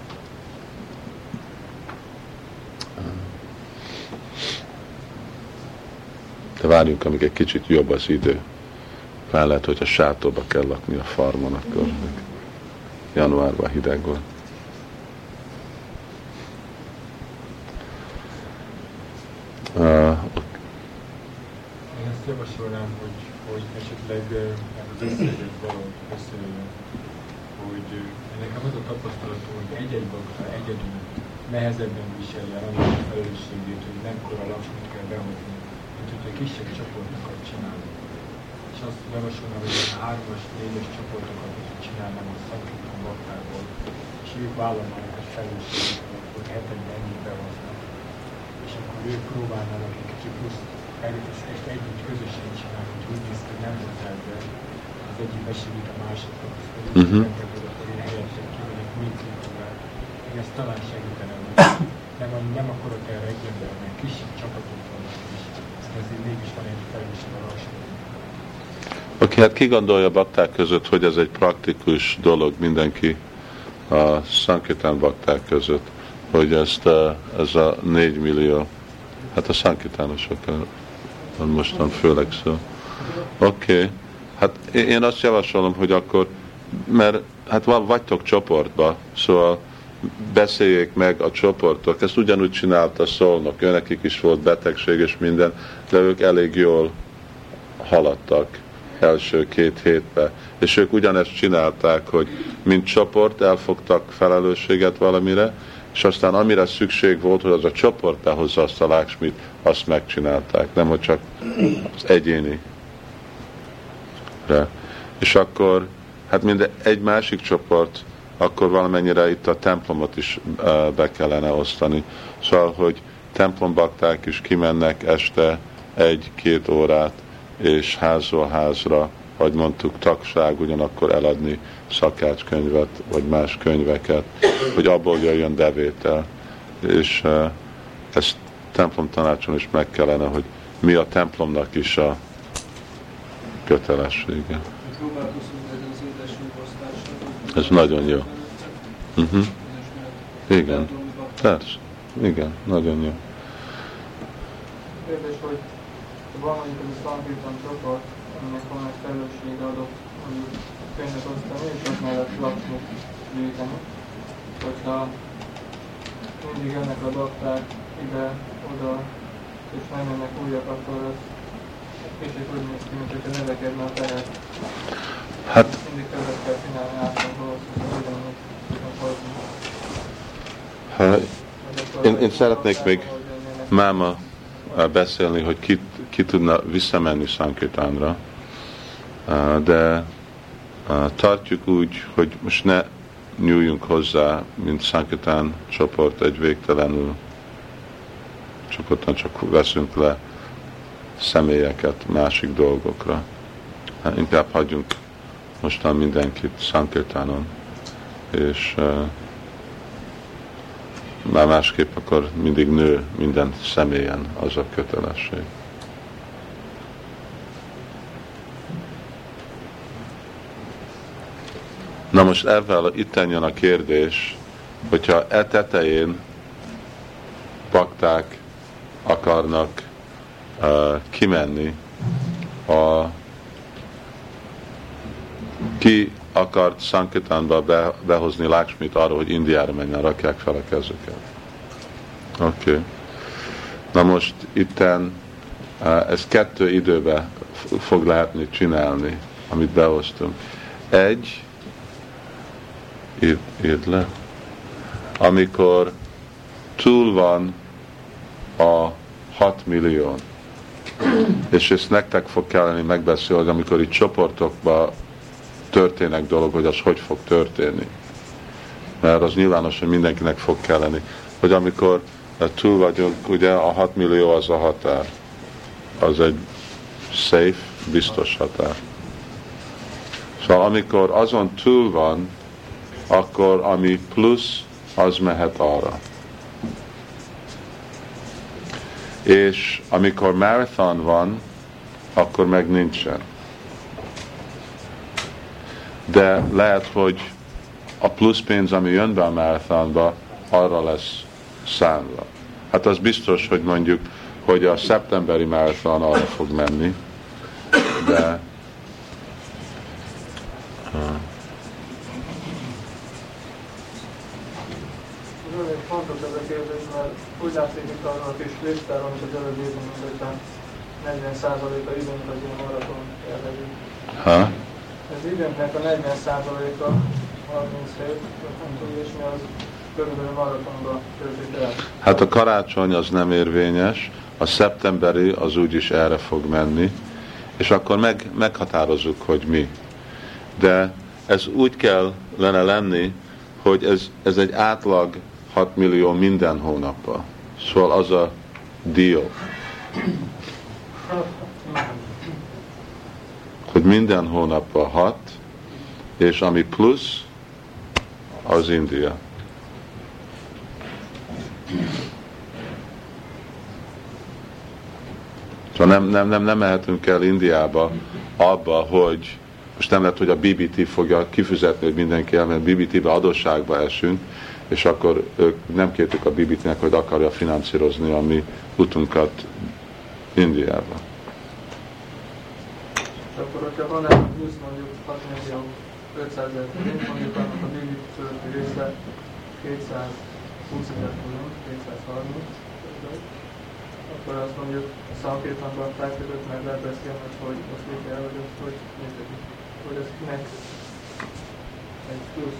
De várjunk, amíg egy kicsit jobb az idő. Már lehet, hogy a sátorba kell lakni a farmon, akkor januárban hideg van. Uh, Én ezt javasolnám, hogy, hogy esetleg az összeget valahogy összejönnek, hogy nekem az a tapasztalatom, hogy egy-egy bakta egyedül nehezebben viseli el annak a felelősségét, hogy mekkora laksmit kell behozni, mint hogyha kisebb csoportokat csinálunk. És azt javasolnám, hogy a hármas, négyes csoportokat csinálnám a Sankirtan baktából, és ők vállalnak a felelősséget, akkor hetekben ennyit behoznak. És akkor ők próbálnának egy kicsit plusz ezt együtt közösen csinálni, hogy úgy néz ki, hogy nem hozzák be, az egyik besegít a másiknak, azt mondjuk, uh-huh. hogy akkor én helyettek ki, hogy mit kultúrát. Én ezt talán segítenem, hogy nem, nem akarok erre egy ember, mert kisebb csapatok vannak is, ezt ezért mégis van egy felelősség a lassú. Oké, okay, hát ki gondolja a bakták között, hogy ez egy praktikus dolog mindenki a Sankirtan bakták között, hogy ezt, ez a négy millió, hát a Sankirtánosok mostan főleg szó. Oké, okay. Hát én azt javasolom, hogy akkor, mert hát vagytok csoportba, szóval beszéljék meg a csoportok, ezt ugyanúgy csinálta Szolnok, őnekik is volt betegség és minden, de ők elég jól haladtak első két hétben. És ők ugyanezt csinálták, hogy mint csoport elfogtak felelősséget valamire, és aztán amire szükség volt, hogy az a csoport behozza azt a láksmit, azt megcsinálták, nem hogy csak az egyéni. És akkor, hát minden egy másik csoport, akkor valamennyire itt a templomot is be kellene osztani. Szóval, hogy templombakták is kimennek este egy-két órát, és házról házra, vagy mondtuk tagság, ugyanakkor eladni szakácskönyvet, vagy más könyveket, hogy abból jöjjön bevétel. És uh, ezt templom tanácson is meg kellene, hogy mi a templomnak is a kötelessége. Ez nagyon jó. Uh-huh. Igen, persze. Igen, nagyon jó. Érdekes, hogy van mondjuk ez a Sankirtan csoport, aminek van egy felelőssége adott, hogy könyvet osztani, és ott mellett laksmit gyűjteni. Hogyha mindig ennek a bakták ide-oda, és nem mennek újak, akkor ez kicsit úgy néz ki, mint hogyha növekedne a teher. Hát, mindig többet kell csinálni átlagohoz, hogy ugyanúgy tudnak hozni. Ha, én, én szeretnék még máma beszélni, hogy ki, ki tudna visszamenni Sankirtanra, de tartjuk úgy, hogy most ne nyúljunk hozzá, mint Sankirtan csoport egy végtelenül csoporton, csak veszünk le személyeket másik dolgokra. Inkább hagyjunk mostan mindenkit Sankirtanon, és uh, már másképp akkor mindig nő minden személyen az a kötelesség. Na most ezzel itten jön a kérdés, hogyha e tetején bakták akarnak uh, kimenni, a, ki akart Sankirtanba be, behozni Lakshmit arra, hogy Indiára menjen, rakják fel a kezüket. Oké. Okay. Na most itten uh, ez kettő időbe fog lehetni csinálni, amit behoztunk. Egy, írd, írd le, amikor túl van a hat millió, és ezt nektek fog kelleni megbeszélni, amikor itt csoportokban történnek dolog, hogy az hogy fog történni. Mert az nyilvánosan mindenkinek fog kelleni, hogy amikor túl vagyunk, ugye a hat millió az a határ. Az egy safe, biztos határ. Szóval amikor azon túl van, akkor ami plusz, az mehet arra. És amikor marathon van, akkor meg nincsen. De lehet, hogy a plusz pénz, ami jön be a marathonba, arra lesz számva. Hát az biztos, hogy mondjuk, hogy a szeptemberi marathon arra fog menni, de Nagyon fontos ez a kérdés, mert úgy látszik, mint arra a kis listára, amit az előbb írtunk, hogy negyven százaléka időnk az ilyen maraton jellegű. Ha? Az időnknek a negyven százaléka harminchét, nem tudom, és mi az körülbelül maratonba töltik el. Hát a karácsony az nem érvényes, a szeptemberi az úgyis erre fog menni, és akkor meg, meghatározzuk, hogy mi. De ez úgy kellene lenni, hogy ez, ez egy átlag hat millió minden hónapban. Szóval az a deal. Hogy minden hónapban hat, és ami plusz, az India. Szóval nem, nem, nem, nem mehetünk el Indiába abba, hogy most nem lehet, hogy a bé bé té fogja kifizetni, hogy mindenki elmegy, bé bé té-be adósságba esünk, és akkor ők nem kértük a bé bé té-nek, hogy akarja finanszírozni a mi utunkat Indiába. Akkor, hogyha van egy plusz mondjuk hat millió ötszázezer forint, mondjuk annak a bé bé té fölötti része kétszázhúsz ezer forint, kétszázharminc, akkor azt mondjuk a szakértőnkben között meg lehet beszélni, hogy most mit kell, hogy azt hogy működik. Hogy ez kinek egy plusz.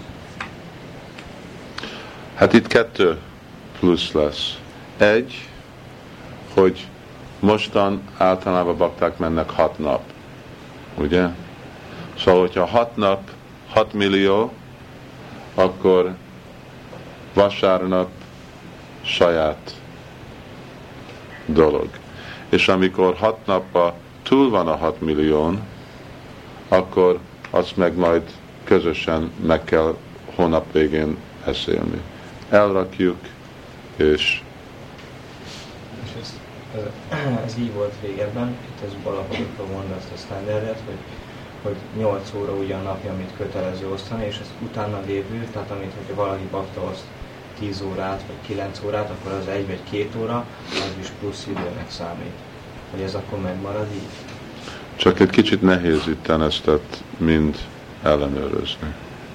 Hát itt kettő plusz lesz. Egy, hogy mostan általában bakták mennek hat nap. Ugye? Szóval, hogyha hat nap, hat millió, akkor vasárnap saját dolog. És amikor hat napba túl van a hat millión, akkor azt meg majd közösen meg kell hónap végén beszélni. Elrakjuk, és és ez, ez így volt régebben, itt ez Balakodikról mondta azt a standardet, hogy, hogy nyolc óra ugyan napja, amit kötelező osztani, és az utána lévő, tehát amit, hogyha valaki bakta oszt tíz órát, vagy kilenc órát, akkor az egy vagy két óra, az is plusz időnek számít. Hogy ez akkor megmarad így? Csak egy kicsit nehéz itten ezt mind ellenőrizni.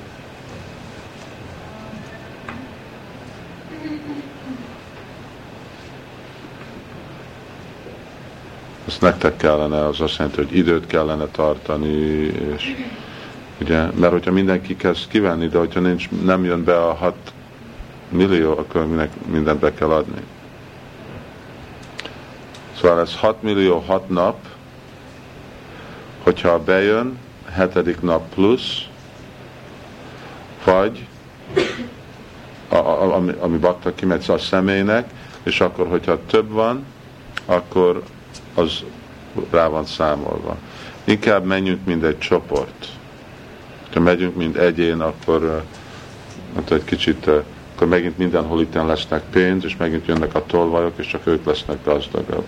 Ezt nektek kellene, az azt jelenti, hogy időt kellene tartani, és ugye, mert hogyha mindenki kezd kivenni, de hogyha nincs, nem jön be a hat millió, akkor mindenki, mindent be kell adni. Szóval ez hat millió, hat nap, hogyha bejön, hetedik nap plusz, vagy a, a, ami, ami bakta kimegy a személynek, és akkor, hogyha több van, akkor az rá van számolva. Inkább menjünk, mint egy csoport. Ha megyünk, mint egyén, akkor hát egy kicsit, akkor megint mindenhol itten lesznek pénz, és megint jönnek a tolvajok, és csak ők lesznek gazdagabb.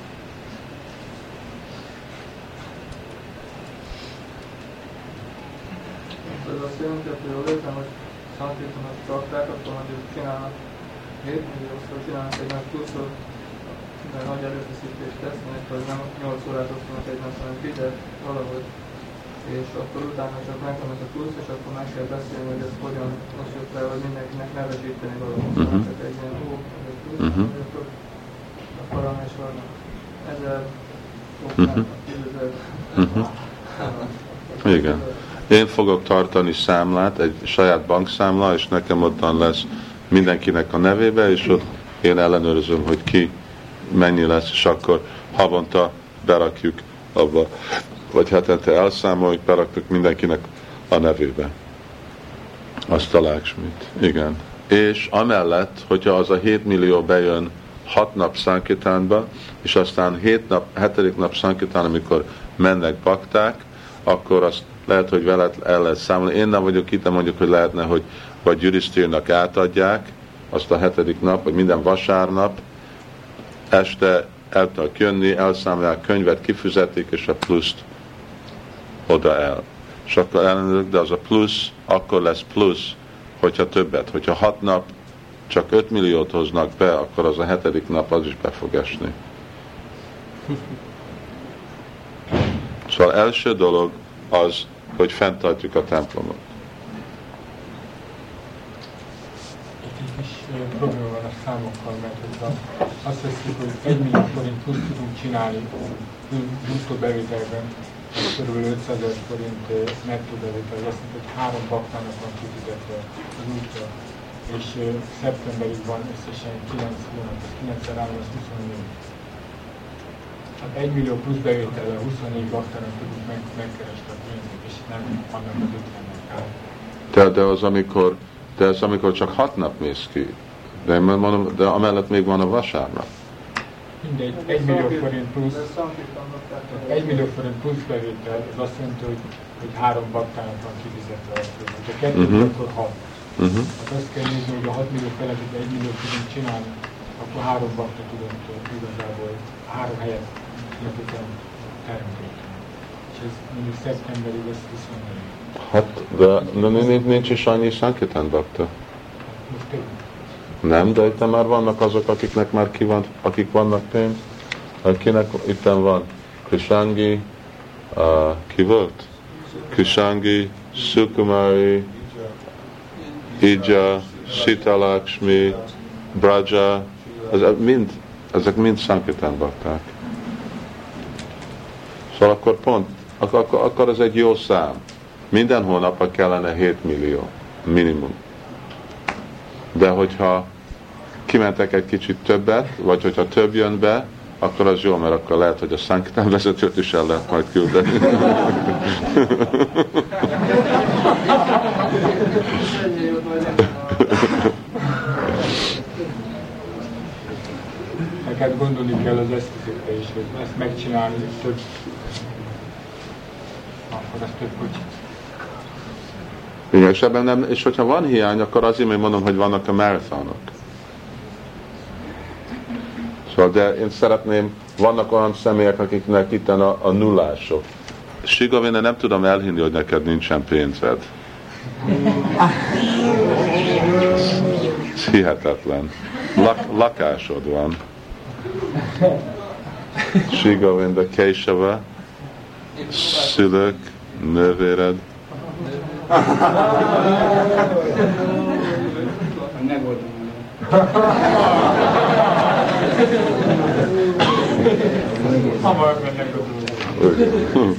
Ez azt jelenti, hogy jól értem, hogy szantítanak tarták, akkor mondjuk csinálnak hét milliószor, csinálnak egy nagy pluszot, de nagy erőfeszítést tesznek, hogy nem nyolc órát osztanak egymást, hanem fizet valahogy. És akkor utána csak megvannak a plusz, és akkor meg kell beszélni, hogy ez hogyan osztjuk fel, hogy mindenkinek nevesíteni valahogy. Uh-huh. Csak egy ilyen ó, egy plusz, uh-huh. akkor, akkor van és vannak ezer Uh-huh. Uh-huh. Igen. Én fogok tartani számlát, egy saját bankszámla, és nekem ottan lesz mindenkinek a nevébe, és ott én ellenőrzöm, hogy ki mennyi lesz, és akkor havonta berakjuk abba, vagy hetente elszámoljuk, berakjuk mindenkinek a nevébe. Azt a Láksmit. Igen. És amellett, hogyha az a hét millió bejön hat nap Sankirtánba, és aztán hét nap, hetedik nap Sankirtán, amikor mennek bakták, akkor azt lehet, hogy veled el lehet számolni. Én nem vagyok itt, de mondjuk, hogy lehetne, hogy vagy Gyurisztírnak átadják azt a hetedik nap, vagy minden vasárnap este el tudnak jönni, elszámolják, könyvet kifizetik, és a pluszt oda el. És akkor ellenőrök, de az a plusz, akkor lesz plusz, hogyha többet. Hogyha hat nap csak öt milliót hoznak be, akkor az a hetedik nap az is be fog esni. Szóval első dolog az, hogy fenntartjuk a templomot. Egy kis probléma van a számokkal, mert hogyha azt veszik, hogy egy millió forint plusz tudunk csinálni bruttó bevételben, az kb. ötszázezer forint nettó bevétel, azt mondja, hogy három baktának van kifizetve az útja, és szeptemberig van összesen kilenc hónap, az kilencszer három, az huszonnégy. Hát egy millió plusz bevétellel huszonnégy baktának tudunk meg, megkeresni a pénzét, és nem annak az ötvennek áll. De, de az amikor, de ez amikor csak hat nap mész ki, de, mondom, de amellett még van a vasárnap. Mindegy, egy millió forint plusz, egy millió forint plusz bevétel, az azt jelenti, hogy, hogy három baktának van kifizetve a között. Ha kettő, uh-huh. akkor hat. Uh-huh. Hát azt kell nézni, hogy a hat millió felett, hogy egy millió tudunk csinálni, akkor három bakta tudunk igazából, három helyet tudunk termelni. És ez mondjuk szeptemberig lesz huszonnégy. Hát, de, de nincs is annyi Sankirtán bakta. Most több. Nem, de itt már vannak azok, akiknek már ki van, akik vannak pénz. Akinek itt van Krishangi, uh, ki volt? Krishangi, Sukumari, Ija, Sita Lakshmi, Braja, ezek mind, ezek mind Sankirtán bakták. Szóval akkor pont, akkor, akkor ez egy jó szám. Minden hónapban kellene hét millió, minimum. De hogyha kimentek egy kicsit többet, vagy hogyha több jön be, akkor az jó, mert akkor lehet, hogy a Sankirtán vezetőt is el lehet majd küldeni. Hát gondolni kell az eszközökre is, hogy ezt megcsinálni több, akkor ez több kocsit. Igen, és, ebben nem, és hogyha van hiány, akkor azért még mondom, hogy vannak a marathonok. Szóval, de én szeretném, vannak olyan személyek, akiknek itt a, a nullások. Sigovine, nem tudom elhinni, hogy neked nincsen pénzed. Ez hihetetlen. Lak, lakásod van. Sigovine, Késava, szülők, nővéred. Megoldom. Hamar mennek a dolgok.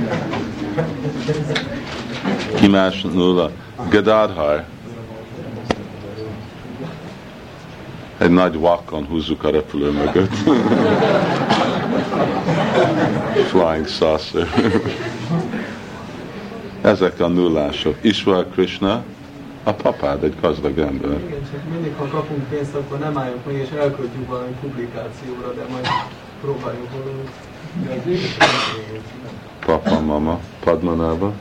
Ki más nulla? Gadadhar. Egy nagy vakon húzzuk a repülő mögött. Flying saucer. Ezek a nullások. Ishwar Krishna, a papád egy gazdag ember. Igen, csak mindig, ha kapunk pénzt, akkor nem álljunk meg, és elköltjük valami publikációra, de majd próbáljuk valamit. Papa, mama, Padmanába.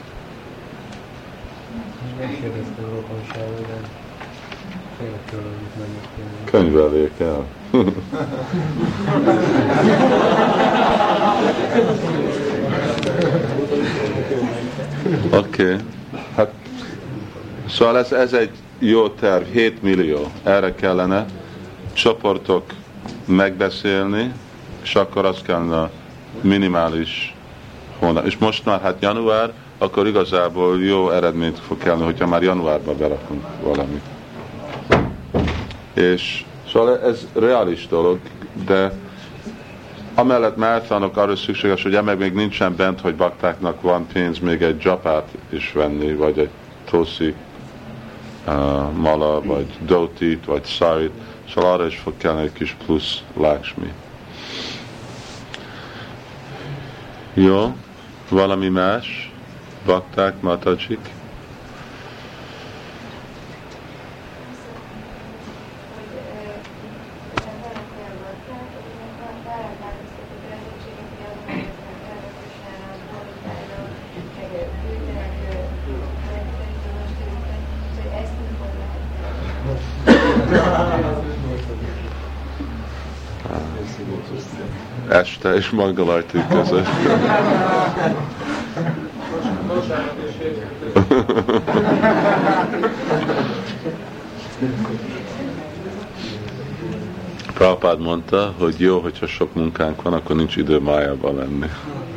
Megkérdeztem a rokonságot, de félek tőle, amit megjöttél. Könyveljék el. Oké. Okay. Hát, szóval ez, ez egy jó terv, hét millió. Erre kellene csoportok megbeszélni, és akkor az kellene minimális hónap. És most már hát január, akkor igazából jó eredményt fog kellene, hogyha már januárban berakunk valamit. És szóval ez reális dolog, de Amellett Mártának arra szükséges, hogy emeg még nincsen bent, hogy baktáknak van pénz még egy dzsapát is venni, vagy egy toszi uh, mala, vagy dotit, vagy sarit, szóval arra is fog kelleni egy kis plusz Lakshmi. Jó, valami más? Bakták, Matacsik? Este és Mangalarti között. Prabhupád mondta, hogy jó, hogyha sok munkánk van, akkor nincs idő májában lenni.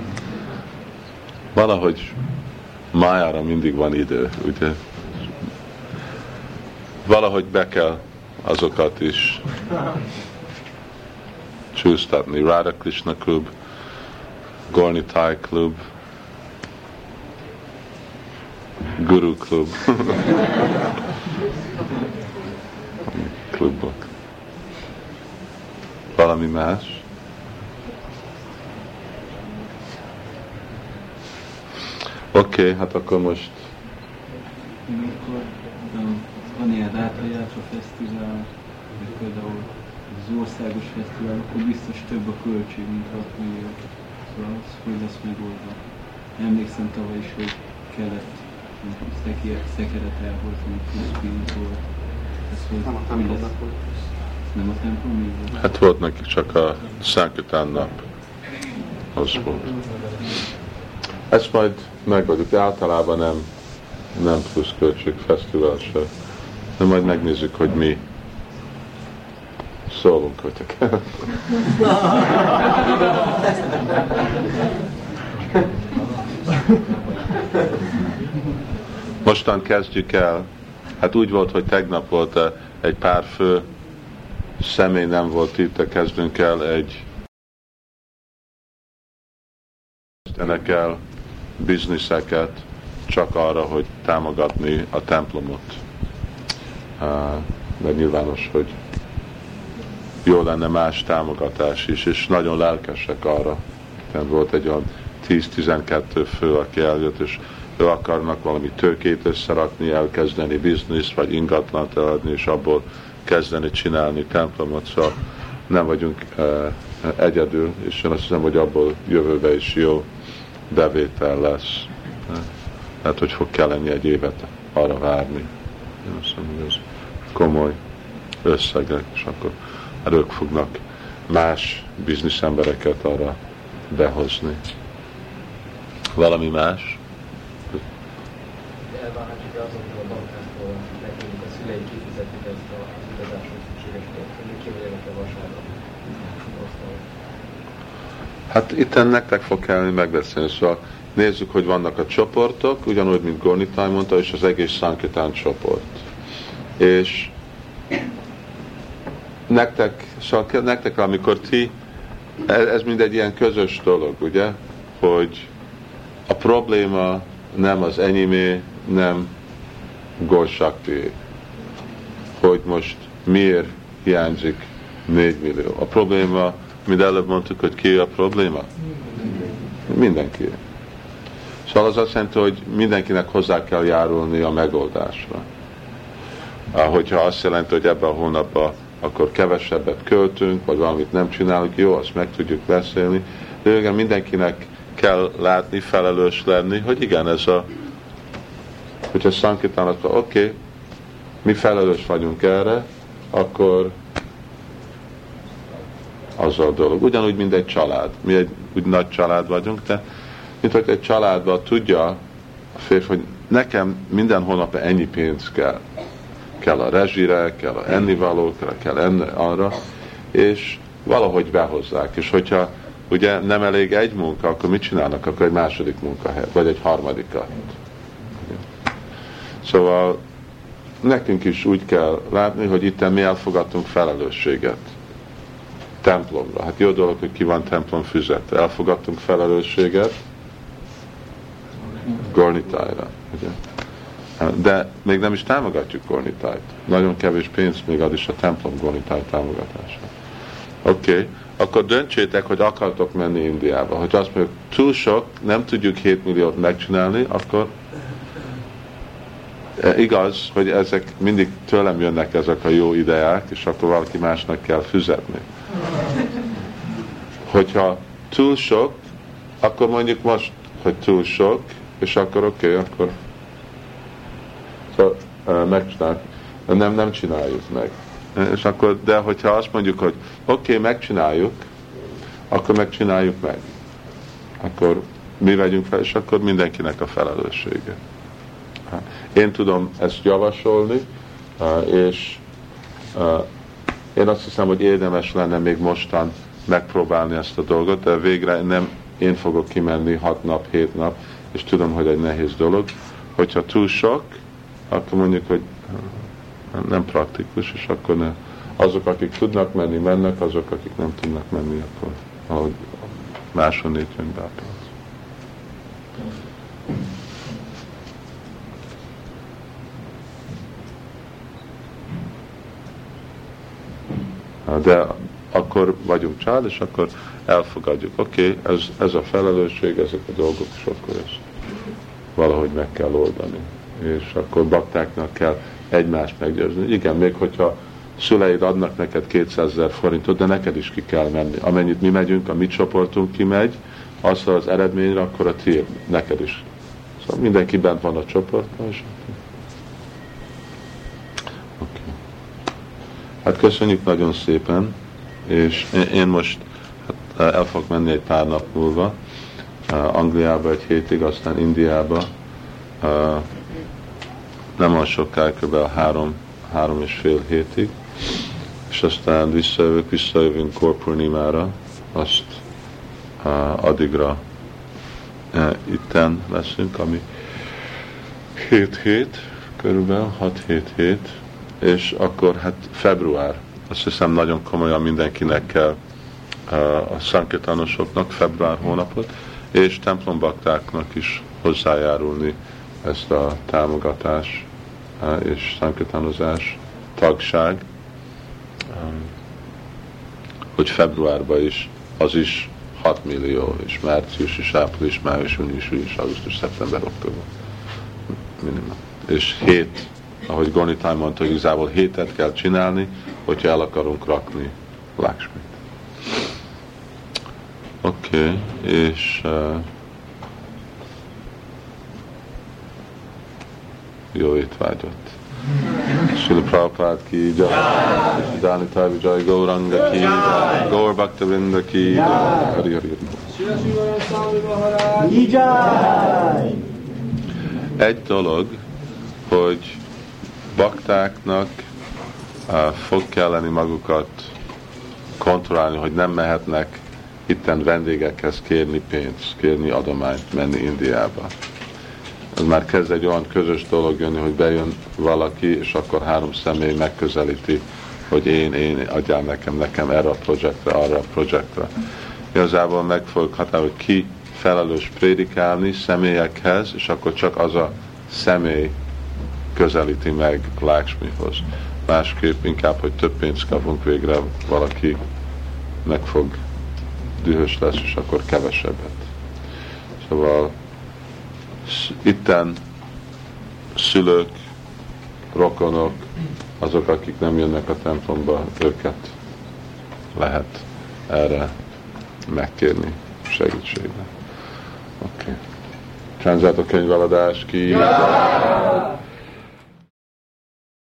Valahogy májára mindig van idő, ugye? Valahogy be kell azokat is csúsztatni. Radha Krishna Klub, Gorni Thai Klub, Guru Klub. Klubok. Valami más? Oké, okay, hát akkor most amikor van ilyen Rátajátra fesztivál, vagy például az országos fesztivál, akkor biztos több a költség, mint hat millió. Szóval az, hogy lesz megoldva. Emlékszem tavaly is, hogy kellett szekeret elhozni, plusz pénz volt. Ez volt. Nem a templomnak volt. Nem a templom volt? Hát volt nekik csak a Sankirtan nap. Az volt. Ezt majd megoldjuk, de általában nem, nem plusz költség fesztivál se. De majd megnézzük, hogy mi szólunk, hogyha kell. Mostan kezdjük el. Hát úgy volt, hogy tegnap volt egy pár fő személy nem volt itt, de kezdünk el egy kezdenek el bizniszeket csak arra, hogy támogatni a templomot. De nyilvános, hogy jó lenne más támogatás is, és nagyon lelkesek arra. Tehát volt egy olyan tíz-tizenkettő fő, aki eljött, és ő akarnak valami tőkét összerakni, elkezdeni bizniszt, vagy ingatlant eladni, és abból kezdeni csinálni templomot, szóval nem vagyunk uh, egyedül, és én azt hiszem, hogy abból jövőben is jó bevétel lesz. Hát, hogy fog kelleni egy évet arra várni. Én azt hiszem, hogy ez komoly összegek, és akkor ők fognak más bizniszembereket arra behozni. Valami más? Elvárhatjuk azoktól a bankáktól, nekünk a szülei kifizetik ezt az utazáshoz szükséges pénzt, hogy ki vagyok a vasárnap. Hát itt nektek fog kelleni megbeszélni, szóval nézzük, hogy vannak a csoportok, ugyanúgy, mint Gornitai mondta, és az egész Sankirtan csoport. És nektek, szóval nektek, amikor ti, ez mind egy ilyen közös dolog, ugye, hogy a probléma nem az enyémé, nem Górsakti, hogy most miért hiányzik négy millió. A probléma, mint előbb mondtuk, hogy ki a probléma? Mindenki. Szóval az azt jelenti, hogy mindenkinek hozzá kell járulni a megoldásra. Hogyha azt jelenti, hogy ebben a hónapban akkor kevesebbet költünk, vagy valamit nem csinálunk, jó, azt meg tudjuk beszélni, de igen, mindenkinek kell látni, felelős lenni, hogy igen, ez a, hogyha Sankirtan azt mondja, oké, okay, mi felelős vagyunk erre, akkor az a dolog. Ugyanúgy, mint egy család. Mi egy úgy nagy család vagyunk, de mint hogy egy családban tudja a férfi, hogy nekem minden hónapban ennyi pénz kell. Kell a rezsire, kell a ennivalókra, kell enni arra, és valahogy behozzák. És hogyha ugye nem elég egy munka, akkor mit csinálnak? Akkor egy második munkahelyet, vagy egy harmadikat. Szóval nekünk is úgy kell látni, hogy itt mi elfogadtunk felelősséget. templomra. Hát jó dolog, hogy ki van templom füzet. Elfogadtunk felelősséget Gornitájra. Ugye? De még nem is támogatjuk Gornitájt. Nagyon kevés pénz még ad is a templom Gornitáj támogatása. Oké, okay. Akkor döntsétek, hogy akartok menni Indiába. Hogy azt mondjuk, túl sok, nem tudjuk hét milliót megcsinálni, akkor igaz, hogy ezek mindig tőlem jönnek ezek a jó ideák, és akkor valaki másnak kell fizetni. Hogyha túl sok, akkor mondjuk most, hogy túl sok, és akkor oké, okay, akkor szóval, uh, megcsináljuk. Nem, nem csináljuk meg. És akkor, de hogyha azt mondjuk, hogy oké, okay, megcsináljuk, akkor megcsináljuk meg. Akkor mi vegyünk fel, és akkor mindenkinek a felelőssége. Én tudom ezt javasolni, és én azt hiszem, hogy érdemes lenne még mostan megpróbálni ezt a dolgot, de végre nem én fogok kimenni hat nap, hét nap, és tudom, hogy egy nehéz dolog. Hogyha túl sok, akkor mondjuk, hogy nem praktikus, és akkor ne. Azok, akik tudnak menni, mennek, azok, akik nem tudnak menni, akkor ahogy máshonnét jön be. De akkor vagyunk család, és akkor elfogadjuk. Oké, okay, ez, ez a felelősség, ezek a dolgok, és akkor ezt valahogy meg kell oldani. És akkor baktáknak kell egymást meggyőzni. Igen, még hogyha szüleid adnak neked kétszázezer forintot, de neked is ki kell menni. Amennyit mi megyünk, a mi csoportunk kimegy, az az eredményre, akkor a tiéd, neked is. Szóval mindenki bent van a csoportban, és okay. Hát köszönjük nagyon szépen, és én most hát el fogok menni egy pár nap múlva, Angliába egy hétig, aztán Indiába, nem olyan sokkal, kb. három, három és fél hétig, és aztán visszajövök, visszajövünk Korpurnimára, azt uh, addigra uh, itten leszünk, ami hét hét, körülbelül hat-hét hét, és akkor hát február, azt hiszem nagyon komolyan mindenkinek kell uh, a szankirtánosoknak február hónapot, és templombaktáknak is hozzájárulni ezt a támogatás és szankirtánozás, tagság, hogy februárban is, az is hat millió, és március, és április, május, június, július, augusztus, szeptember, október. Minimum. És hét, ahogy Gornitáj mondta, hogy igazából hétet kell csinálni, hogyha el akarunk rakni Lakshmit. Oké, okay, és uh, jó étvágyat. Srila Prabhupada ki jai, Dani Tavi Jai, Gauranga ki jai, Gaur Bhaktivinoda ki jai, Hari Hari Hari. Egy dolog, hogy baktáknak uh, fog kelleni magukat kontrollálni, hogy nem mehetnek itten vendégekhez kérni pénzt, kérni adományt, menni Indiába. Ez már kezd egy olyan közös dolog jönni, hogy bejön valaki, és akkor három személy megközelíti, hogy én, én, adjál nekem, nekem erre a projektre, arra a projektre. Igazából meg fogjuk határozni, hogy ki felelős prédikálni személyekhez, és akkor csak az a személy közelíti meg Lakshmihoz. Másképp inkább, hogy több pénzt kapunk, végre valaki meg fog dühös lesz, és akkor kevesebbet. Szóval itten szülők, rokonok, azok, akik nem jönnek a templomba, őket lehet erre megkérni segítségre. Oké. Okay. Csánzátok könyveladás ki!